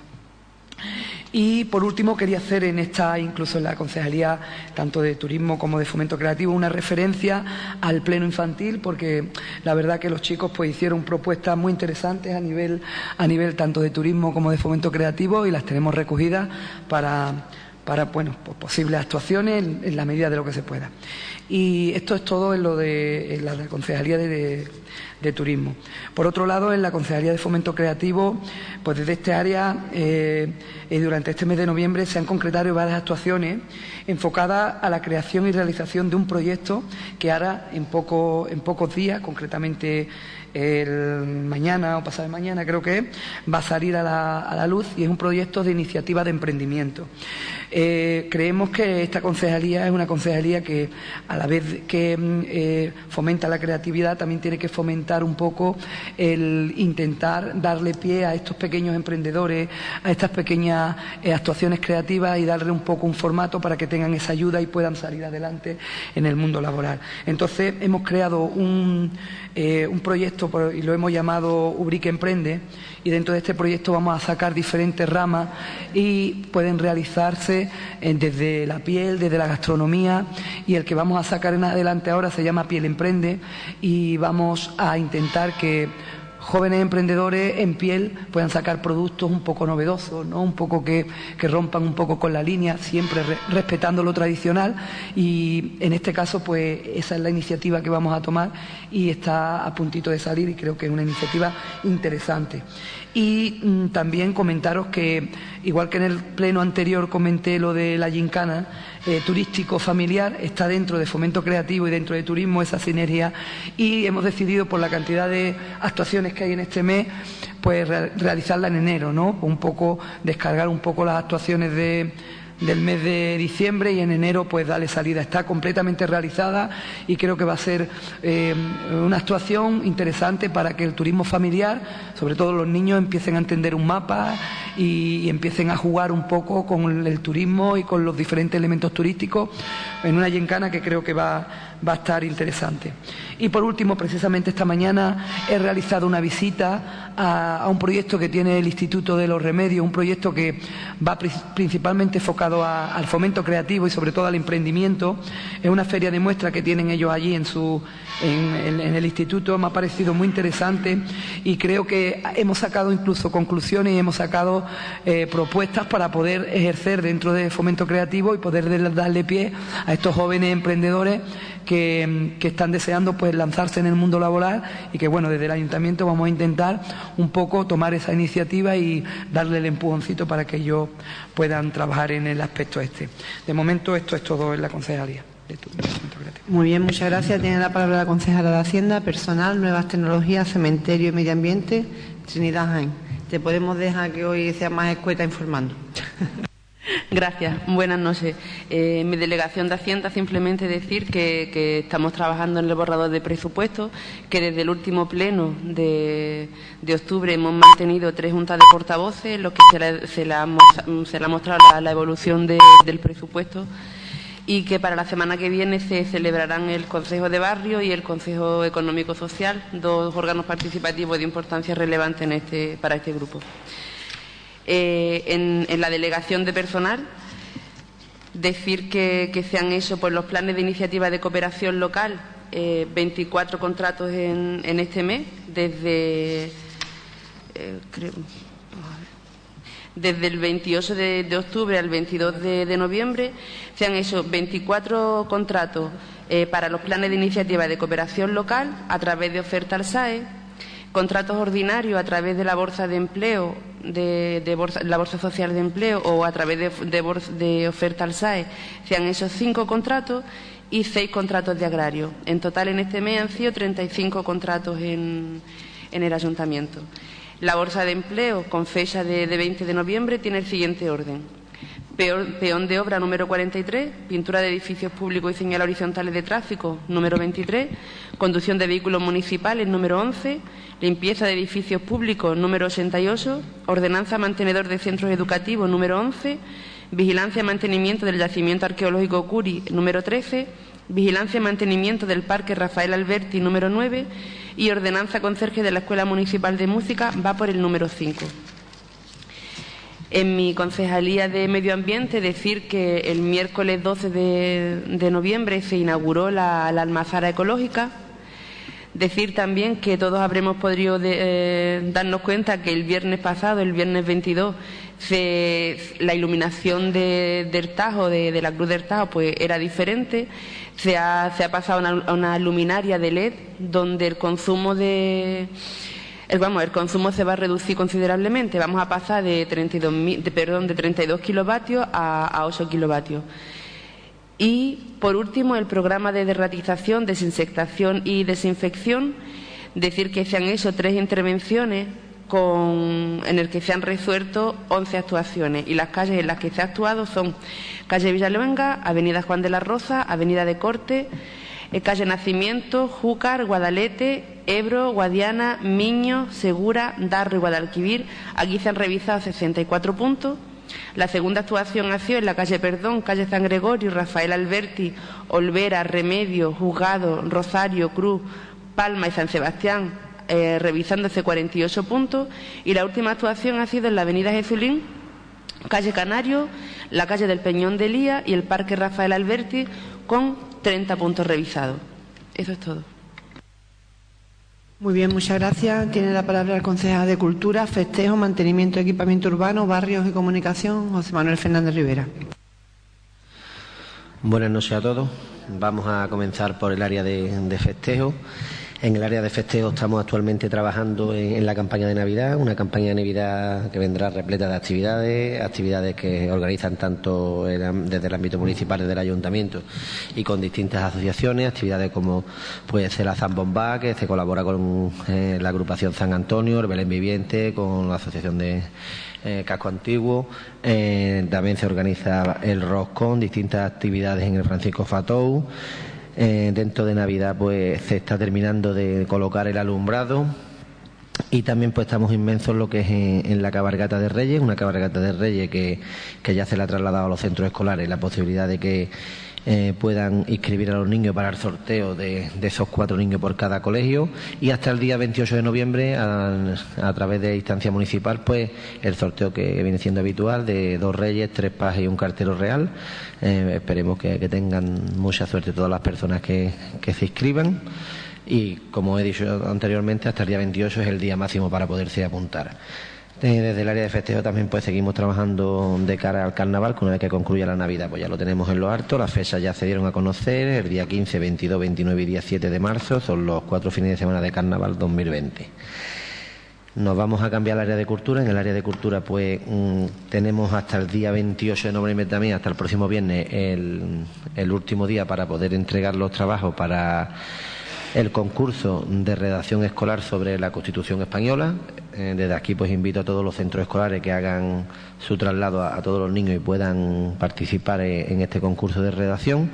Y por último quería hacer en esta, incluso en la concejalía tanto de turismo como de fomento creativo, una referencia al pleno infantil, porque la verdad que los chicos pues hicieron propuestas muy interesantes a nivel, a nivel tanto de turismo como de fomento creativo y las tenemos recogidas para, para bueno, pues posibles actuaciones en, en la medida de lo que se pueda. Y esto es todo en lo de en la concejalía de, de, de turismo. Por otro lado, en la concejalía de fomento creativo, pues desde este área eh, eh, durante este mes de noviembre se han concretado varias actuaciones enfocadas a la creación y realización de un proyecto que ahora en poco, en pocos días, concretamente el mañana o pasado mañana creo que es, va a salir a la, a la luz y es un proyecto de iniciativa de emprendimiento. Eh, creemos que esta concejalía es una concejalía que a la vez que eh, fomenta la creatividad también tiene que fomentar un poco el intentar darle pie a estos pequeños emprendedores, a estas pequeñas eh, actuaciones creativas y darle un poco un formato para que tengan esa ayuda y puedan salir adelante en el mundo laboral. Entonces hemos creado un, eh, un proyecto y lo hemos llamado Ubrique Emprende y dentro de este proyecto vamos a sacar diferentes ramas y pueden realizarse eh, desde la piel, desde la gastronomía y el que vamos a sacar en adelante ahora se llama Piel Emprende y vamos a intentar que jóvenes emprendedores en piel puedan sacar productos un poco novedosos, ¿no? Un poco que, que rompan un poco con la línea, siempre re, respetando lo tradicional y en este caso pues esa es la iniciativa que vamos a tomar y está a puntito de salir y creo que es una iniciativa interesante. Y mm, también comentaros que, igual que en el pleno anterior comenté lo de la gincana eh, turístico familiar, está dentro de fomento creativo y dentro de turismo esa sinergia y hemos decidido por la cantidad de actuaciones que hay en este mes, pues re realizarla en enero, ¿no? Un poco, descargar un poco las actuaciones de... del mes de diciembre y en enero pues darle salida. Está completamente realizada y creo que va a ser eh, una actuación interesante para que el turismo familiar, sobre todo los niños, empiecen a entender un mapa y, y empiecen a jugar un poco con el turismo y con los diferentes elementos turísticos en una gincana que creo que va, va a estar interesante. Y por último, precisamente esta mañana he realizado una visita a, a un proyecto que tiene el Instituto de los Remedios, un proyecto que va pri principalmente enfocado a, al fomento creativo y sobre todo al emprendimiento. Es una feria de muestra que tienen ellos allí en, su, en, en, en el instituto. Me ha parecido muy interesante y creo que hemos sacado incluso conclusiones y hemos sacado eh, propuestas para poder ejercer dentro de fomento creativo y poder darle pie a estos jóvenes emprendedores que, que están deseando pues lanzarse en el mundo laboral y que bueno, desde el ayuntamiento vamos a intentar un poco tomar esa iniciativa y darle el empujoncito para que ellos puedan trabajar en el aspecto este. De momento esto es todo en la concejalía. Muy bien, muchas gracias. Tiene la palabra la concejala de Hacienda, Personal, Nuevas Tecnologías, Cementerio y Medio Ambiente, Trinidad Jaén. Te podemos dejar que hoy sea más escueta informando. Gracias, buenas noches. Eh, mi delegación de Hacienda simplemente decir que, que estamos trabajando en el borrador de presupuesto, que desde el último pleno de, de octubre hemos mantenido tres juntas de portavoces, en los que se le, se le, ha, se le ha mostrado la, la evolución de, del presupuesto, y que para la semana que viene se celebrarán el Consejo de Barrio y el Consejo Económico Social, dos órganos participativos de importancia relevante en este, para este grupo. Eh, en, en la delegación de personal, decir que, que se han hecho pues, los planes de iniciativa de cooperación local, eh, veinticuatro contratos en, en este mes, desde, eh, creo, desde el veintiocho de, de octubre al veintidós de, de noviembre, se han hecho veinticuatro contratos eh, para los planes de iniciativa de cooperación local a través de oferta al S A E, contratos ordinarios a través de la bolsa de empleo, de, de bolsa, la bolsa social de empleo o a través de, de, bolsa, de oferta al S A E, se han hecho cinco contratos y seis contratos de agrario. En total, en este mes han sido treinta y cinco contratos en, en el ayuntamiento. La bolsa de empleo, con fecha de, de veinte de noviembre, tiene el siguiente orden. Peor, peón de obra número cuarenta y tres, pintura de edificios públicos y señales horizontales de tráfico número veintitrés, conducción de vehículos municipales número once, limpieza de edificios públicos número ochenta y ocho, ordenanza mantenedor de centros educativos número once, vigilancia y mantenimiento del yacimiento arqueológico Curi número trece, vigilancia y mantenimiento del Parque Rafael Alberti número nueve y ordenanza conserje de la Escuela Municipal de Música va por el número cinco. En mi concejalía de Medio Ambiente, decir que el miércoles doce de, de noviembre se inauguró la, la almazara ecológica. Decir también que todos habremos podido de, eh, darnos cuenta que el viernes pasado, el viernes veintidós, se, la iluminación de, del Tajo, de, de la Cruz del Tajo, pues era diferente. Se ha, se ha pasado a una, a una luminaria de L E D donde el consumo de... El, vamos, el consumo se va a reducir considerablemente. Vamos a pasar de treinta y dos, de, perdón, de treinta y dos kilovatios a, a ocho kilovatios. Y, por último, el programa de derratización, desinsectación y desinfección. Decir que se han hecho tres intervenciones con, en el que se han resuelto once actuaciones. Y las calles en las que se ha actuado son calle Villaluenga, avenida Juan de la Rosa, avenida de Corte, calle Nacimiento, Júcar, Guadalete, Ebro, Guadiana, Miño, Segura, Darro y Guadalquivir. Aquí se han revisado sesenta y cuatro puntos. La segunda actuación ha sido en la calle Perdón, calle San Gregorio, Rafael Alberti, Olvera, Remedio, Juzgado, Rosario, Cruz, Palma y San Sebastián, eh, revisándose cuarenta y ocho puntos. Y la última actuación ha sido en la avenida Jesulín, calle Canario, la calle del Peñón de Lía y el Parque Rafael Alberti, con treinta puntos revisados. Eso es todo. Muy bien, muchas gracias. Tiene la palabra el concejal de Cultura, Festejo, Mantenimiento, Equipamiento Urbano, Barrios y Comunicación, José Manuel Fernández Rivera. Buenas noches a todos. Vamos a comenzar por el área de, de festejo. En el área de festejo estamos actualmente trabajando en, en la campaña de Navidad, una campaña de Navidad que vendrá repleta de actividades, actividades que organizan tanto el, desde el ámbito municipal, desde el ayuntamiento y con distintas asociaciones, actividades como puede ser la Zambomba, que se colabora con eh, la agrupación San Antonio, el Belén Viviente, con la asociación de eh, Casco Antiguo, eh, también se organiza el Roscón, distintas actividades en el Francisco Fatou. Eh, dentro de Navidad pues se está terminando de colocar el alumbrado Y también pues estamos inmensos en lo que es en, en la cabalgata de Reyes, una cabalgata de Reyes que, que ya se le ha trasladado a los centros escolares la posibilidad de que eh, puedan inscribir a los niños para el sorteo de, de esos cuatro niños por cada colegio, y hasta el día veintiocho de noviembre a, a través de instancia municipal pues el sorteo que viene siendo habitual de dos Reyes, tres pajes y un cartero real. Eh, esperemos que, que tengan mucha suerte todas las personas que, que se inscriban. Y como he dicho anteriormente, hasta el día veintiocho es el día máximo para poderse apuntar. Desde el área de festejo también pues seguimos trabajando de cara al carnaval, que una vez que concluya la Navidad pues ya lo tenemos en lo alto. Las fechas ya se dieron a conocer, el día quince, veintidós, veintinueve y día siete de marzo son los cuatro fines de semana de carnaval dos mil veinte. Nos vamos a cambiar al área de cultura. En el área de cultura pues mmm, tenemos hasta el día veintiocho de noviembre también, hasta el próximo viernes, el, el último día para poder entregar los trabajos para el concurso de redacción escolar sobre la Constitución española. Eh, desde aquí pues invito a todos los centros escolares que hagan su traslado a, a todos los niños y puedan participar en, en este concurso de redacción.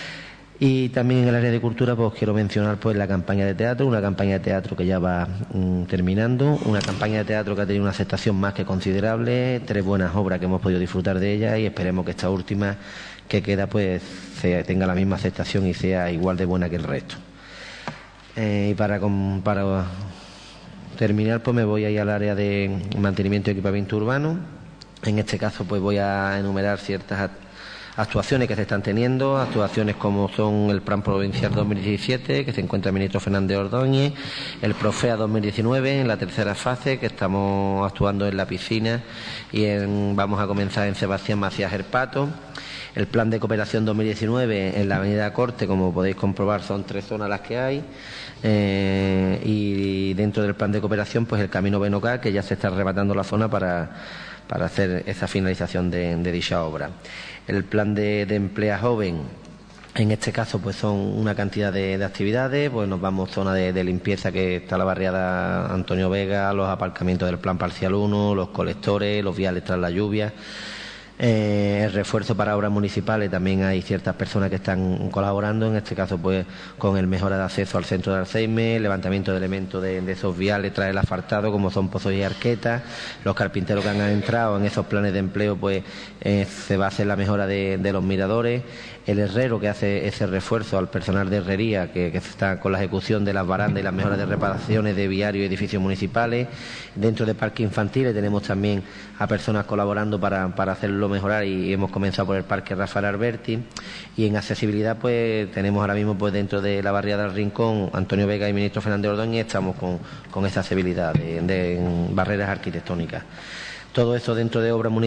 Y también en el área de cultura pues quiero mencionar pues la campaña de teatro, una campaña de teatro que ya va mm, terminando, una campaña de teatro que ha tenido una aceptación más que considerable, tres buenas obras que hemos podido disfrutar de ellas, y esperemos que esta última que queda pues sea, tenga la misma aceptación y sea igual de buena que el resto. Eh, y para, para terminar pues me voy a ir al área de mantenimiento y equipamiento urbano. En este caso pues voy a enumerar ciertas actuaciones que se están teniendo, actuaciones como son el Plan Provincial dos mil diecisiete, que se encuentra el ministro Fernández Ordóñez, el Profea dos mil diecinueve en la tercera fase, que estamos actuando en la piscina y en, vamos a comenzar en Sebastián Macías Herpato. El Plan de Cooperación dos mil diecinueve en la Avenida Corte, como podéis comprobar, son tres zonas las que hay. Eh, y dentro del Plan de Cooperación, pues el Camino Benocá, que ya se está arrebatando la zona para, para hacer esa finalización de, de dicha obra. El Plan de, de Emplea Joven, en este caso, pues son una cantidad de, de actividades. Pues nos vamos zona de, de limpieza, que está la barriada Antonio Vega, los aparcamientos del Plan Parcial uno, los colectores, los viales tras la lluvia. Eh, el refuerzo para obras municipales, también hay ciertas personas que están colaborando, en este caso pues con el mejora de acceso al centro de Alzheimer, levantamiento de elementos de, de esos viales tras el asfaltado, como son pozos y arquetas. Los carpinteros que han entrado en esos planes de empleo, pues eh, se va a hacer la mejora de, de los miradores. El herrero que hace ese refuerzo al personal de herrería, que, que está con la ejecución de las barandas y las mejoras de reparaciones de viarios y edificios municipales. Dentro de parques infantiles tenemos también a personas colaborando para, para hacerlo mejorar, y hemos comenzado por el Parque Rafael Alberti. Y en accesibilidad pues tenemos ahora mismo pues dentro de la barriada del Rincón, Antonio Vega y ministro Fernández Ordóñez, estamos con, con esa accesibilidad de, de barreras arquitectónicas. Todo eso dentro de obras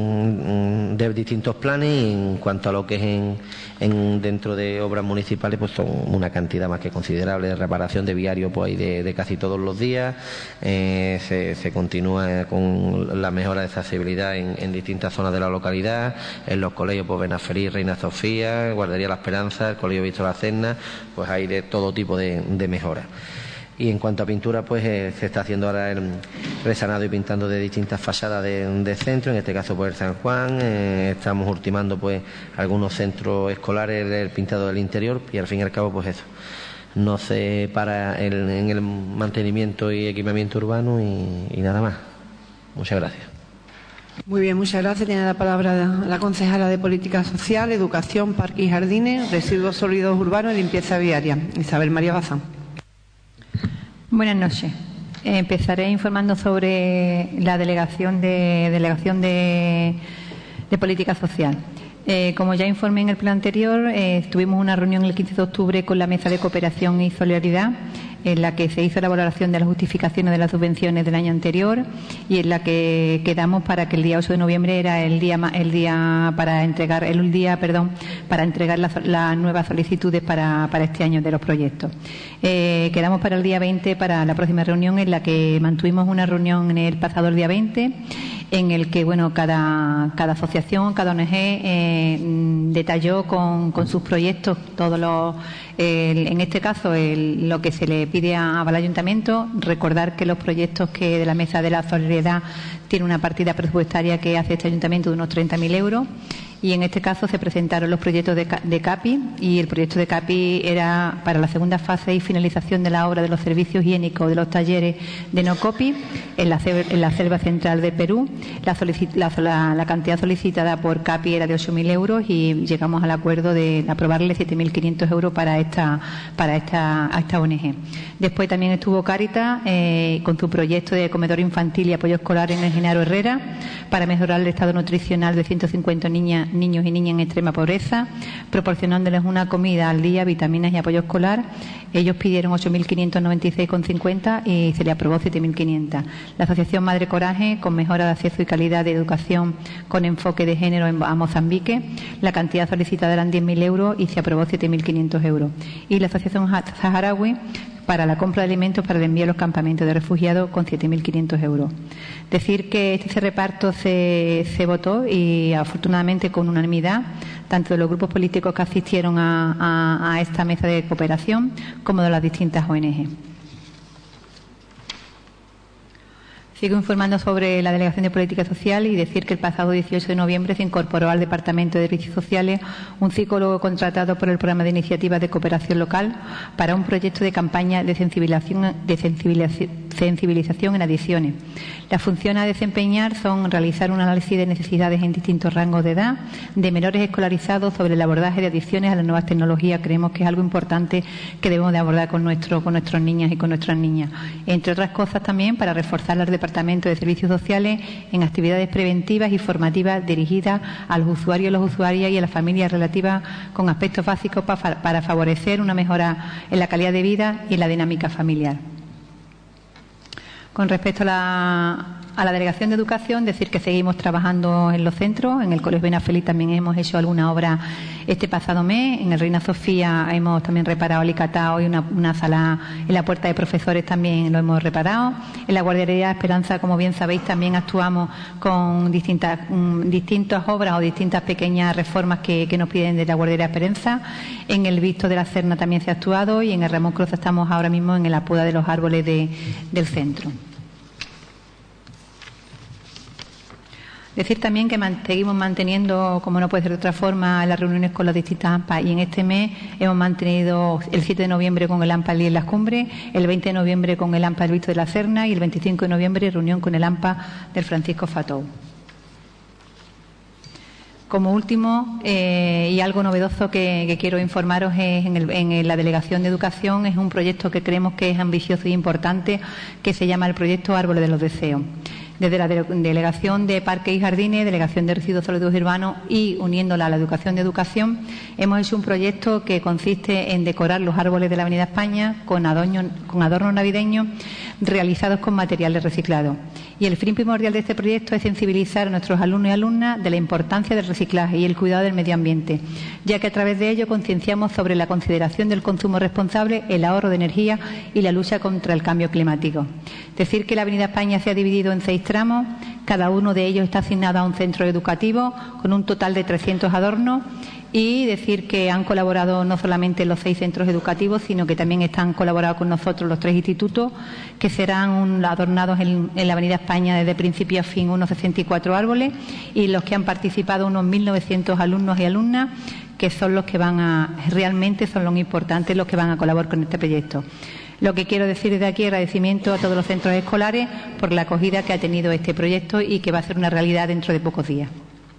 de distintos planes, y en cuanto a lo que es en, en dentro de obras municipales, pues son una cantidad más que considerable de reparación de viarios pues hay de, de casi todos los días. Eh, se, se continúa con la mejora de accesibilidad en, en distintas zonas de la localidad, en los colegios pues Benaferí, Reina Sofía, Guardería La Esperanza, el Colegio Víctor Lacerna, pues hay de todo tipo de, de mejoras. Y en cuanto a pintura, pues eh, se está haciendo ahora el resanado y pintando de distintas fachadas de, de centro, en este caso pues el San Juan. Eh, estamos ultimando pues algunos centros escolares del pintado del interior, y al fin y al cabo pues eso, no se para el, en el mantenimiento y equipamiento urbano y, y nada más. Muchas gracias. Muy bien, muchas gracias. Tiene la palabra la concejala de Política Social, Educación, Parques y Jardines, Residuos Sólidos Urbanos y Limpieza Viaria, Isabel María Bazán. Buenas noches. Empezaré informando sobre la delegación de, delegación de, de Política Social. Eh, como ya informé en el pleno anterior, eh, tuvimos una reunión el quince de octubre con la Mesa de Cooperación y Solidaridad, en la que se hizo la valoración de las justificaciones de las subvenciones del año anterior, y en la que quedamos para que el día ocho de noviembre era el día el día para entregar el día perdón para entregar las la nuevas solicitudes para, para este año de los proyectos. Eh, quedamos para el día veinte para la próxima reunión, en la que mantuvimos una reunión en el pasado el día veinte, en el que bueno cada, cada asociación, cada O N G eh, detalló con, con sus proyectos todos los el, en este caso el, lo que se le pide a, al ayuntamiento. Recordar que los proyectos que de la Mesa de la Solidaridad tiene una partida presupuestaria que hace este ayuntamiento de unos treinta mil euros, y en este caso se presentaron los proyectos de, de CAPI, y el proyecto de CAPI era para la segunda fase y finalización de la obra de los servicios higiénicos de los talleres de Nocopi en la, en la selva central de Perú. La, la, la, la cantidad solicitada por CAPI era de ocho mil euros y llegamos al acuerdo de aprobarle siete mil quinientos euros para esta, para esta, a esta O N G. Después también estuvo Cáritas eh, con su proyecto de comedor infantil y apoyo escolar en el Genaro Herrera para mejorar el estado nutricional de ciento cincuenta niñas, niños y niñas en extrema pobreza, proporcionándoles una comida al día, vitaminas y apoyo escolar. Ellos pidieron ocho mil quinientos noventa y seis con cincuenta y se le aprobó siete mil quinientos. La Asociación Madre Coraje, con mejora de acceso y calidad de educación con enfoque de género a Mozambique, la cantidad solicitada eran diez mil euros y se aprobó siete mil quinientos euros. Y la Asociación Saharaui, para la compra de alimentos para el envío a los campamentos de refugiados, con siete mil quinientos euros. Decir que este reparto se, se votó y afortunadamente con unanimidad, tanto de los grupos políticos que asistieron a, a, a esta mesa de cooperación como de las distintas O N G. Sigo informando sobre la Delegación de Política Social y decir que el pasado dieciocho de noviembre se incorporó al Departamento de Servicios Sociales un psicólogo contratado por el Programa de Iniciativas de Cooperación Local para un proyecto de campaña de sensibilización, de sensibilización en adicciones. Las funciones a desempeñar son realizar un análisis de necesidades en distintos rangos de edad de menores escolarizados sobre el abordaje de adicciones a las nuevas tecnologías. Creemos que es algo importante que debemos de abordar con, nuestro, con nuestros niños y con nuestras niñas. Entre otras cosas también para reforzar las Departamento de Servicios Sociales en actividades preventivas y formativas dirigidas a los usuarios, las usuarias y a las familias relativas con aspectos básicos para, para favorecer una mejora en la calidad de vida y en la dinámica familiar. Con respecto a la, a la Delegación de Educación, decir que seguimos trabajando en los centros. En el Colegio Benafeliz también hemos hecho alguna obra este pasado mes. En el Reina Sofía hemos también reparado el Icatao y una, una sala en la puerta de profesores también lo hemos reparado. En la Guardería Esperanza, como bien sabéis, también actuamos con distintas, um, distintas obras o distintas pequeñas reformas que, que nos piden de la Guardería Esperanza. En el Visto de la Serna también se ha actuado y en el Ramón Cruz estamos ahora mismo en la poda de los árboles de, del centro. Decir también que man, seguimos manteniendo, como no puede ser de otra forma, las reuniones con las distintas A M P A, y en este mes hemos mantenido el siete de noviembre con el A M P A en las Cumbres, el veinte de noviembre con el A M P A del Visto de la Serna y el veinticinco de noviembre reunión con el A M P A del Francisco Fatou. Como último, eh, y algo novedoso que, que quiero informaros es en, el, en la Delegación de Educación, es un proyecto que creemos que es ambicioso y importante, que se llama el proyecto Árboles de los Deseos. Desde la Delegación de Parques y Jardines, Delegación de Residuos Sólidos Urbanos y uniéndola a la Educación de Educación, hemos hecho un proyecto que consiste en decorar los árboles de la Avenida España con adornos, con adornos navideños realizados con materiales reciclados. Y el fin primordial de este proyecto es sensibilizar a nuestros alumnos y alumnas de la importancia del reciclaje y el cuidado del medio ambiente, ya que a través de ello concienciamos sobre la consideración del consumo responsable, el ahorro de energía y la lucha contra el cambio climático. Decir que la Avenida España se ha dividido en seis tramos, cada uno de ellos está asignado a un centro educativo con un total de trescientos adornos, y decir que han colaborado no solamente los seis centros educativos, sino que también están colaborando con nosotros los tres institutos, que serán un, adornados en, en la Avenida España desde principio a fin unos sesenta y cuatro árboles, y los que han participado unos mil novecientos alumnos y alumnas, que son los que van a, realmente son los importantes, los que van a colaborar con este proyecto. Lo que quiero decir desde aquí, agradecimiento a todos los centros escolares por la acogida que ha tenido este proyecto y que va a ser una realidad dentro de pocos días.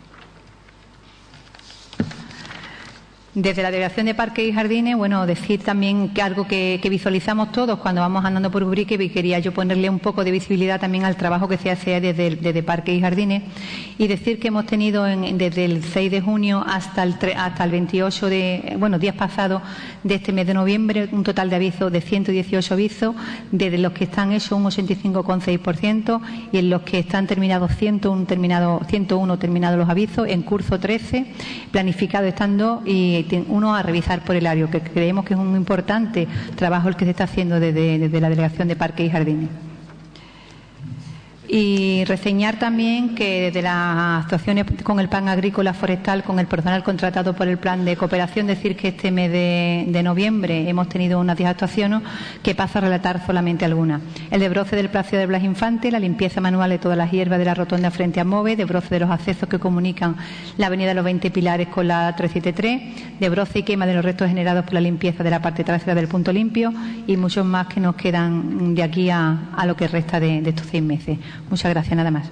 Desde la Delegación de Parques y Jardines, bueno, decir también que algo que, que visualizamos todos cuando vamos andando por Ubrique, y quería yo ponerle un poco de visibilidad también al trabajo que se hace desde, desde Parques y Jardines, y decir que hemos tenido en, desde el seis de junio hasta el, hasta el veintiocho de, bueno, días pasados de este mes de noviembre, un total de avisos de ciento dieciocho avisos, desde los que están hechos un ochenta y cinco coma seis por ciento y en los que están terminados ciento uno, terminado, ciento uno terminados los avisos, en curso trece, planificado estando y uno a revisar por el área, que creemos que es un importante trabajo el que se está haciendo desde, desde la Delegación de Parques y Jardines. Y reseñar también que desde las actuaciones con el Plan Agrícola Forestal, con el personal contratado por el Plan de Cooperación, decir que este mes de, de noviembre hemos tenido unas diez actuaciones que paso a relatar solamente algunas. El de broce del Palacio de Blas Infante, la limpieza manual de todas las hierbas de la rotonda frente a MOVE, de broce de los accesos que comunican la Avenida de los veinte Pilares con la trescientos setenta y tres, de broce y quema de los restos generados por la limpieza de la parte trasera del punto limpio y muchos más que nos quedan de aquí a, a lo que resta de, de estos seis meses. Muchas gracias, nada más.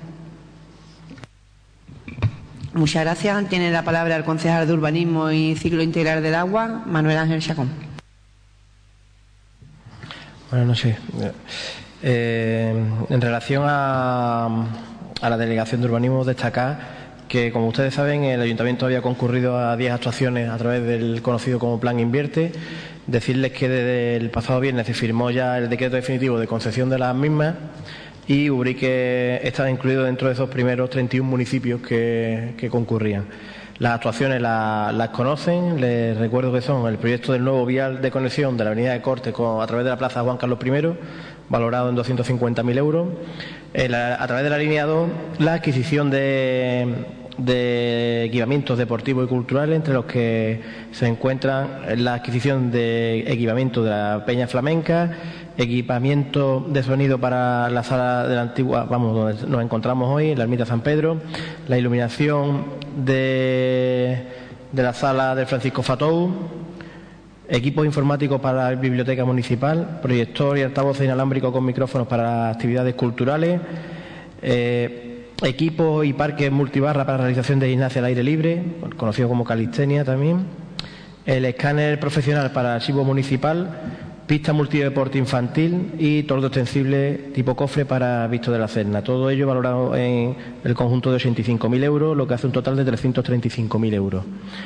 Muchas gracias. Tiene la palabra el concejal de Urbanismo y Ciclo Integral del Agua, Manuel Ángel Chacón. Buenas noches. Eh, en relación a, a la delegación de urbanismo, destacar que, como ustedes saben, el Ayuntamiento había concurrido a diez actuaciones a través del conocido como Plan Invierte. Decirles que desde el pasado viernes se firmó ya el decreto definitivo de concesión de las mismas y Ubrique estaba incluido dentro de esos primeros treinta y un municipios que, que concurrían. Las actuaciones la, las conocen, les recuerdo que son el proyecto del nuevo vial de conexión de la avenida de Cortes con, a través de la plaza Juan Carlos primero, valorado en doscientos cincuenta mil euros. El, a través de la línea dos, la adquisición de, de equipamientos deportivos y culturales, entre los que se encuentran la adquisición de equipamientos de la Peña Flamenca, equipamiento de sonido para la sala de la antigua, vamos, donde nos encontramos hoy, en la ermita San Pedro, la iluminación de, de la sala del Francisco Fatou, equipos informáticos para la biblioteca municipal, proyector y altavoz inalámbrico con micrófonos para actividades culturales, eh, equipos y parques multibarra para realización de gimnasia al aire libre, conocido como calistenia también, el escáner profesional para archivo municipal, pista multideporte infantil y tordo extensible tipo cofre para Visto de la Serna. Todo ello valorado en el conjunto de ochenta y cinco mil euros, lo que hace un total de trescientos treinta y cinco mil euros.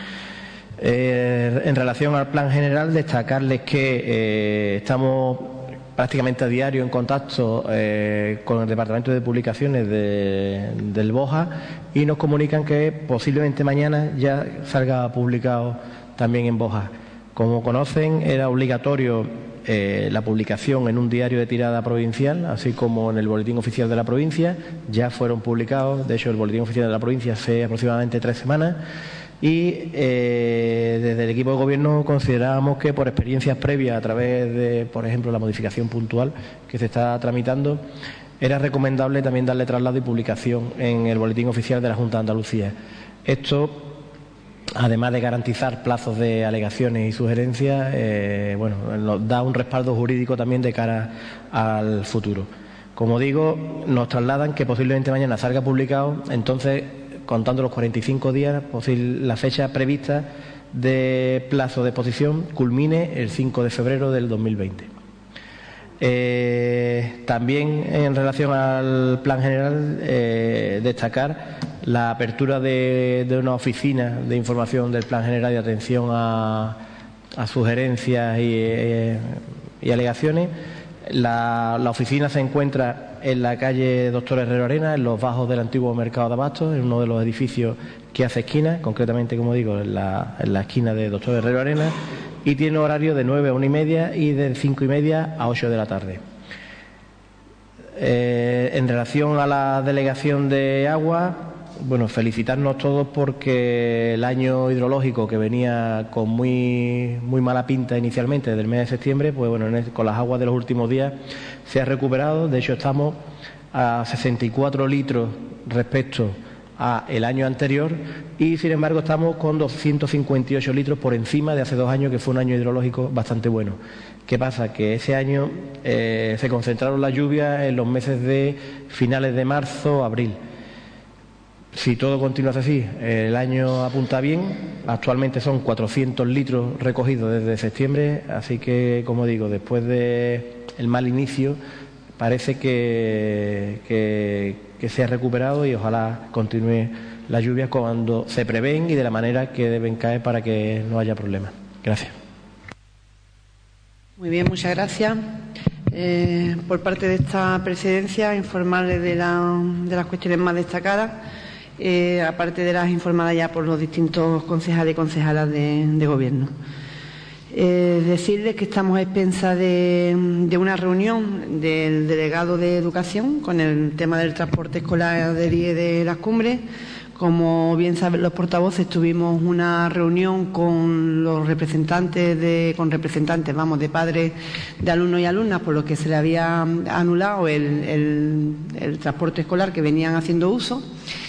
Eh, en relación al plan general, destacarles que eh, estamos prácticamente a diario en contacto eh, con el Departamento de Publicaciones de, del BOJA y nos comunican que posiblemente mañana ya salga publicado también en BOJA. Como conocen, era obligatorio eh, la publicación en un diario de tirada provincial, así como en el Boletín Oficial de la Provincia. Ya fueron publicados, de hecho el Boletín Oficial de la Provincia hace aproximadamente tres semanas y eh, desde el equipo de gobierno considerábamos que por experiencias previas a través de, por ejemplo, la modificación puntual que se está tramitando, era recomendable también darle traslado y publicación en el Boletín Oficial de la Junta de Andalucía. Esto, además de garantizar plazos de alegaciones y sugerencias, eh, bueno, nos da un respaldo jurídico también de cara al futuro. Como digo, nos trasladan que posiblemente mañana salga publicado, entonces, contando los cuarenta y cinco días, posible, la fecha prevista de plazo de exposición culmine el cinco de febrero del dos mil veinte. Eh, también en relación al plan general, eh, destacar la apertura de, de una oficina de información del plan general y atención a, a sugerencias y, eh, y alegaciones. La, la oficina se encuentra en la calle Doctor Herrero Arena, en los bajos del antiguo mercado de abastos, en uno de los edificios que hace esquina, concretamente, como digo, en la, en la esquina de Doctor Herrero Arena, y tiene horario de nueve a una y media y de cinco y media a ocho de la tarde. Eh, en relación a la delegación de agua, bueno, felicitarnos todos porque el año hidrológico, que venía con muy, muy mala pinta inicialmente desde el mes de septiembre, pues bueno, con las aguas de los últimos días se ha recuperado. De hecho, estamos a sesenta y cuatro litros respecto al año anterior y, sin embargo, estamos con doscientos cincuenta y ocho litros por encima de hace dos años, que fue un año hidrológico bastante bueno. ¿Qué pasa? Que ese año eh, se concentraron las lluvias en los meses de finales de marzo, abril. Si todo continúa así, el año apunta bien. Actualmente son cuatrocientos litros recogidos desde septiembre, así que, como digo, después del mal inicio, parece que, que, que se ha recuperado y ojalá continúe las lluvias cuando se prevén y de la manera que deben caer para que no haya problemas. Gracias. Muy bien, muchas gracias. Eh, por parte de esta presidencia, informarles de, la, de las cuestiones más destacadas. Eh, aparte de las informadas ya por los distintos concejales y concejalas de, de gobierno. Eh, decirles que estamos a expensas de, de una reunión del delegado de Educación con el tema del transporte escolar de día de las cumbres. Como bien saben los portavoces, tuvimos una reunión con los representantes de, con representantes, vamos, de padres de alumnos y alumnas, por lo que se le había anulado el, el, el transporte escolar que venían haciendo uso.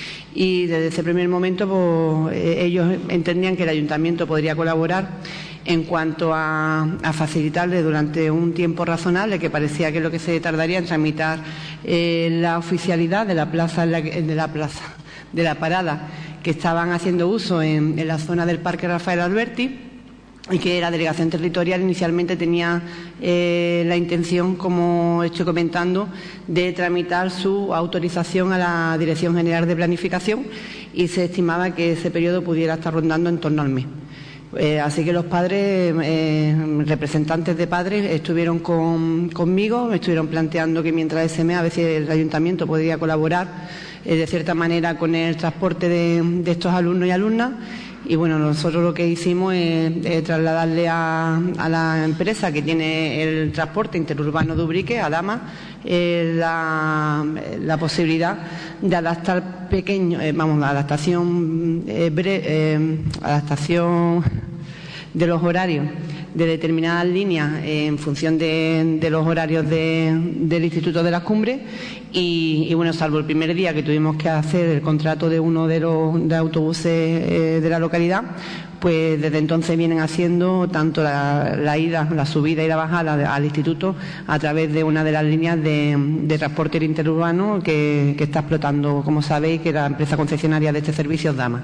Y desde ese primer momento, pues, ellos entendían que el ayuntamiento podría colaborar en cuanto a, a facilitarle durante un tiempo razonable, que parecía que es lo que se tardaría en tramitar eh, la oficialidad de la plaza, de la plaza, de la parada que estaban haciendo uso en, en la zona del Parque Rafael Alberti, y que la delegación territorial inicialmente tenía eh, la intención, como estoy comentando, de tramitar su autorización a la Dirección General de Planificación, y se estimaba que ese periodo pudiera estar rondando en torno al mes. Eh, así que los padres, eh, representantes de padres, estuvieron con, conmigo, me estuvieron planteando que mientras ese mes a ver si el ayuntamiento podría colaborar eh, de cierta manera con el transporte de, de estos alumnos y alumnas. Y bueno, nosotros lo que hicimos es, es trasladarle a, a la empresa que tiene el transporte interurbano de Ubrique, a Dama, eh, la, la posibilidad de adaptar pequeño, eh, vamos, la adaptación, eh, bre, eh, adaptación de los horarios de determinadas líneas eh, en función de, de los horarios de, del Instituto de las Cumbres. Y, y bueno, salvo el primer día que tuvimos que hacer el contrato de uno de los de autobuses eh, de la localidad, pues desde entonces vienen haciendo tanto la, la ida, la subida y la bajada de, al instituto a través de una de las líneas de, de transporte interurbano que, que está explotando, como sabéis, que la empresa concesionaria de este servicio es Dama.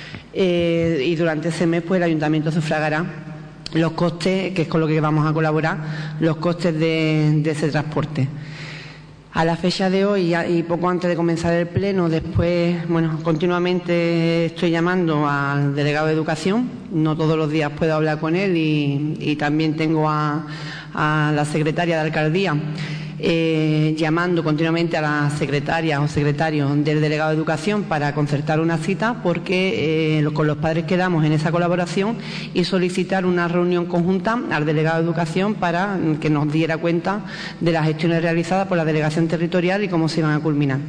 Eh, y durante ese mes pues el ayuntamiento sufragará los costes, que es con lo que vamos a colaborar, los costes de, de ese transporte. A la fecha de hoy y poco antes de comenzar el pleno, después, bueno, continuamente estoy llamando al delegado de Educación, no todos los días puedo hablar con él, y, y también tengo a, a la secretaria de Alcaldía eh, llamando continuamente a la secretaria o secretario del delegado de Educación para concertar una cita, porque eh, con los padres quedamos en esa colaboración y solicitar una reunión conjunta al delegado de Educación para que nos diera cuenta de las gestiones realizadas por la delegación territorial y cómo se iban a culminar.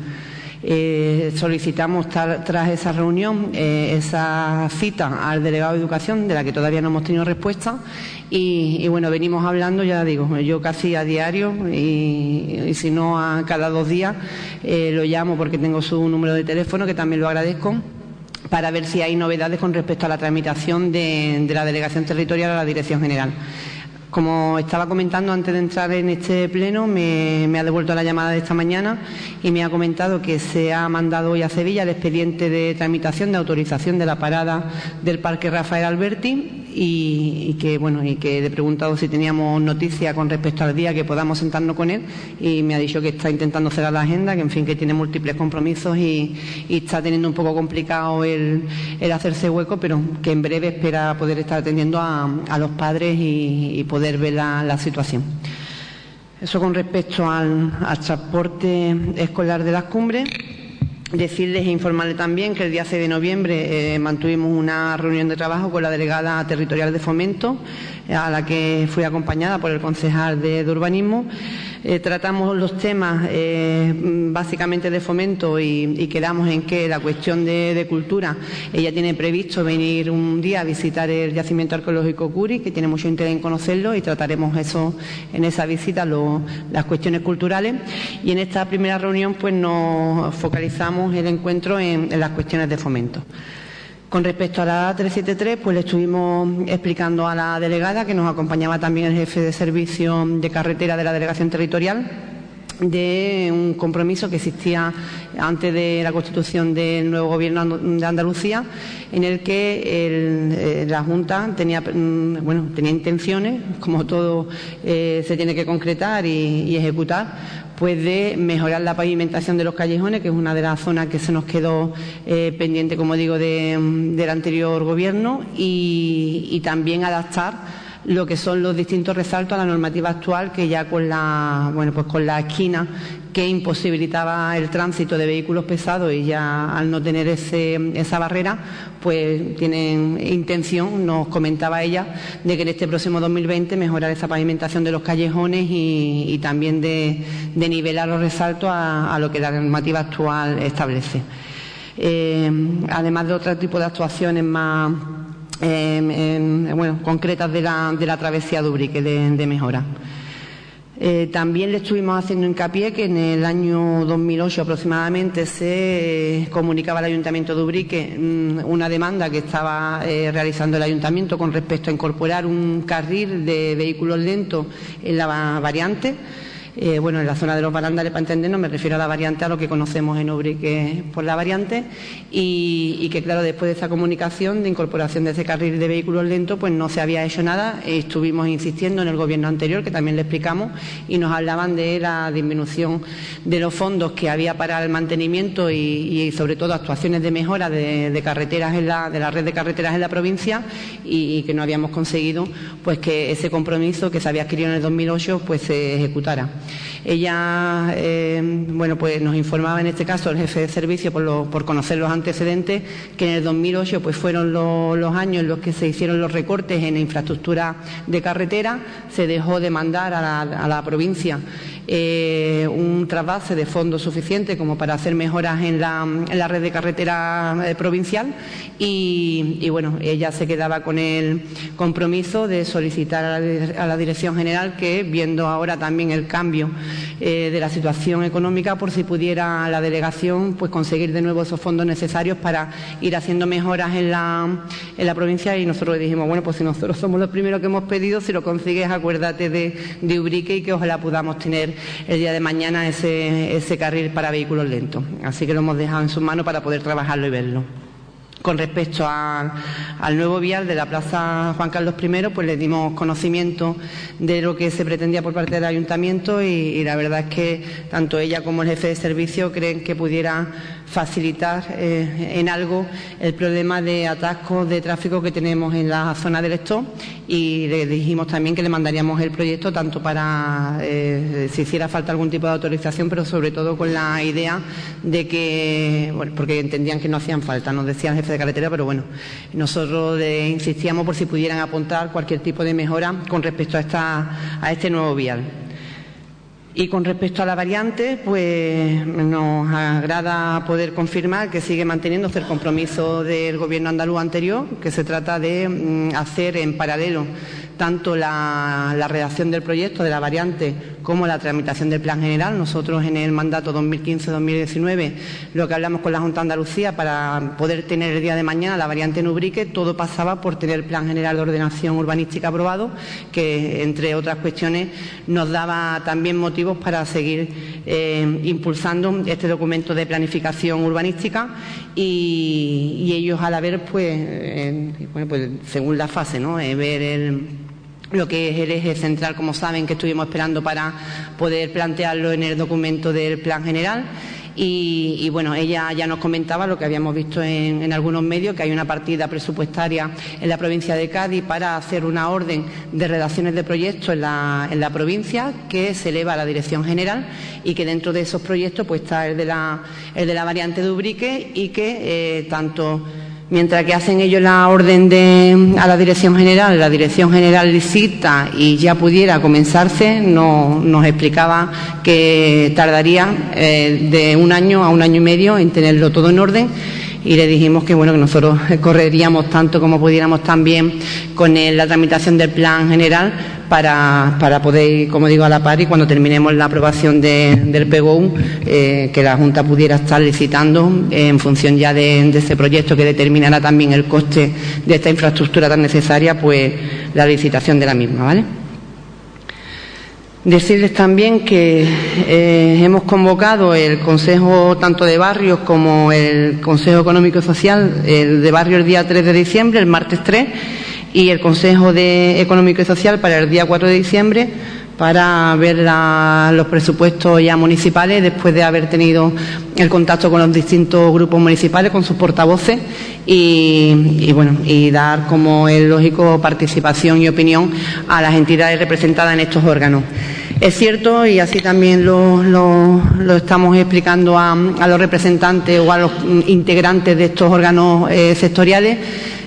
Eh, solicitamos tar, tras esa reunión eh, esa cita al delegado de Educación, de la que todavía no hemos tenido respuesta, y, y bueno, venimos hablando, ya digo, yo casi a diario y, y si no a cada dos días eh, lo llamo, porque tengo su número de teléfono, que también lo agradezco, para ver si hay novedades con respecto a la tramitación de, de la delegación territorial a la Dirección General. Como estaba comentando antes de entrar en este pleno, me, me ha devuelto la llamada de esta mañana y me ha comentado que se ha mandado hoy a Sevilla el expediente de tramitación de autorización de la parada del Parque Rafael Alberti, y, y que bueno y que le he preguntado si teníamos noticia con respecto al día que podamos sentarnos con él, y me ha dicho que está intentando cerrar la agenda, que en fin que tiene múltiples compromisos y, y está teniendo un poco complicado el, el hacerse hueco, pero que en breve espera poder estar atendiendo a, a los padres y, y poder ver la, la situación. Eso con respecto al, al transporte escolar de las cumbres. Decirles e informarles también que el día seis de noviembre eh, mantuvimos una reunión de trabajo con la delegada territorial de Fomento, eh, a la que fui acompañada por el concejal de, de Urbanismo. Eh, tratamos los temas eh, básicamente de Fomento y, y quedamos en que la cuestión de, de cultura, ella tiene previsto venir un día a visitar el yacimiento arqueológico Curi, que tiene mucho interés en conocerlo, y trataremos eso en esa visita, lo, las cuestiones culturales. Y en esta primera reunión pues nos focalizamos el encuentro en, en las cuestiones de Fomento. Con respecto a la A trescientos setenta y tres, pues le estuvimos explicando a la delegada, que nos acompañaba también el jefe de servicio de carretera de la delegación territorial, de un compromiso que existía antes de la constitución del nuevo gobierno de Andalucía, en el que el, eh, la Junta tenía, bueno, tenía intenciones, como todo eh, se tiene que concretar y, y ejecutar, pues de mejorar la pavimentación de los callejones, que es una de las zonas que se nos quedó eh, pendiente, como digo, de, del anterior gobierno, y, y también adaptar lo que son los distintos resaltos a la normativa actual, que ya con la, bueno, pues con la esquina que imposibilitaba el tránsito de vehículos pesados, y ya al no tener ese, esa barrera, pues tienen intención, nos comentaba ella, de que en este próximo dos mil veinte mejorar esa pavimentación de los callejones y, y también de, de nivelar los resaltos a, a lo que la normativa actual establece. Eh, además de otro tipo de actuaciones más eh, en, bueno, concretas de la, de la travesía de Ubrique, de, de mejora. Eh, también le estuvimos haciendo hincapié que en el año dos mil ocho aproximadamente se eh, comunicaba al Ayuntamiento de Ubrique mmm, una demanda que estaba eh, realizando el Ayuntamiento con respecto a incorporar un carril de vehículos lentos en la variante. Eh, bueno, en la zona de los barandales, para entendernos, me refiero a la variante, a lo que conocemos en Ubrique por la variante, y, y que, claro, después de esa comunicación de incorporación de ese carril de vehículos lentos, pues no se había hecho nada. Estuvimos insistiendo en el Gobierno anterior, que también le explicamos, y nos hablaban de la disminución de los fondos que había para el mantenimiento y, y sobre todo, actuaciones de mejora de, de carreteras en la, de la red de carreteras en la provincia, y, y que no habíamos conseguido pues que ese compromiso que se había adquirido en el dos mil ocho pues se ejecutara. Ella, eh, bueno, pues nos informaba en este caso el jefe de servicio, por, lo, por conocer los antecedentes, que en el dos mil ocho pues fueron lo, los años en los que se hicieron los recortes en la infraestructura de carretera. Se dejó de mandar a la, a la provincia eh, un trasvase de fondos suficiente como para hacer mejoras en la, en la red de carretera eh, provincial, y, y bueno, ella se quedaba con el compromiso de solicitar a la, a la Dirección General que, viendo ahora también el cambio Eh, de la situación económica, por si pudiera la delegación pues conseguir de nuevo esos fondos necesarios para ir haciendo mejoras en la, en la provincia. Y nosotros le dijimos, bueno, pues si nosotros somos los primeros que hemos pedido, si lo consigues, acuérdate de, de Ubrique, y que ojalá podamos tener el día de mañana ese, ese carril para vehículos lentos. Así que lo hemos dejado en sus manos para poder trabajarlo y verlo. Con respecto a, al nuevo vial de la Plaza Juan Carlos primero, pues le dimos conocimiento de lo que se pretendía por parte del Ayuntamiento, y, y la verdad es que tanto ella como el jefe de servicio creen que pudiera facilitar eh, en algo el problema de atascos de tráfico que tenemos en la zona del Estó, y le dijimos también que le mandaríamos el proyecto tanto para eh, si hiciera falta algún tipo de autorización, pero sobre todo con la idea de que, bueno, porque entendían que no hacían falta, nos decía el jefe de carretera, pero bueno, nosotros le insistíamos por si pudieran apuntar cualquier tipo de mejora con respecto a, esta, a este nuevo vial. Y con respecto a la variante, pues nos agrada poder confirmar que sigue manteniéndose el compromiso del Gobierno andaluz anterior, que se trata de mm, hacer en paralelo tanto la, la redacción del proyecto de la variante como la tramitación del plan general. Nosotros en el mandato dos mil quince dos mil diecinueve lo que hablamos con la Junta de Andalucía para poder tener el día de mañana la variante en Ubrique, todo pasaba por tener el plan general de ordenación urbanística aprobado, que entre otras cuestiones nos daba también motivos para seguir eh, impulsando este documento de planificación urbanística, y, y ellos al haber pues, eh, bueno, pues según la fase, ¿no? Eh, ver el lo que es el eje central, como saben, que estuvimos esperando para poder plantearlo en el documento del plan general. Y, y bueno, ella ya nos comentaba lo que habíamos visto en, en algunos medios, que hay una partida presupuestaria en la provincia de Cádiz para hacer una orden de redacciones de proyectos en la, en la provincia, que se eleva a la Dirección General, y que dentro de esos proyectos pues está el de la, el de la variante de Ubrique, y que eh, tanto mientras que hacen ellos la orden de, a la Dirección General, la Dirección General licita y ya pudiera comenzarse, no, nos explicaba que tardaría eh, de un año a un año y medio en tenerlo todo en orden, y le dijimos que bueno, que nosotros correríamos tanto como pudiéramos también con el, la tramitación del plan general para, para poder ir, como digo, a la par, y cuando terminemos la aprobación de, del P G O U, eh, que la Junta pudiera estar licitando en función ya de, de ese proyecto que determinará también el coste de esta infraestructura tan necesaria, pues la licitación de la misma, ¿vale? Decirles también que eh, hemos convocado el Consejo tanto de Barrios como el Consejo Económico y Social, el de Barrio el día tres de diciembre, el martes tres, y el Consejo de Económico y Social para el día cuatro de diciembre, para ver la, los presupuestos ya municipales, después de haber tenido el contacto con los distintos grupos municipales, con sus portavoces, y, y bueno, y dar, como es lógico, participación y opinión a las entidades representadas en estos órganos. Es cierto, y así también lo, lo, lo estamos explicando a, a los representantes o a los integrantes de estos órganos eh, sectoriales,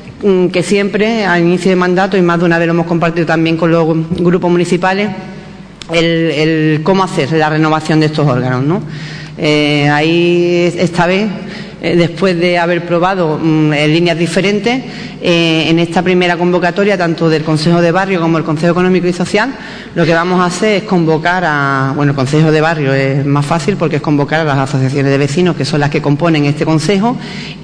que siempre al inicio de mandato, y más de una vez lo hemos compartido también con los grupos municipales, el, el cómo hacer la renovación de estos órganos, ¿no? Eh, ahí, esta vez, eh, después de haber probado mm, en líneas diferentes, eh, en esta primera convocatoria, tanto del Consejo de Barrio como el Consejo Económico y Social, lo que vamos a hacer es convocar a, bueno, el Consejo de Barrio es más fácil porque es convocar a las asociaciones de vecinos, que son las que componen este Consejo,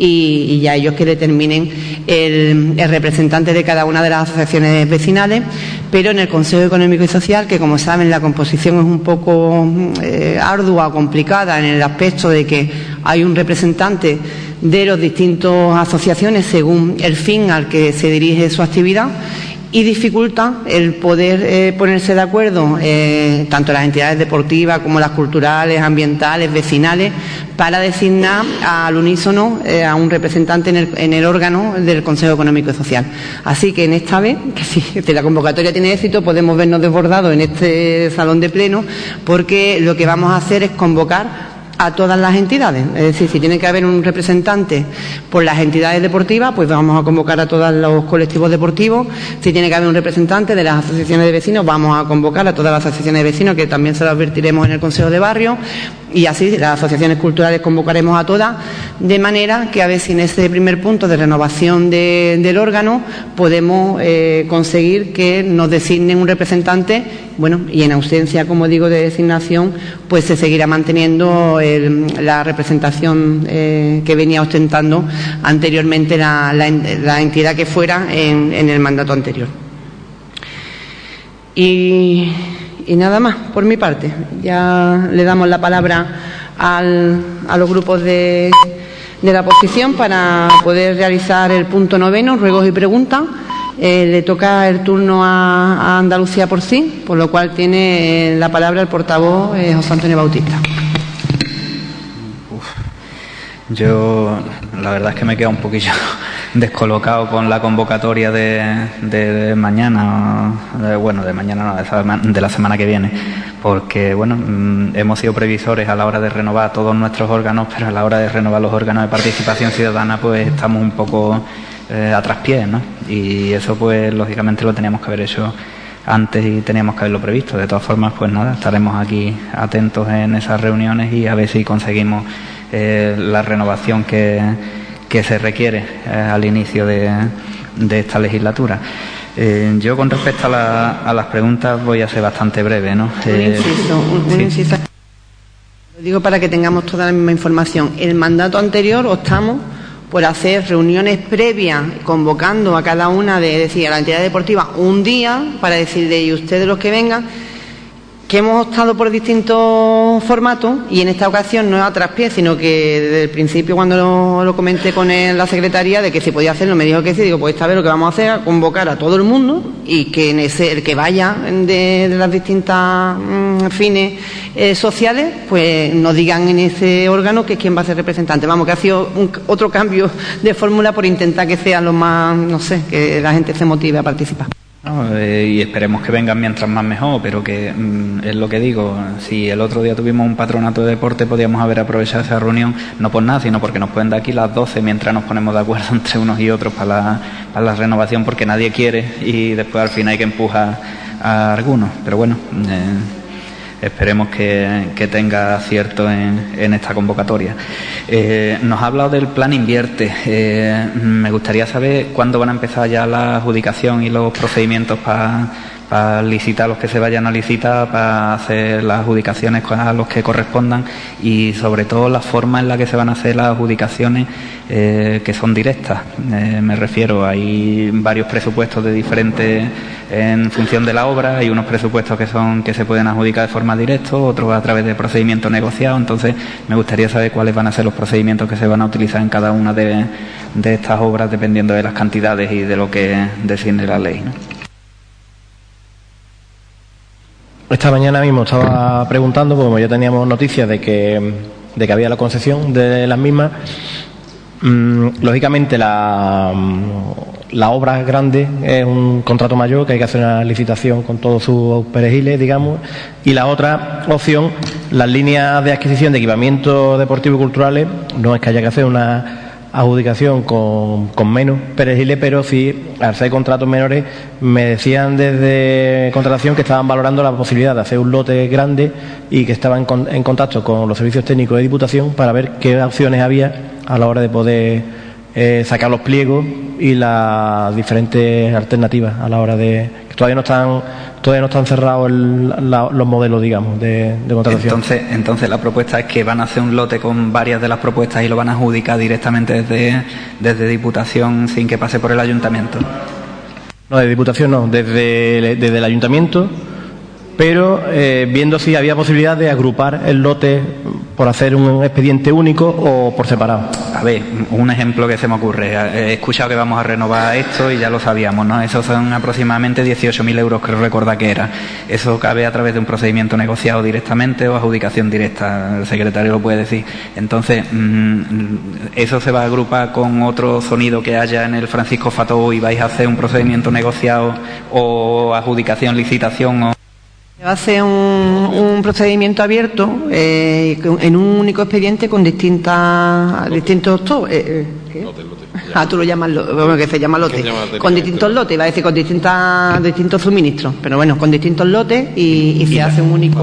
y, y ya ellos que determinen el, el representante de cada una de las asociaciones vecinales. Pero en el Consejo Económico y Social, que como saben la composición es un poco eh, ardua o complicada en el aspecto de que hay un representante de las distintas asociaciones según el fin al que se dirige su actividad, y dificulta el poder eh, ponerse de acuerdo eh, tanto las entidades deportivas como las culturales, ambientales, vecinales, para designar al unísono eh, a un representante en el, en el órgano del Consejo Económico y Social. Así que en esta vez, que si que la convocatoria tiene éxito, podemos vernos desbordados en este salón de pleno, porque lo que vamos a hacer es convocar a todas las entidades. Es decir, si tiene que haber un representante por las entidades deportivas, pues vamos a convocar a todos los colectivos deportivos. Si tiene que haber un representante de las asociaciones de vecinos, vamos a convocar a todas las asociaciones de vecinos, que también se lo advertiremos en el Consejo de Barrio, y así las asociaciones culturales convocaremos a todas, de manera que a ver si en ese primer punto de renovación de, del órgano podemos eh, conseguir que nos designen un representante. Bueno, y en ausencia, como digo, de designación, pues se seguirá manteniendo el, la representación eh, que venía ostentando anteriormente la, la, la entidad que fuera en, en el mandato anterior. Y, y nada más, por mi parte. Ya le damos la palabra al, a los grupos de, de la oposición para poder realizar el punto noveno, ruegos y preguntas. Eh, le toca el turno a, a Andalucía por sí, por lo cual tiene la palabra el portavoz eh, José Antonio Bautista. Uf. Yo la verdad es que me queda un poquillo descolocado con la convocatoria de, de, de mañana, de, bueno, de mañana no, de, de la semana que viene, porque bueno, mm, hemos sido previsores a la hora de renovar todos nuestros órganos, pero a la hora de renovar los órganos de participación ciudadana, pues estamos un poco Eh, a traspiés, ¿no? Y eso pues lógicamente lo teníamos que haber hecho antes y teníamos que haberlo previsto. De todas formas, pues nada, estaremos aquí atentos en esas reuniones y a ver si conseguimos eh, la renovación que, que se requiere eh, al inicio de, de esta legislatura. Eh, yo con respecto a, la, a las preguntas voy a ser bastante breve, ¿no? Un Eh, inciso, un, un sí. inciso. Lo digo para que tengamos toda la misma información. El mandato anterior optamos por hacer reuniones previas, convocando a cada una de, es decir, a la entidad deportiva un día para decirle, y ustedes los que vengan, que hemos optado por distintos formatos, y en esta ocasión no es a traspiés, sino que desde el principio, cuando lo, lo comenté con el, la secretaría de que si podía hacerlo, me dijo que sí. Digo, pues esta vez lo que vamos a hacer es convocar a todo el mundo, y que en ese, el que vaya de, de las distintas mmm, fines eh, sociales, pues nos digan en ese órgano que es quien va a ser representante. Vamos, que ha sido un, otro cambio de fórmula por intentar que sea lo más, no sé, que la gente se motive a participar. No, eh, y esperemos que vengan mientras más mejor, pero que mm, es lo que digo, si el otro día tuvimos un patronato de deporte, podíamos haber aprovechado esa reunión, no por nada, sino porque nos pueden dar aquí las doce mientras nos ponemos de acuerdo entre unos y otros para la, para la renovación, porque nadie quiere y después al final hay que empujar a algunos. Pero bueno, eh, esperemos que, que tenga acierto en, en esta convocatoria. Eh, nos ha hablado del plan Invierte. Eh, me gustaría saber cuándo van a empezar ya la adjudicación y los procedimientos para para licitar los que se vayan a licitar, para hacer las adjudicaciones a los que correspondan, y sobre todo la forma en la que se van a hacer las adjudicaciones eh, que son directas. Eh, me refiero, hay varios presupuestos de diferentes en función de la obra, hay unos presupuestos que son que se pueden adjudicar de forma directa, otros a través de procedimientos negociados. Entonces me gustaría saber cuáles van a ser los procedimientos que se van a utilizar en cada una de, de estas obras, dependiendo de las cantidades y de lo que designe la ley, ¿no? esta mañana mismo estaba preguntando, porque como ya teníamos noticias de que, de que había la concesión de las mismas, mmm, lógicamente la, la obra grande es un contrato mayor, que hay que hacer una licitación con todos sus perejiles, digamos, y la otra opción, las líneas de adquisición de equipamientos deportivos y culturales, no es que haya que hacer una adjudicación con, con menos perejiles, pero sí, al ser contratos menores, me decían desde contratación que estaban valorando la posibilidad de hacer un lote grande y que estaban en, en contacto con los servicios técnicos de Diputación para ver qué opciones había a la hora de poder eh, sacar los pliegos y las diferentes alternativas a la hora de... que todavía no están todavía no están cerrados el, la, los modelos, digamos, de, de contratación. Entonces, entonces la propuesta es que van a hacer un lote con varias de las propuestas y lo van a adjudicar directamente desde, desde Diputación sin que pase por el Ayuntamiento. No, de Diputación no, desde, desde el Ayuntamiento, pero eh, viendo si había posibilidad de agrupar el lote por hacer un expediente único o por separado. A ver, un ejemplo que se me ocurre. He escuchado que vamos a renovar esto y ya lo sabíamos, ¿no? Eso son aproximadamente dieciocho mil euros, creo recordar que era. Eso cabe a través de un procedimiento negociado directamente o adjudicación directa. El secretario lo puede decir. Entonces, mmm, eso se va a agrupar con otro sonido que haya en el Francisco Fató y vais a hacer un procedimiento negociado o adjudicación, licitación o... Va a ser un, un procedimiento abierto eh, en un único expediente con distintas distintos to, eh, ¿qué? Lote, lote. Ah, tú lo llamas lote, bueno, que se llama lote, con distintos lotes, iba a decir con distintas distintos suministros, pero bueno, con distintos lotes y, y se hace un único.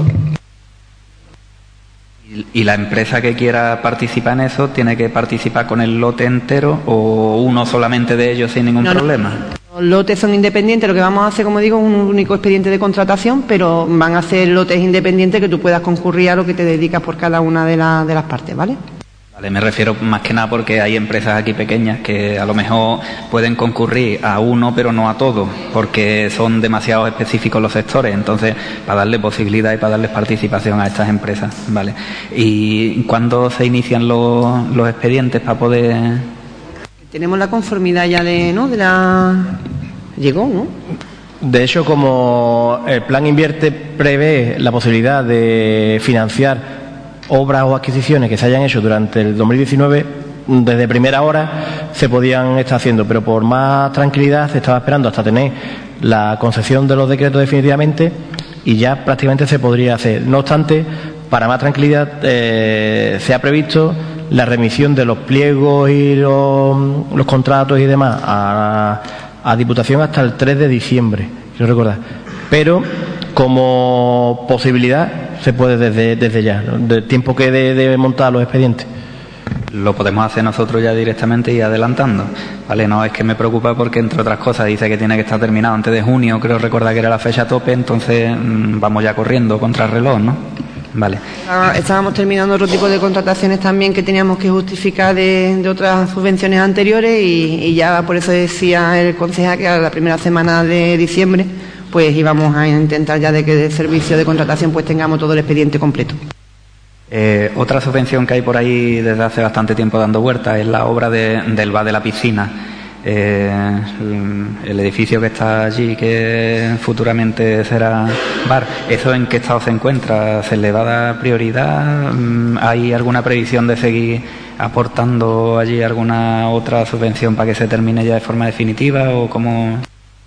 Y la empresa que quiera participar en eso tiene que participar con el lote entero o uno solamente de ellos sin ningún no, problema. No. Los lotes son independientes, lo que vamos a hacer, como digo, es un único expediente de contratación, pero van a ser lotes independientes que tú puedas concurrir a lo que te dedicas por cada una de, la, de las partes, ¿vale? Vale, me refiero más que nada porque hay empresas aquí pequeñas que a lo mejor pueden concurrir a uno pero no a todos, porque son demasiado específicos los sectores, entonces para darle posibilidad y para darles participación a estas empresas, ¿vale? ¿Y cuándo se inician los, los expedientes para poder...? Tenemos la conformidad ya de, ¿no? de la... Llegó, ¿no? De hecho, como el Plan Invierte prevé la posibilidad de financiar obras o adquisiciones que se hayan hecho durante el dos mil diecinueve, desde primera hora se podían estar haciendo, pero por más tranquilidad se estaba esperando hasta tener la concesión de los decretos definitivamente y ya prácticamente se podría hacer. No obstante, para más tranquilidad eh, se ha previsto la remisión de los pliegos y los, los contratos y demás a, a Diputación hasta el tres de diciembre, quiero recordar. Pero como posibilidad se puede desde, desde ya, ¿no? Del tiempo que de, de montar los expedientes. Lo podemos hacer nosotros ya directamente y adelantando, ¿vale? No es que me preocupa porque, entre otras cosas, dice que tiene que estar terminado antes de junio, creo recordar que era la fecha tope, entonces mmm, vamos ya corriendo contra el reloj, ¿no? Vale. Estábamos terminando otro tipo de contrataciones también que teníamos que justificar de, de otras subvenciones anteriores y, y ya por eso decía el concejal que a la primera semana de diciembre pues íbamos a intentar ya de que del servicio de contratación pues tengamos todo el expediente completo. Eh, otra subvención que hay por ahí desde hace bastante tiempo dando vueltas es la obra de, del bar de la piscina. Eh, el edificio que está allí, que futuramente será bar, ¿eso en qué estado se encuentra? ¿Se le va a dar prioridad? ¿Hay alguna previsión de seguir aportando allí alguna otra subvención para que se termine ya de forma definitiva o cómo...?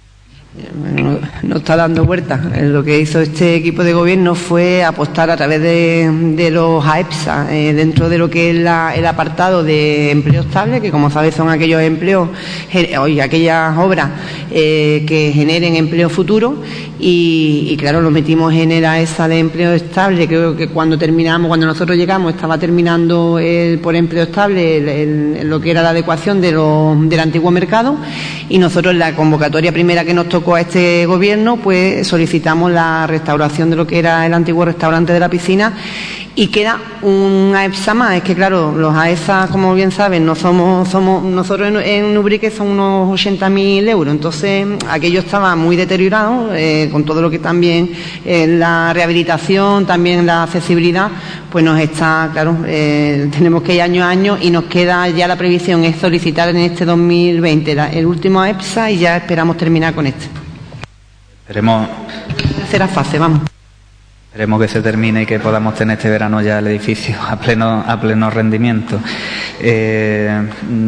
No, no está dando vueltas. Lo que hizo este equipo de gobierno fue apostar a través de, de los AEPSA eh, dentro de lo que es la, el apartado de empleo estable, que como sabes son aquellos empleos o aquellas obras eh, que generen empleo futuro y, y claro, lo metimos en el AESA de empleo estable. Creo que cuando terminamos, cuando nosotros llegamos estaba terminando el, por empleo estable el, el, lo que era la adecuación de lo, del antiguo mercado y nosotros en la convocatoria primera que nos tocó a este gobierno pues solicitamos la restauración de lo que era el antiguo restaurante de la piscina y queda un AEPSA más. Es que claro, los AESA, como bien saben, no somos, somos nosotros en, en Ubrique son unos ochenta mil euros, entonces aquello estaba muy deteriorado eh, con todo lo que también eh, la rehabilitación, también la accesibilidad, pues nos está, claro, eh, tenemos que ir año a año y nos queda ya la previsión es solicitar en este dos mil veinte la, el último AEPSA y ya esperamos terminar con este. Esperemos. Tercera fase, vamos. Esperemos que se termine y que podamos tener este verano ya el edificio a pleno, a pleno rendimiento. Eh,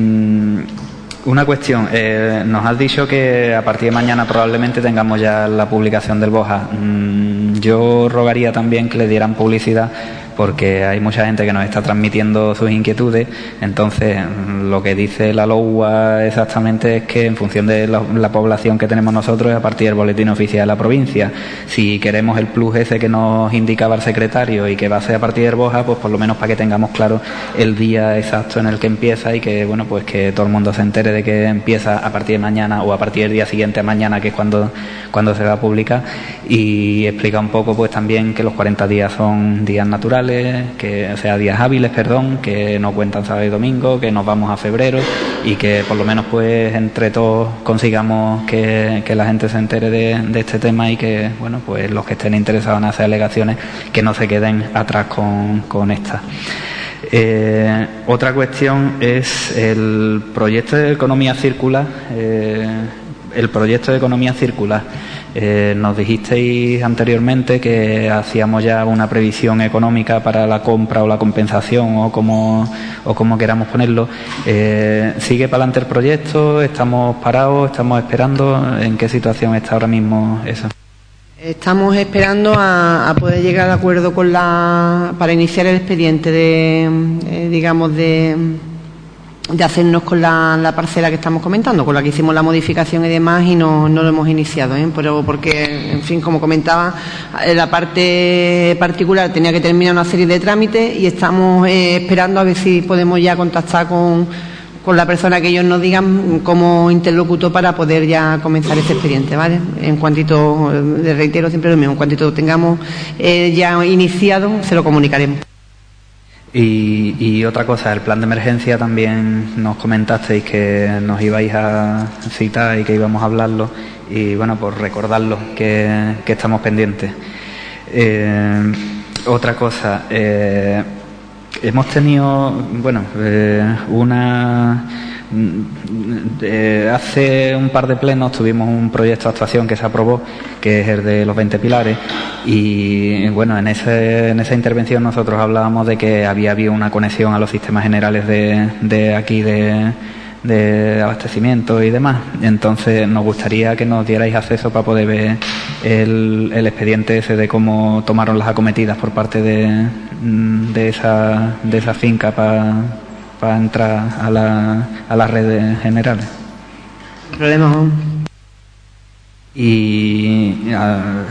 una cuestión, eh, nos has dicho que a partir de mañana probablemente tengamos ya la publicación del BOJA. Mm, yo rogaría también que le dieran publicidad, porque hay mucha gente que nos está transmitiendo sus inquietudes. Entonces, lo que dice la LOUA exactamente es que en función de la, la población que tenemos nosotros, a partir del boletín oficial de la provincia, si queremos el plus ese que nos indicaba el secretario y que va a ser a partir del BOJA, pues por lo menos para que tengamos claro el día exacto en el que empieza y que, bueno, pues que todo el mundo se entere de que empieza a partir de mañana o a partir del día siguiente a mañana, que es cuando, cuando se va a publicar, y explica un poco pues también que los cuarenta días son días naturales, que, o sea, días hábiles, perdón, que no cuentan sábado y domingo, que nos vamos a febrero y que por lo menos pues entre todos consigamos que, que la gente se entere de, de este tema y que, bueno, pues los que estén interesados en hacer alegaciones que no se queden atrás con, con esta. Eh, otra cuestión es el proyecto de economía circular. Eh, el proyecto de economía circular. Eh, nos dijisteis anteriormente que hacíamos ya una previsión económica para la compra o la compensación o como, o como queramos ponerlo. Eh, ¿Sigue para adelante el proyecto? ¿Estamos parados? ¿Estamos esperando? ¿En qué situación está ahora mismo eso? Estamos esperando a, a poder llegar de acuerdo con la para iniciar el expediente de, eh, digamos, de, de hacernos con la, la parcela que estamos comentando, con la que hicimos la modificación y demás, y no, no lo hemos iniciado, ¿eh? Pero porque, en fin, como comentaba, la parte particular tenía que terminar una serie de trámites y estamos eh, esperando a ver si podemos ya contactar con, con la persona que ellos nos digan como interlocutor para poder ya comenzar ese expediente, ¿vale? En cuantito, les reitero siempre lo mismo, en cuantito tengamos eh, ya iniciado, se lo comunicaremos. Y, y otra cosa, el plan de emergencia también nos comentasteis que nos ibais a citar y que íbamos a hablarlo, y bueno, por recordarlo que, que estamos pendientes. Eh, otra cosa, eh, hemos tenido, bueno, eh, una... Eh, hace un par de plenos tuvimos un proyecto de actuación que se aprobó, que es el de los veinte pilares, y bueno, en, ese, en esa intervención nosotros hablábamos de que había habido una conexión a los sistemas generales de, de aquí de, de abastecimiento y demás. Entonces nos gustaría que nos dierais acceso para poder ver el, el expediente ese de cómo tomaron las acometidas por parte de, de, esa, de esa finca para para entrar a la, a las redes generales. Problema. Y uh,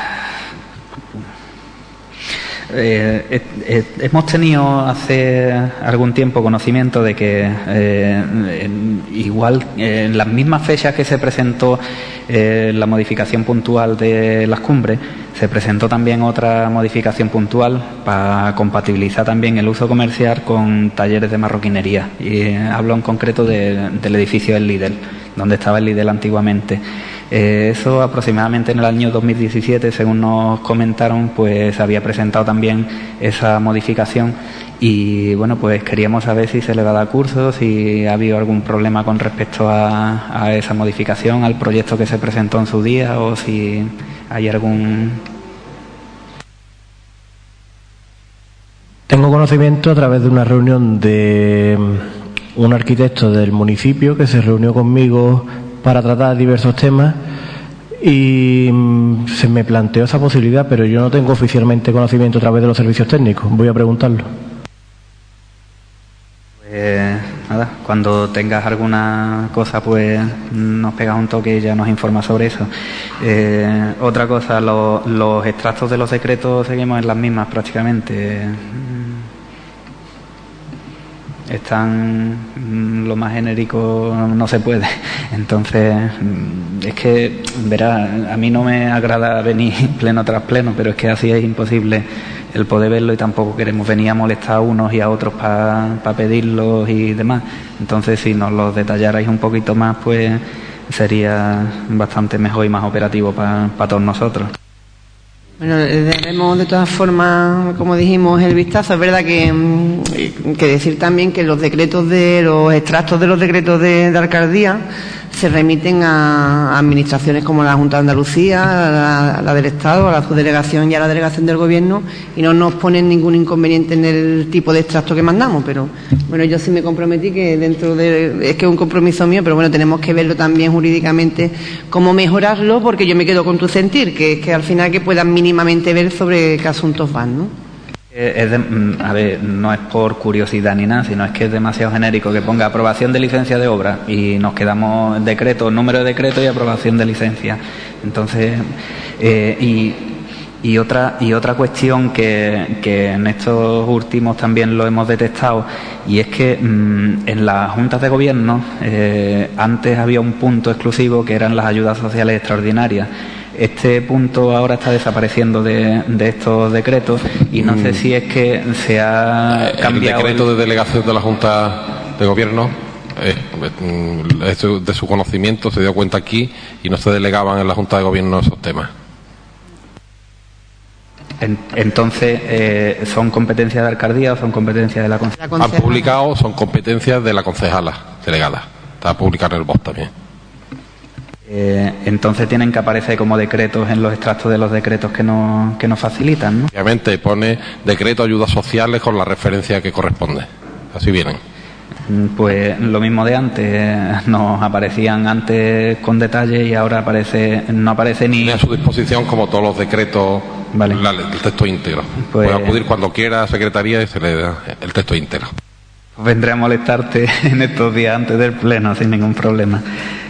eh, eh, eh, hemos tenido hace algún tiempo conocimiento de que eh, en, igual eh, en las mismas fechas que se presentó eh, la modificación puntual de las cumbres, se presentó también otra modificación puntual para compatibilizar también el uso comercial con talleres de marroquinería. Y eh, hablo en concreto de, del edificio del Lidl, donde estaba el Lidl antiguamente. Eh, eso aproximadamente en el año dos mil diecisiete, según nos comentaron, pues se había presentado también esa modificación. Y bueno, pues queríamos saber si se le va a dar curso, si ha habido algún problema con respecto a, a esa modificación, al proyecto que se presentó en su día, o si hay algún... Tengo conocimiento a través de una reunión de un arquitecto del municipio que se reunió conmigo para tratar diversos temas y se me planteó esa posibilidad, pero yo no tengo oficialmente conocimiento a través de los servicios técnicos. Voy a preguntarlo. Pues nada, cuando tengas alguna cosa, pues nos pegas un toque y ya nos informas sobre eso. Eh, otra cosa, lo, los extractos de los decretos seguimos en las mismas prácticamente. Están lo más genérico, no se puede. Entonces, es que, verá, a mí no me agrada venir pleno tras pleno, pero es que así es imposible el poder verlo, y tampoco queremos venir a molestar a unos y a otros para pa pedirlos y demás. Entonces, si nos los detallarais un poquito más, pues sería bastante mejor y más operativo para pa todos nosotros. Bueno, le daremos de todas formas, como dijimos, el vistazo. Es verdad que, que decir también que los decretos de los extractos de los decretos de, de alcaldía se remiten a administraciones como la Junta de Andalucía, a la, a la del Estado, a la subdelegación y a la delegación del Gobierno, y no nos ponen ningún inconveniente en el tipo de extracto que mandamos. Pero bueno, yo sí me comprometí que dentro de, es que es un compromiso mío, pero bueno, tenemos que verlo también jurídicamente cómo mejorarlo, porque yo me quedo con tu sentir, que es que al final que puedan mínimamente ver sobre qué asuntos van, ¿no? Es de, a ver, no es por curiosidad ni nada, sino es que es demasiado genérico que ponga aprobación de licencia de obra y nos quedamos en decreto, número de decreto y aprobación de licencia. Entonces, eh, y, y otra y otra cuestión que, que en estos últimos también lo hemos detectado, y es que mmm, en las juntas de gobierno eh, antes había un punto exclusivo que eran las ayudas sociales extraordinarias. Este punto ahora está desapareciendo de, de estos decretos y no sé si es que se ha cambiado. El decreto el... de delegación de la Junta de Gobierno, eh, es de su conocimiento, se dio cuenta aquí y no se delegaban en la Junta de Gobierno esos temas. Entonces, eh, ¿son competencias de alcaldía o son competencias de la concejala? Han publicado, son competencias de la concejala delegada. Está publicado en el B O S también. Eh, entonces tienen que aparecer como decretos en los extractos de los decretos que nos, que nos facilitan, ¿no? Obviamente pone decreto ayudas sociales con la referencia que corresponde. Así vienen. Pues lo mismo de antes, nos aparecían antes con detalle y ahora aparece, no aparece ni... Tiene a su disposición como todos los decretos, vale. la, el texto íntegro. Pues... Puede acudir cuando quiera a Secretaría y se le da el texto íntegro. Pues vendré a molestarte en estos días antes del Pleno sin ningún problema.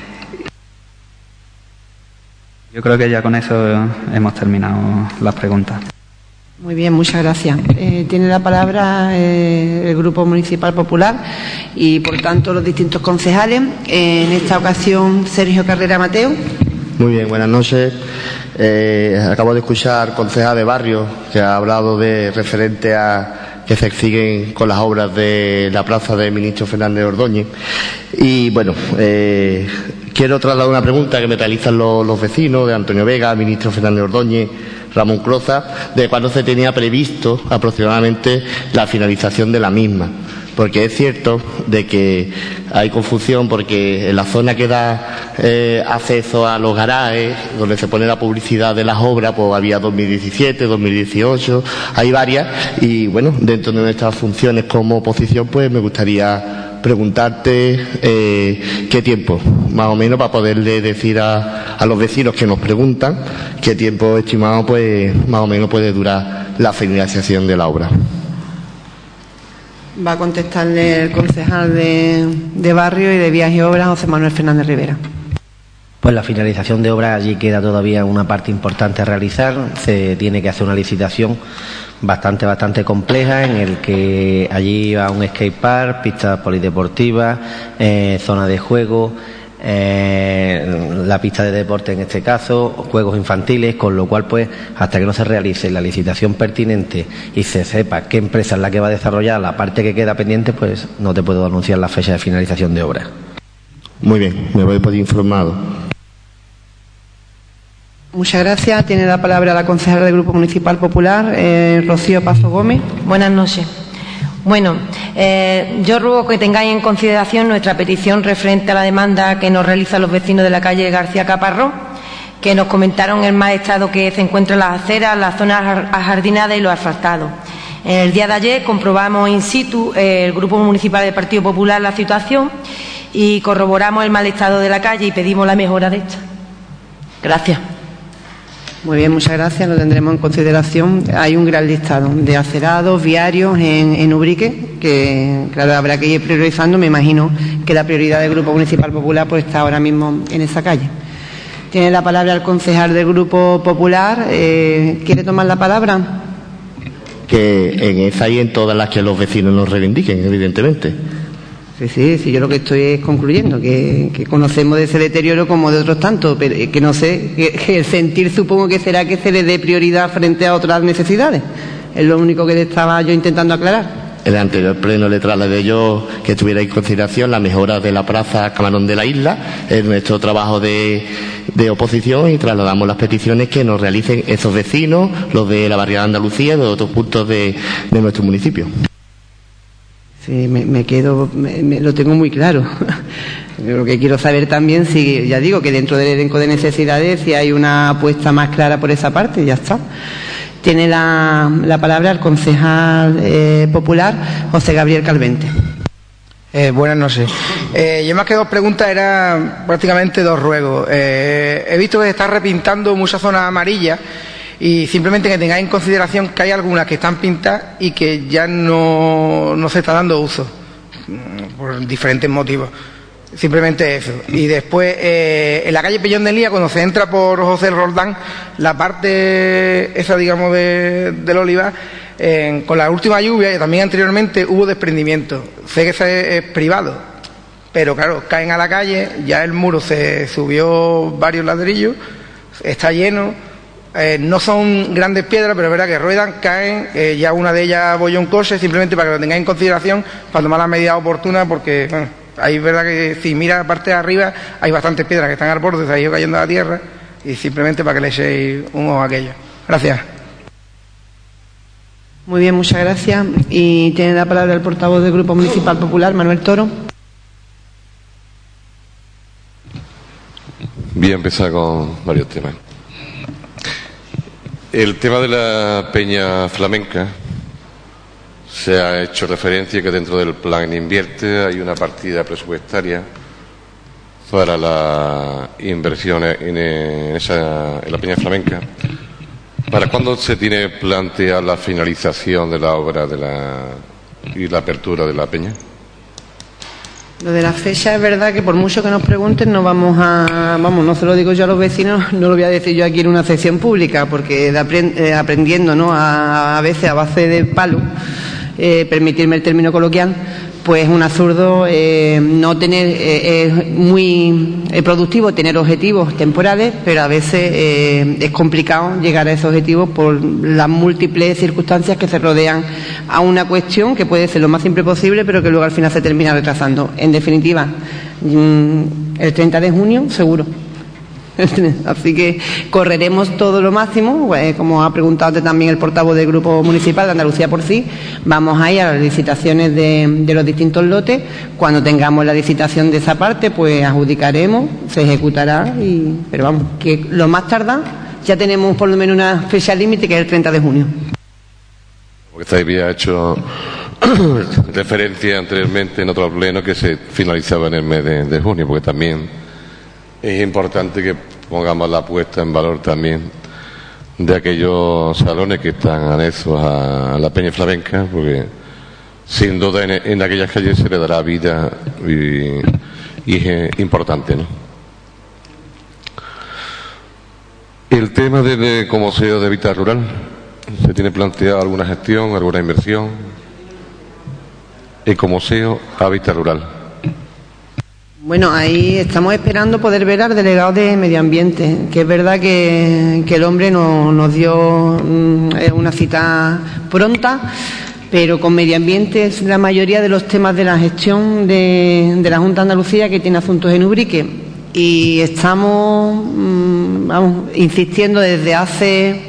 Yo creo que ya con eso hemos terminado las preguntas. Muy bien, muchas gracias. Eh, tiene la palabra eh, el Grupo Municipal Popular y, por tanto, los distintos concejales. Eh, en esta ocasión, Sergio Carrera Mateo. Muy bien, buenas noches. Eh, acabo de escuchar al concejal de Barrio que ha hablado de referente a que se siguen con las obras de la plaza del ministro Fernández Ordóñez. Y, bueno, eh, quiero trasladar una pregunta que me realizan los, los vecinos de Antonio Vega, ministro Fernández Ordóñez, Ramón Cloza, de cuándo se tenía previsto aproximadamente la finalización de la misma. Porque es cierto de que hay confusión, porque en la zona que da eh, acceso a los garajes, donde se pone la publicidad de las obras, pues había dos mil diecisiete, dos mil dieciocho, hay varias, y bueno, dentro de nuestras funciones como oposición, pues me gustaría preguntarte eh, qué tiempo, más o menos, para poderle decir a, a los vecinos que nos preguntan qué tiempo estimado, pues más o menos puede durar la finalización de la obra. Va a contestarle el concejal de, de Barrio y de Vías y Obras, José Manuel Fernández Rivera. Pues la finalización de obras, allí queda todavía una parte importante a realizar. Se tiene que hacer una licitación bastante, bastante compleja, en el que allí va un skate park, pistas polideportivas, eh, zona de juego, eh, la pista de deporte en este caso, juegos infantiles, con lo cual, pues, hasta que no se realice la licitación pertinente y se sepa qué empresa es la que va a desarrollar la parte que queda pendiente, pues no te puedo anunciar la fecha de finalización de obra. Muy bien, me voy por informado. Muchas gracias. Tiene la palabra la concejala del Grupo Municipal Popular, eh, Rocío Pazo Gómez. Buenas noches. Bueno, eh, yo ruego que tengáis en consideración nuestra petición referente a la demanda que nos realizan los vecinos de la calle García Caparrós, que nos comentaron el mal estado que se encuentran las aceras, las zonas ajardinadas y los asfaltados. El día de ayer comprobamos in situ eh, el Grupo Municipal del Partido Popular la situación y corroboramos el mal estado de la calle y pedimos la mejora de esta. Gracias. Muy bien, muchas gracias, lo tendremos en consideración. Hay un gran listado de acerados, viarios en, en Ubrique, que claro, habrá que ir priorizando. Me imagino que la prioridad del Grupo Municipal Popular pues está ahora mismo en esa calle. Tiene la palabra el concejal del Grupo Popular. Eh, ¿Quiere tomar la palabra? Que en esa y en todas las que los vecinos nos reivindiquen, evidentemente. Sí, sí, sí, yo lo que estoy es concluyendo, que, que conocemos de ese deterioro como de otros tantos, pero que no sé, que, que el sentir supongo que será que se le dé prioridad frente a otras necesidades. Es lo único que le estaba yo intentando aclarar. En el anterior pleno le trasladé yo que tuviera en consideración la mejora de la plaza Camarón de la Isla, en nuestro trabajo de, de oposición, y trasladamos las peticiones que nos realicen esos vecinos, los de la barriada de Andalucía y de otros puntos de, de nuestro municipio. Sí, me, me quedo, me, me, lo tengo muy claro. Yo lo que quiero saber también, si ya digo que dentro del elenco de necesidades, si hay una apuesta más clara por esa parte, ya está. Tiene la, la palabra el concejal eh, popular José Gabriel Calvente. Eh, buenas noches. Eh, yo más que dos preguntas eran prácticamente dos ruegos. Eh, he visto que se está repintando muchas zonas amarillas y simplemente que tengáis en consideración que hay algunas que están pintadas y que ya no, no se está dando uso por diferentes motivos. Simplemente eso. Y después, eh, en la calle Peñón de Lía, cuando se entra por José Roldán, la parte esa, digamos, de, del olivar, eh, con la última lluvia y también anteriormente hubo desprendimiento. Sé que ese es privado, pero claro, caen a la calle, ya el muro se subió varios ladrillos, está lleno, eh, no son grandes piedras, pero es verdad que ruedan, caen, eh, ya una de ellas bolló un coche, simplemente para que lo tengáis en consideración, para tomar las medidas oportunas, porque, bueno, ahí es verdad que si mira la parte de arriba hay bastantes piedras que están al borde, se ha ido cayendo a la tierra, y simplemente para que le echéis un ojo a aquello. Gracias. Muy bien, muchas gracias. Y tiene la palabra el portavoz del Grupo Municipal Popular, Manuel Toro. Voy a empezar con varios temas. El tema de la Peña Flamenca, se ha hecho referencia que dentro del plan Invierte hay una partida presupuestaria para la inversión en, esa, en la Peña Flamenca. ¿Para cuándo se tiene planteada la finalización de la obra de la, y la apertura de la Peña? Lo de la fecha es verdad que por mucho que nos pregunten no vamos a, vamos, no se lo digo yo a los vecinos, no lo voy a decir yo aquí en una sesión pública, porque de aprend, eh, aprendiendo, ¿no? A, a veces a base de palo, eh, permitirme el término coloquial, pues es un absurdo eh, no tener, eh, es muy eh, productivo tener objetivos temporales, pero a veces eh, es complicado llegar a esos objetivos por las múltiples circunstancias que se rodean a una cuestión que puede ser lo más simple posible, pero que luego al final se termina retrasando. En definitiva, el treinta de junio seguro. Así que correremos todo lo máximo, eh, como ha preguntado también el portavoz del Grupo Municipal de Andalucía por sí. Vamos a ir a las licitaciones de, de los distintos lotes. Cuando tengamos la licitación de esa parte, pues adjudicaremos, se ejecutará, y, pero vamos, que lo más tardar ya tenemos por lo menos una fecha límite, que es el treinta de junio. Porque usted había hecho referencia anteriormente en otro pleno que se finalizaba en el mes de, de junio, porque también es importante que pongamos la puesta en valor también de aquellos salones que están anexos a la Peña Flamenca, porque sin duda en, en aquellas calles se le dará vida y, y es importante, ¿no? El tema del Comoseo de Hábitat Rural, ¿se tiene planteado alguna gestión, alguna inversión? El Comoseo Hábitat Rural. Bueno, ahí estamos esperando poder ver al delegado de Medio Ambiente, que es verdad que, que el hombre no, nos dio mm, una cita pronta, pero con Medio Ambiente es la mayoría de los temas de la gestión de, de la Junta de Andalucía que tiene asuntos en Ubrique, y estamos mmm, vamos, insistiendo desde hace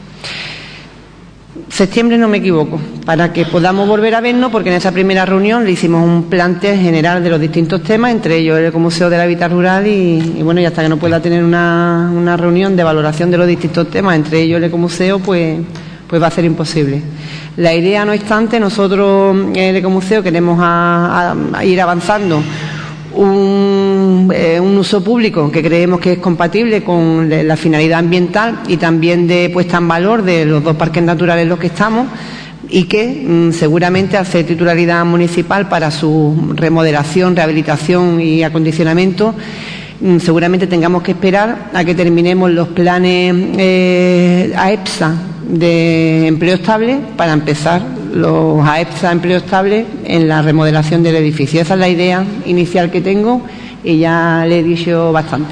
septiembre, no me equivoco, para que podamos volver a vernos, porque en esa primera reunión le hicimos un planteo general de los distintos temas, entre ellos el Museo del Hábitat Rural, y, y bueno, y hasta que no pueda tener una, una reunión de valoración de los distintos temas, entre ellos el Ecomuseo, pues, pues va a ser imposible. La idea, no obstante, nosotros en el Ecomuseo queremos a, a, a ir avanzando Un, eh, un uso público que creemos que es compatible con la finalidad ambiental y también de puesta en valor de los dos parques naturales en los que estamos, y que mm, seguramente, al ser titularidad municipal para su remodelación, rehabilitación y acondicionamiento, mm, seguramente tengamos que esperar a que terminemos los planes eh, A E P S A de empleo estable para empezar los A E P S A empleo estable en la remodelación del edificio. Esa es la idea inicial que tengo y ya le he dicho bastante.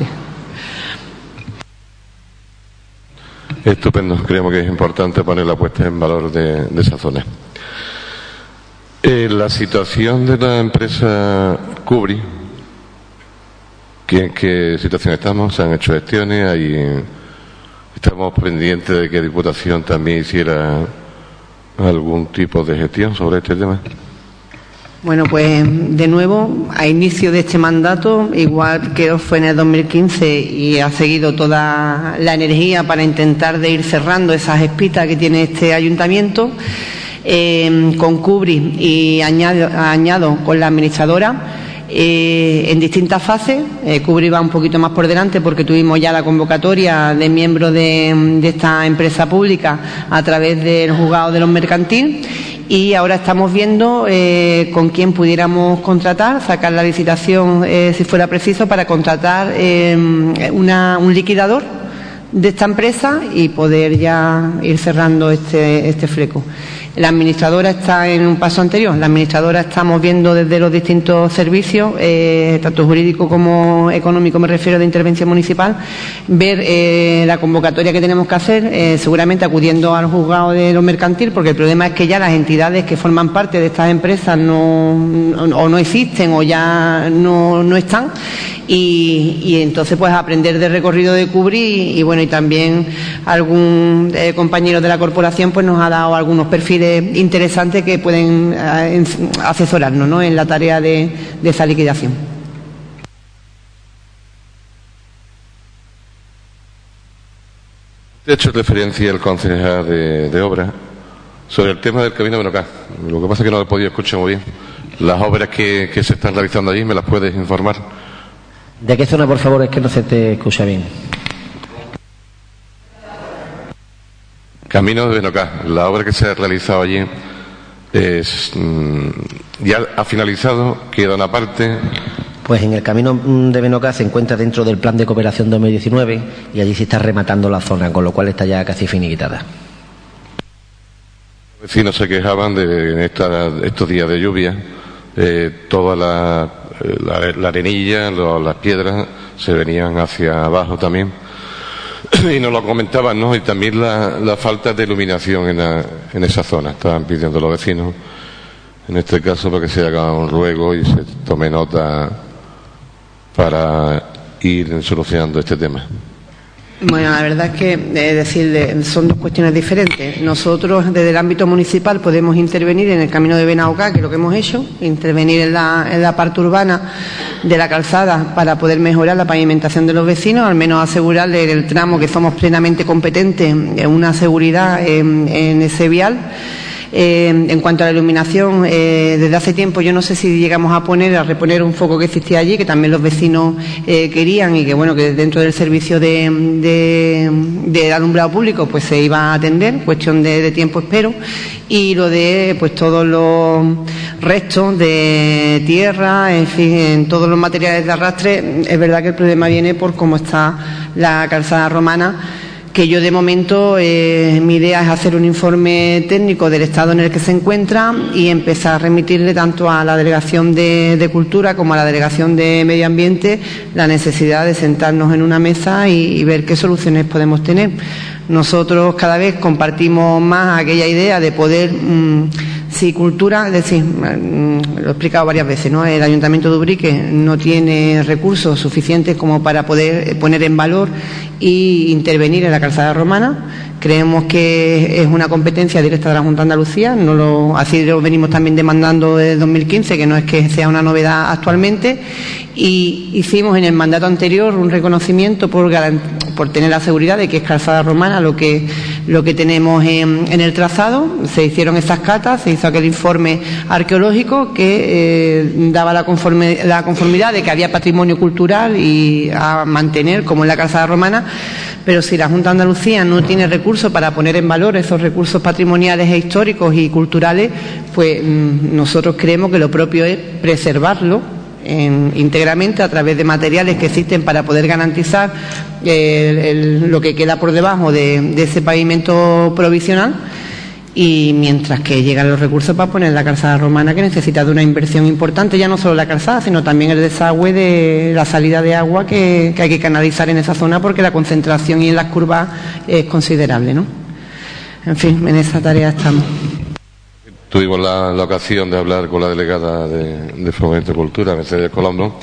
Estupendo, creemos que es importante poner la puesta en valor de, de esa zona. Eh, la situación de la empresa Cubri, ¿en qué situación estamos? Se han hecho gestiones, ahí estamos pendientes de que Diputación también hiciera algún tipo de gestión sobre este tema. Bueno, pues de nuevo, a inicio de este mandato, igual que fue en el dos mil quince y ha seguido toda la energía para intentar de ir cerrando esas espitas que tiene este ayuntamiento, eh, con Cubri y añado, añado con la administradora, Eh, en distintas fases. eh, Cubri va un poquito más por delante porque tuvimos ya la convocatoria de miembros de, de esta empresa pública a través del juzgado de los mercantiles, y ahora estamos viendo eh, con quién pudiéramos contratar, sacar la licitación eh, si fuera preciso para contratar eh, una, un liquidador de esta empresa y poder ya ir cerrando este, este fleco. La administradora está en un paso anterior. La administradora estamos viendo desde los distintos servicios, eh, tanto jurídico como económico, me refiero, de intervención municipal, ver eh, la convocatoria que tenemos que hacer, eh, seguramente acudiendo al juzgado de lo mercantil, porque el problema es que ya las entidades que forman parte de estas empresas no, no o no existen o ya no, no están. Y, y entonces pues aprender del recorrido de Cubri y, y bueno, y también algún eh, compañero de la corporación pues nos ha dado algunos perfiles interesantes que pueden eh, asesorarnos, ¿no?, en la tarea de, de esa liquidación. De hecho, referencia el concejal de, de obras sobre el tema del Camino de Benocá. Lo que pasa es que no lo he podido escuchar muy bien. Las obras que, que se están realizando allí, ¿me las puedes informar? ¿De qué zona, por favor? Es que no se te escucha bien. Camino de Benocá. La obra que se ha realizado allí es, mmm, ya ha finalizado, queda una parte. Pues en el Camino de Benocá se encuentra dentro del Plan de Cooperación dos mil diecinueve y allí se está rematando la zona, con lo cual está ya casi finiquitada. Los vecinos se quejaban de en esta, estos días de lluvia, eh, toda la, la, la arenilla, lo, las piedras se venían hacia abajo también. Y nos lo comentaban, ¿no? Y también la, la falta de iluminación en, la, en esa zona. Estaban pidiendo los vecinos, en este caso, para que se haga un ruego y se tome nota para ir solucionando este tema. Bueno, la verdad es que eh, decir, son dos cuestiones diferentes. Nosotros desde el ámbito municipal podemos intervenir en el Camino de Benauca, que es lo que hemos hecho, intervenir en la, en la parte urbana de la calzada para poder mejorar la pavimentación de los vecinos, al menos asegurarle el tramo que somos plenamente competentes en una seguridad en, en ese vial. Eh, en cuanto a la iluminación, eh, desde hace tiempo yo no sé si llegamos a poner, a reponer un foco que existía allí, que también los vecinos eh, querían y que bueno, que dentro del servicio de, de, de alumbrado público pues se iba a atender, cuestión de, de tiempo espero, y lo de pues todos los restos de tierra, en fin, en todos los materiales de arrastre. Es verdad que el problema viene por cómo está la calzada romana, que yo de momento eh, mi idea es hacer un informe técnico del estado en el que se encuentra y empezar a remitirle tanto a la Delegación de, de Cultura como a la Delegación de Medio Ambiente la necesidad de sentarnos en una mesa y, y ver qué soluciones podemos tener. Nosotros cada vez compartimos más aquella idea de poder, mmm, si cultura, es decir, mmm, lo he explicado varias veces, ¿no? El Ayuntamiento de Ubrique no tiene recursos suficientes como para poder poner en valor e intervenir en la calzada romana. Creemos que es una competencia directa de la Junta de Andalucía, no lo, así lo venimos también demandando desde dos mil quince, que no es que sea una novedad actualmente, y hicimos en el mandato anterior un reconocimiento por, por tener la seguridad de que es calzada romana lo que, lo que tenemos en, en el trazado. Se hicieron esas catas, se hizo aquel informe arqueológico que eh, daba la, conforme, la conformidad de que había patrimonio cultural y a mantener como en la calzada romana, pero si la Junta de Andalucía no tiene recursos para poner en valor esos recursos patrimoniales e históricos y culturales, pues mmm, nosotros creemos que lo propio es preservarlo en, íntegramente a través de materiales que existen para poder garantizar el, el, lo que queda por debajo de, de ese pavimento provisional, y mientras que llegan los recursos para poner la calzada romana, que necesita de una inversión importante, ya no solo la calzada, sino también el desagüe de la salida de agua que, que hay que canalizar en esa zona, porque la concentración y en las curvas es considerable, ¿no? En fin, en esa tarea estamos. Tuvimos la, la ocasión de hablar con la delegada de, de Fomento y Cultura, Mercedes Colombo.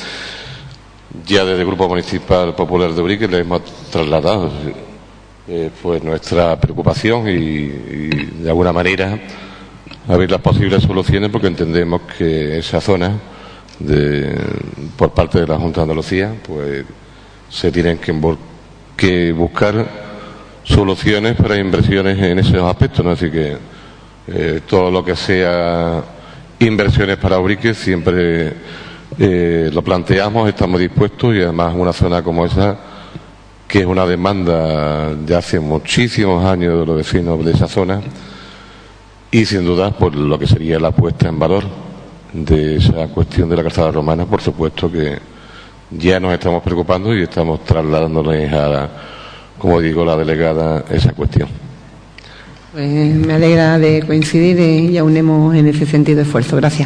Ya desde el Grupo Municipal Popular de Ubrique le hemos trasladado eh, pues nuestra preocupación y, y de alguna manera a ver las posibles soluciones, porque entendemos que esa zona, de, por parte de la Junta de Andalucía, pues se tienen que, que buscar soluciones para inversiones en esos aspectos, ¿no? Así que eh, todo lo que sea inversiones para Ubrique siempre eh, lo planteamos, estamos dispuestos, y además una zona como esa, que es una demanda de hace muchísimos años de los vecinos de esa zona, y sin duda por lo que sería la puesta en valor de esa cuestión de la calzada romana, por supuesto que ya nos estamos preocupando y estamos trasladándoles a, como digo, la delegada esa cuestión. Pues me alegra de coincidir y aunemos en ese sentido esfuerzo. Gracias.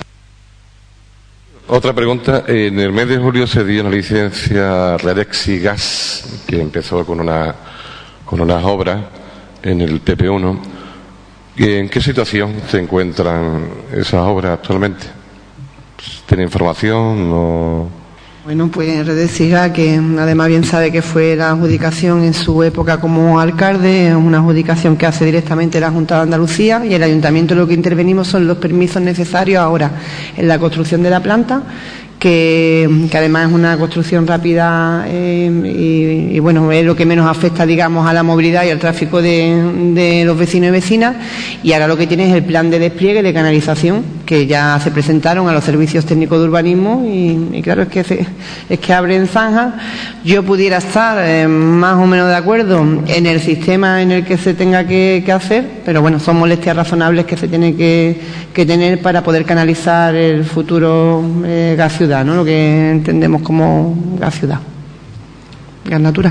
Otra pregunta. En el mes de julio se dio una licencia Redexi Gas, que empezó con una con unas obras en el T P uno. ¿En qué situación se encuentran esas obras actualmente? ¿Tiene información? ¿No? Bueno, pues Redesiga, que además bien sabe que fue la adjudicación en su época como alcalde, es una adjudicación que hace directamente la Junta de Andalucía, y el Ayuntamiento lo que intervenimos son los permisos necesarios ahora en la construcción de la planta, que, que además es una construcción rápida eh, y, y bueno, es lo que menos afecta, digamos, a la movilidad y al tráfico de, de los vecinos y vecinas. Y ahora lo que tiene es el plan de despliegue de canalización, que ya se presentaron a los servicios técnicos de urbanismo, y, y claro, es que se, es que abren zanjas. Yo pudiera estar eh, más o menos de acuerdo en el sistema en el que se tenga que, que hacer, pero bueno, son molestias razonables que se tienen que, que tener para poder canalizar el futuro eh, gas ciudad, ¿no? Lo que entendemos como gas ciudad, gas natural.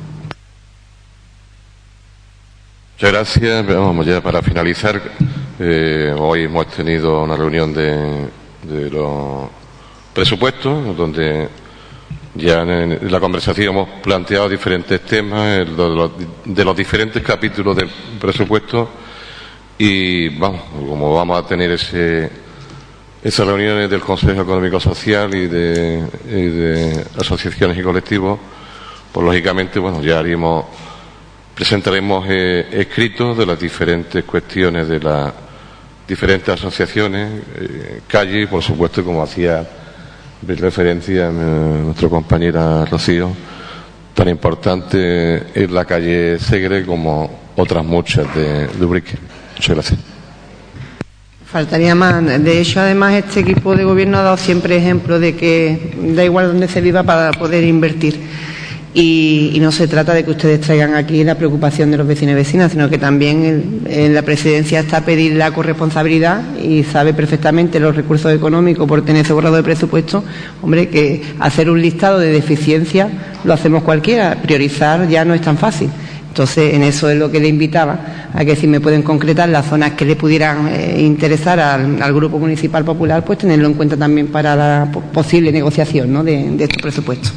Muchas gracias. Vamos ya para finalizar. Eh, hoy hemos tenido una reunión de, de los presupuestos, donde ya en la conversación hemos planteado diferentes temas de los, de los diferentes capítulos del presupuesto, y vamos, como vamos a tener ese, esas reuniones del Consejo Económico Social y de, y de asociaciones y colectivos, pues lógicamente, bueno, ya haríamos, presentaremos eh, escritos de las diferentes cuestiones de las diferentes asociaciones, eh, calle, y por supuesto, como hacía de referencia a nuestra compañera Rocío, tan importante es la calle Segre como otras muchas de, de Ubrique. Muchas gracias. Faltaría más. De hecho, además, este equipo de gobierno ha dado siempre ejemplo de que da igual donde se viva para poder invertir. Y, y no se trata de que ustedes traigan aquí la preocupación de los vecinos y vecinas, sino que también en, en la presidencia está a pedir la corresponsabilidad, y sabe perfectamente los recursos económicos por tener ese borrado de presupuesto. Hombre, que hacer un listado de deficiencias lo hacemos cualquiera, priorizar ya no es tan fácil. Entonces, en eso es lo que le invitaba, a que si me pueden concretar las zonas que le pudieran eh, interesar al, al Grupo Municipal Popular, pues tenerlo en cuenta también para la posible negociación, ¿no?, de, de estos presupuestos.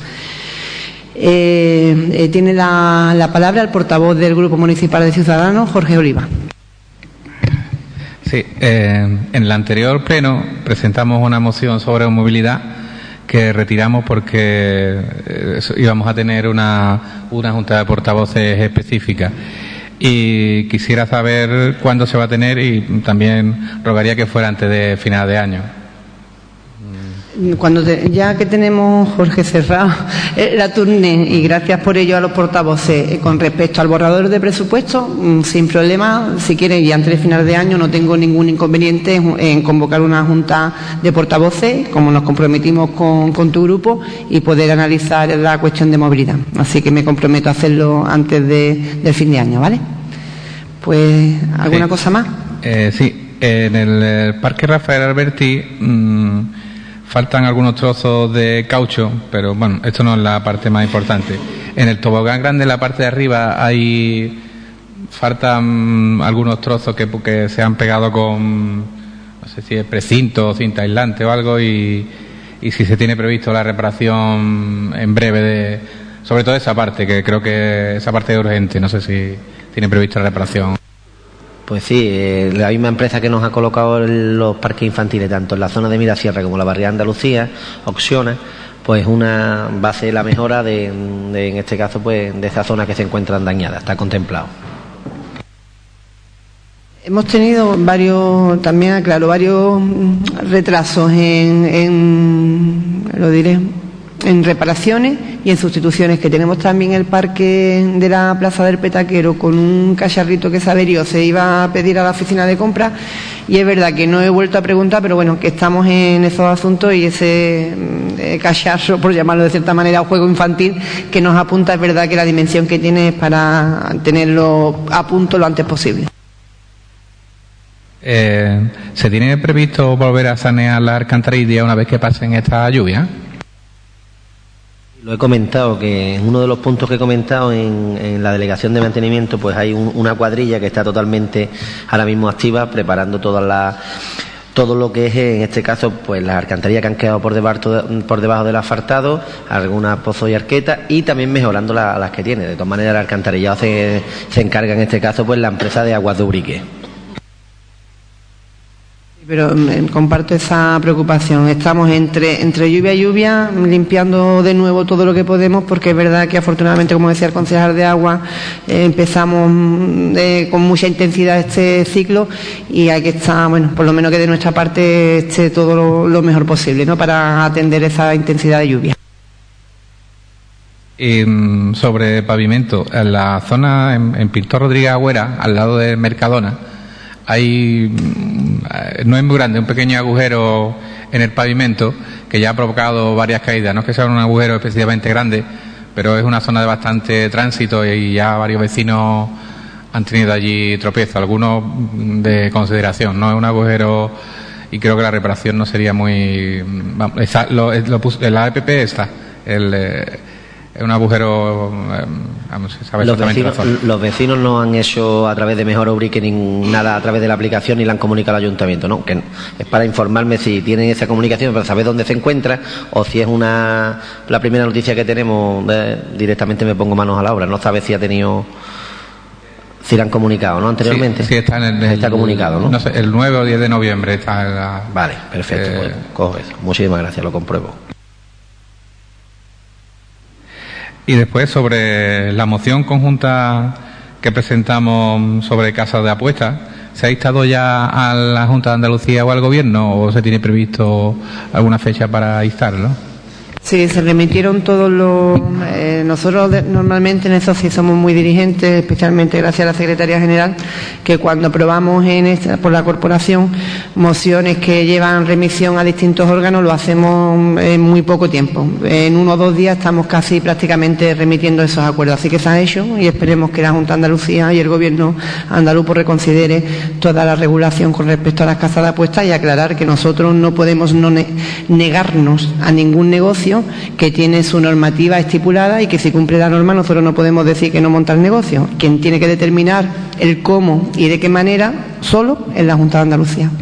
Eh, eh, tiene la, la palabra el portavoz del Grupo Municipal de Ciudadanos, Jorge Oliva. Sí, eh, en el anterior pleno presentamos una moción sobre movilidad que retiramos porque eh, íbamos a tener una, una junta de portavoces específica, y quisiera saber cuándo se va a tener, y también rogaría que fuera antes de final de año. Cuando te, ya que tenemos, Jorge, cerrado eh, la turné, y gracias por ello a los portavoces, eh, con respecto al borrador de presupuesto, mmm, sin problema, si quieren, y antes de final de año no tengo ningún inconveniente en, en convocar una junta de portavoces, como nos comprometimos con, con tu grupo, y poder analizar la cuestión de movilidad. Así que me comprometo a hacerlo antes de, del fin de año, ¿vale? Pues, ¿alguna sí. cosa más? Eh, sí, en el, el Parque Rafael Alberti mmm, faltan algunos trozos de caucho, pero bueno, esto no es la parte más importante. En el tobogán grande, en la parte de arriba, hay faltan algunos trozos que, que se han pegado con, no sé si es precinto, cinta aislante o algo, y, y si se tiene previsto la reparación en breve de, sobre todo esa parte, que creo que esa parte es urgente. No sé si tiene previsto la reparación. Pues sí, eh, la misma empresa que nos ha colocado los parques infantiles, tanto en la zona de Mirasierra como en la barriada Andalucía, Oxiona, pues una va a ser la mejora de, de, en este caso, pues de esa zona que se encuentran dañadas, está contemplado. Hemos tenido varios, también aclaro, varios retrasos en, en lo diré, en reparaciones y en sustituciones, que tenemos también el parque de la Plaza del Petaquero con un cacharrito que se averió, se iba a pedir a la oficina de compra y es verdad que no he vuelto a preguntar, pero bueno, que estamos en esos asuntos y ese eh, cacharro, por llamarlo de cierta manera, juego infantil que nos apunta, es verdad que la dimensión que tiene es para tenerlo a punto lo antes posible. Eh, ¿Se tiene previsto volver a sanear las alcantarillas una vez que pasen esta lluvia? Lo he comentado, que en uno de los puntos que he comentado en, en la delegación de mantenimiento, pues hay un, una cuadrilla que está totalmente ahora mismo activa, preparando todas las todo lo que es, en este caso, pues las alcantarillas que han quedado por debajo, por debajo del asfaltado, algunas pozos y arquetas, y también mejorando la, las que tiene. De todas maneras, el alcantarillado se, se encarga en este caso pues la empresa de Aguas de Ubrique. Pero eh, comparto esa preocupación. Estamos entre, entre lluvia y lluvia limpiando de nuevo todo lo que podemos, porque es verdad que afortunadamente, como decía el concejal de agua, eh, empezamos eh, con mucha intensidad este ciclo y hay que estar, bueno, por lo menos que de nuestra parte esté todo lo, lo mejor posible, ¿no?, para atender esa intensidad de lluvia. Y sobre pavimento, en la zona, en, en Pintor Rodríguez Agüera, al lado de Mercadona, hay, no es muy grande, un pequeño agujero en el pavimento que ya ha provocado varias caídas. No es que sea un agujero específicamente grande, pero es una zona de bastante tránsito y ya varios vecinos han tenido allí tropiezos, algunos de consideración. No es un agujero y creo que la reparación no sería muy... Está, lo, lo puso, en la A P P está, el... Eh, es un agujero, eh, vamos, sabe los, exactamente vecinos, la zona. Los vecinos no han hecho a través de Mejor Ubrique ni nada a través de la aplicación ni la han comunicado al ayuntamiento, ¿no? Que es para informarme si tienen esa comunicación para saber dónde se encuentra, o si es una la primera noticia que tenemos, eh, directamente me pongo manos a la obra. No sabe si ha tenido, si la han comunicado, ¿no?, anteriormente. Sí, sí, está en el, está el, comunicado, ¿no? No sé, el nueve o diez de noviembre está en la... Vale, perfecto, eh, pues, cojo eso. Muchísimas gracias, lo compruebo. Y después, sobre la moción conjunta que presentamos sobre casas de apuestas, ¿se ha instado ya a la Junta de Andalucía o al Gobierno, o se tiene previsto alguna fecha para instarlo? Sí, se remitieron todos los... Eh, nosotros de, normalmente en eso sí somos muy dirigentes, especialmente gracias a la Secretaría General, que cuando aprobamos en esta, por la Corporación mociones que llevan remisión a distintos órganos, lo hacemos en muy poco tiempo. En uno o dos días estamos casi prácticamente remitiendo esos acuerdos. Así que se ha hecho y esperemos que la Junta de Andalucía y el Gobierno andaluz pues reconsidere toda la regulación con respecto a las casas de apuestas y aclarar que nosotros no podemos no ne negarnos a ningún negocio que tiene su normativa estipulada y que si cumple la norma nosotros no podemos decir que no monta el negocio. Quien tiene que determinar el cómo y de qué manera solo es la Junta de Andalucía.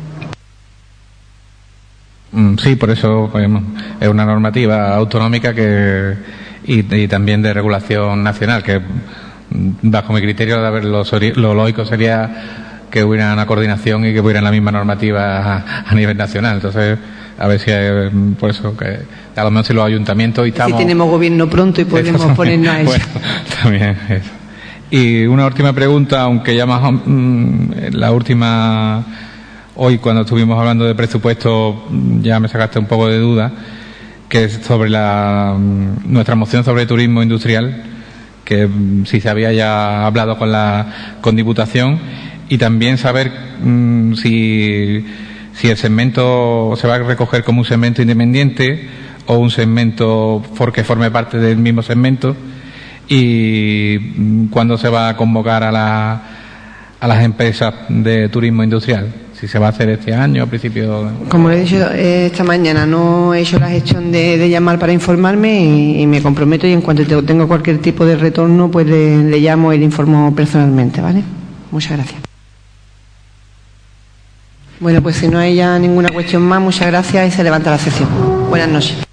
Sí, por eso pues, es una normativa autonómica que y, y también de regulación nacional, que bajo mi criterio de ver lo, lo lógico sería que hubiera una coordinación y que hubiera la misma normativa a, a nivel nacional. Entonces, a ver si hay, por eso que a lo mejor si los ayuntamientos y estamos... Si tenemos gobierno pronto y podemos ponernos a eso. Bueno, también eso. Y una última pregunta, aunque ya más mmm, la última, hoy cuando estuvimos hablando de presupuesto ya me sacaste un poco de duda, que es sobre la nuestra moción sobre turismo industrial, que si se había ya hablado con la con Diputación, y también saber mmm, si si el segmento se va a recoger como un segmento independiente o un segmento porque forme parte del mismo segmento, y cuándo se va a convocar a, la, a las empresas de turismo industrial, si se va a hacer este año, a principio. Como le he dicho eh, esta mañana, no he hecho la gestión de, de llamar para informarme y, y me comprometo, y en cuanto tenga cualquier tipo de retorno pues le, le llamo y le informo personalmente, ¿vale? Muchas gracias. Bueno, pues si no hay ya ninguna cuestión más, muchas gracias y se levanta la sesión. Buenas noches.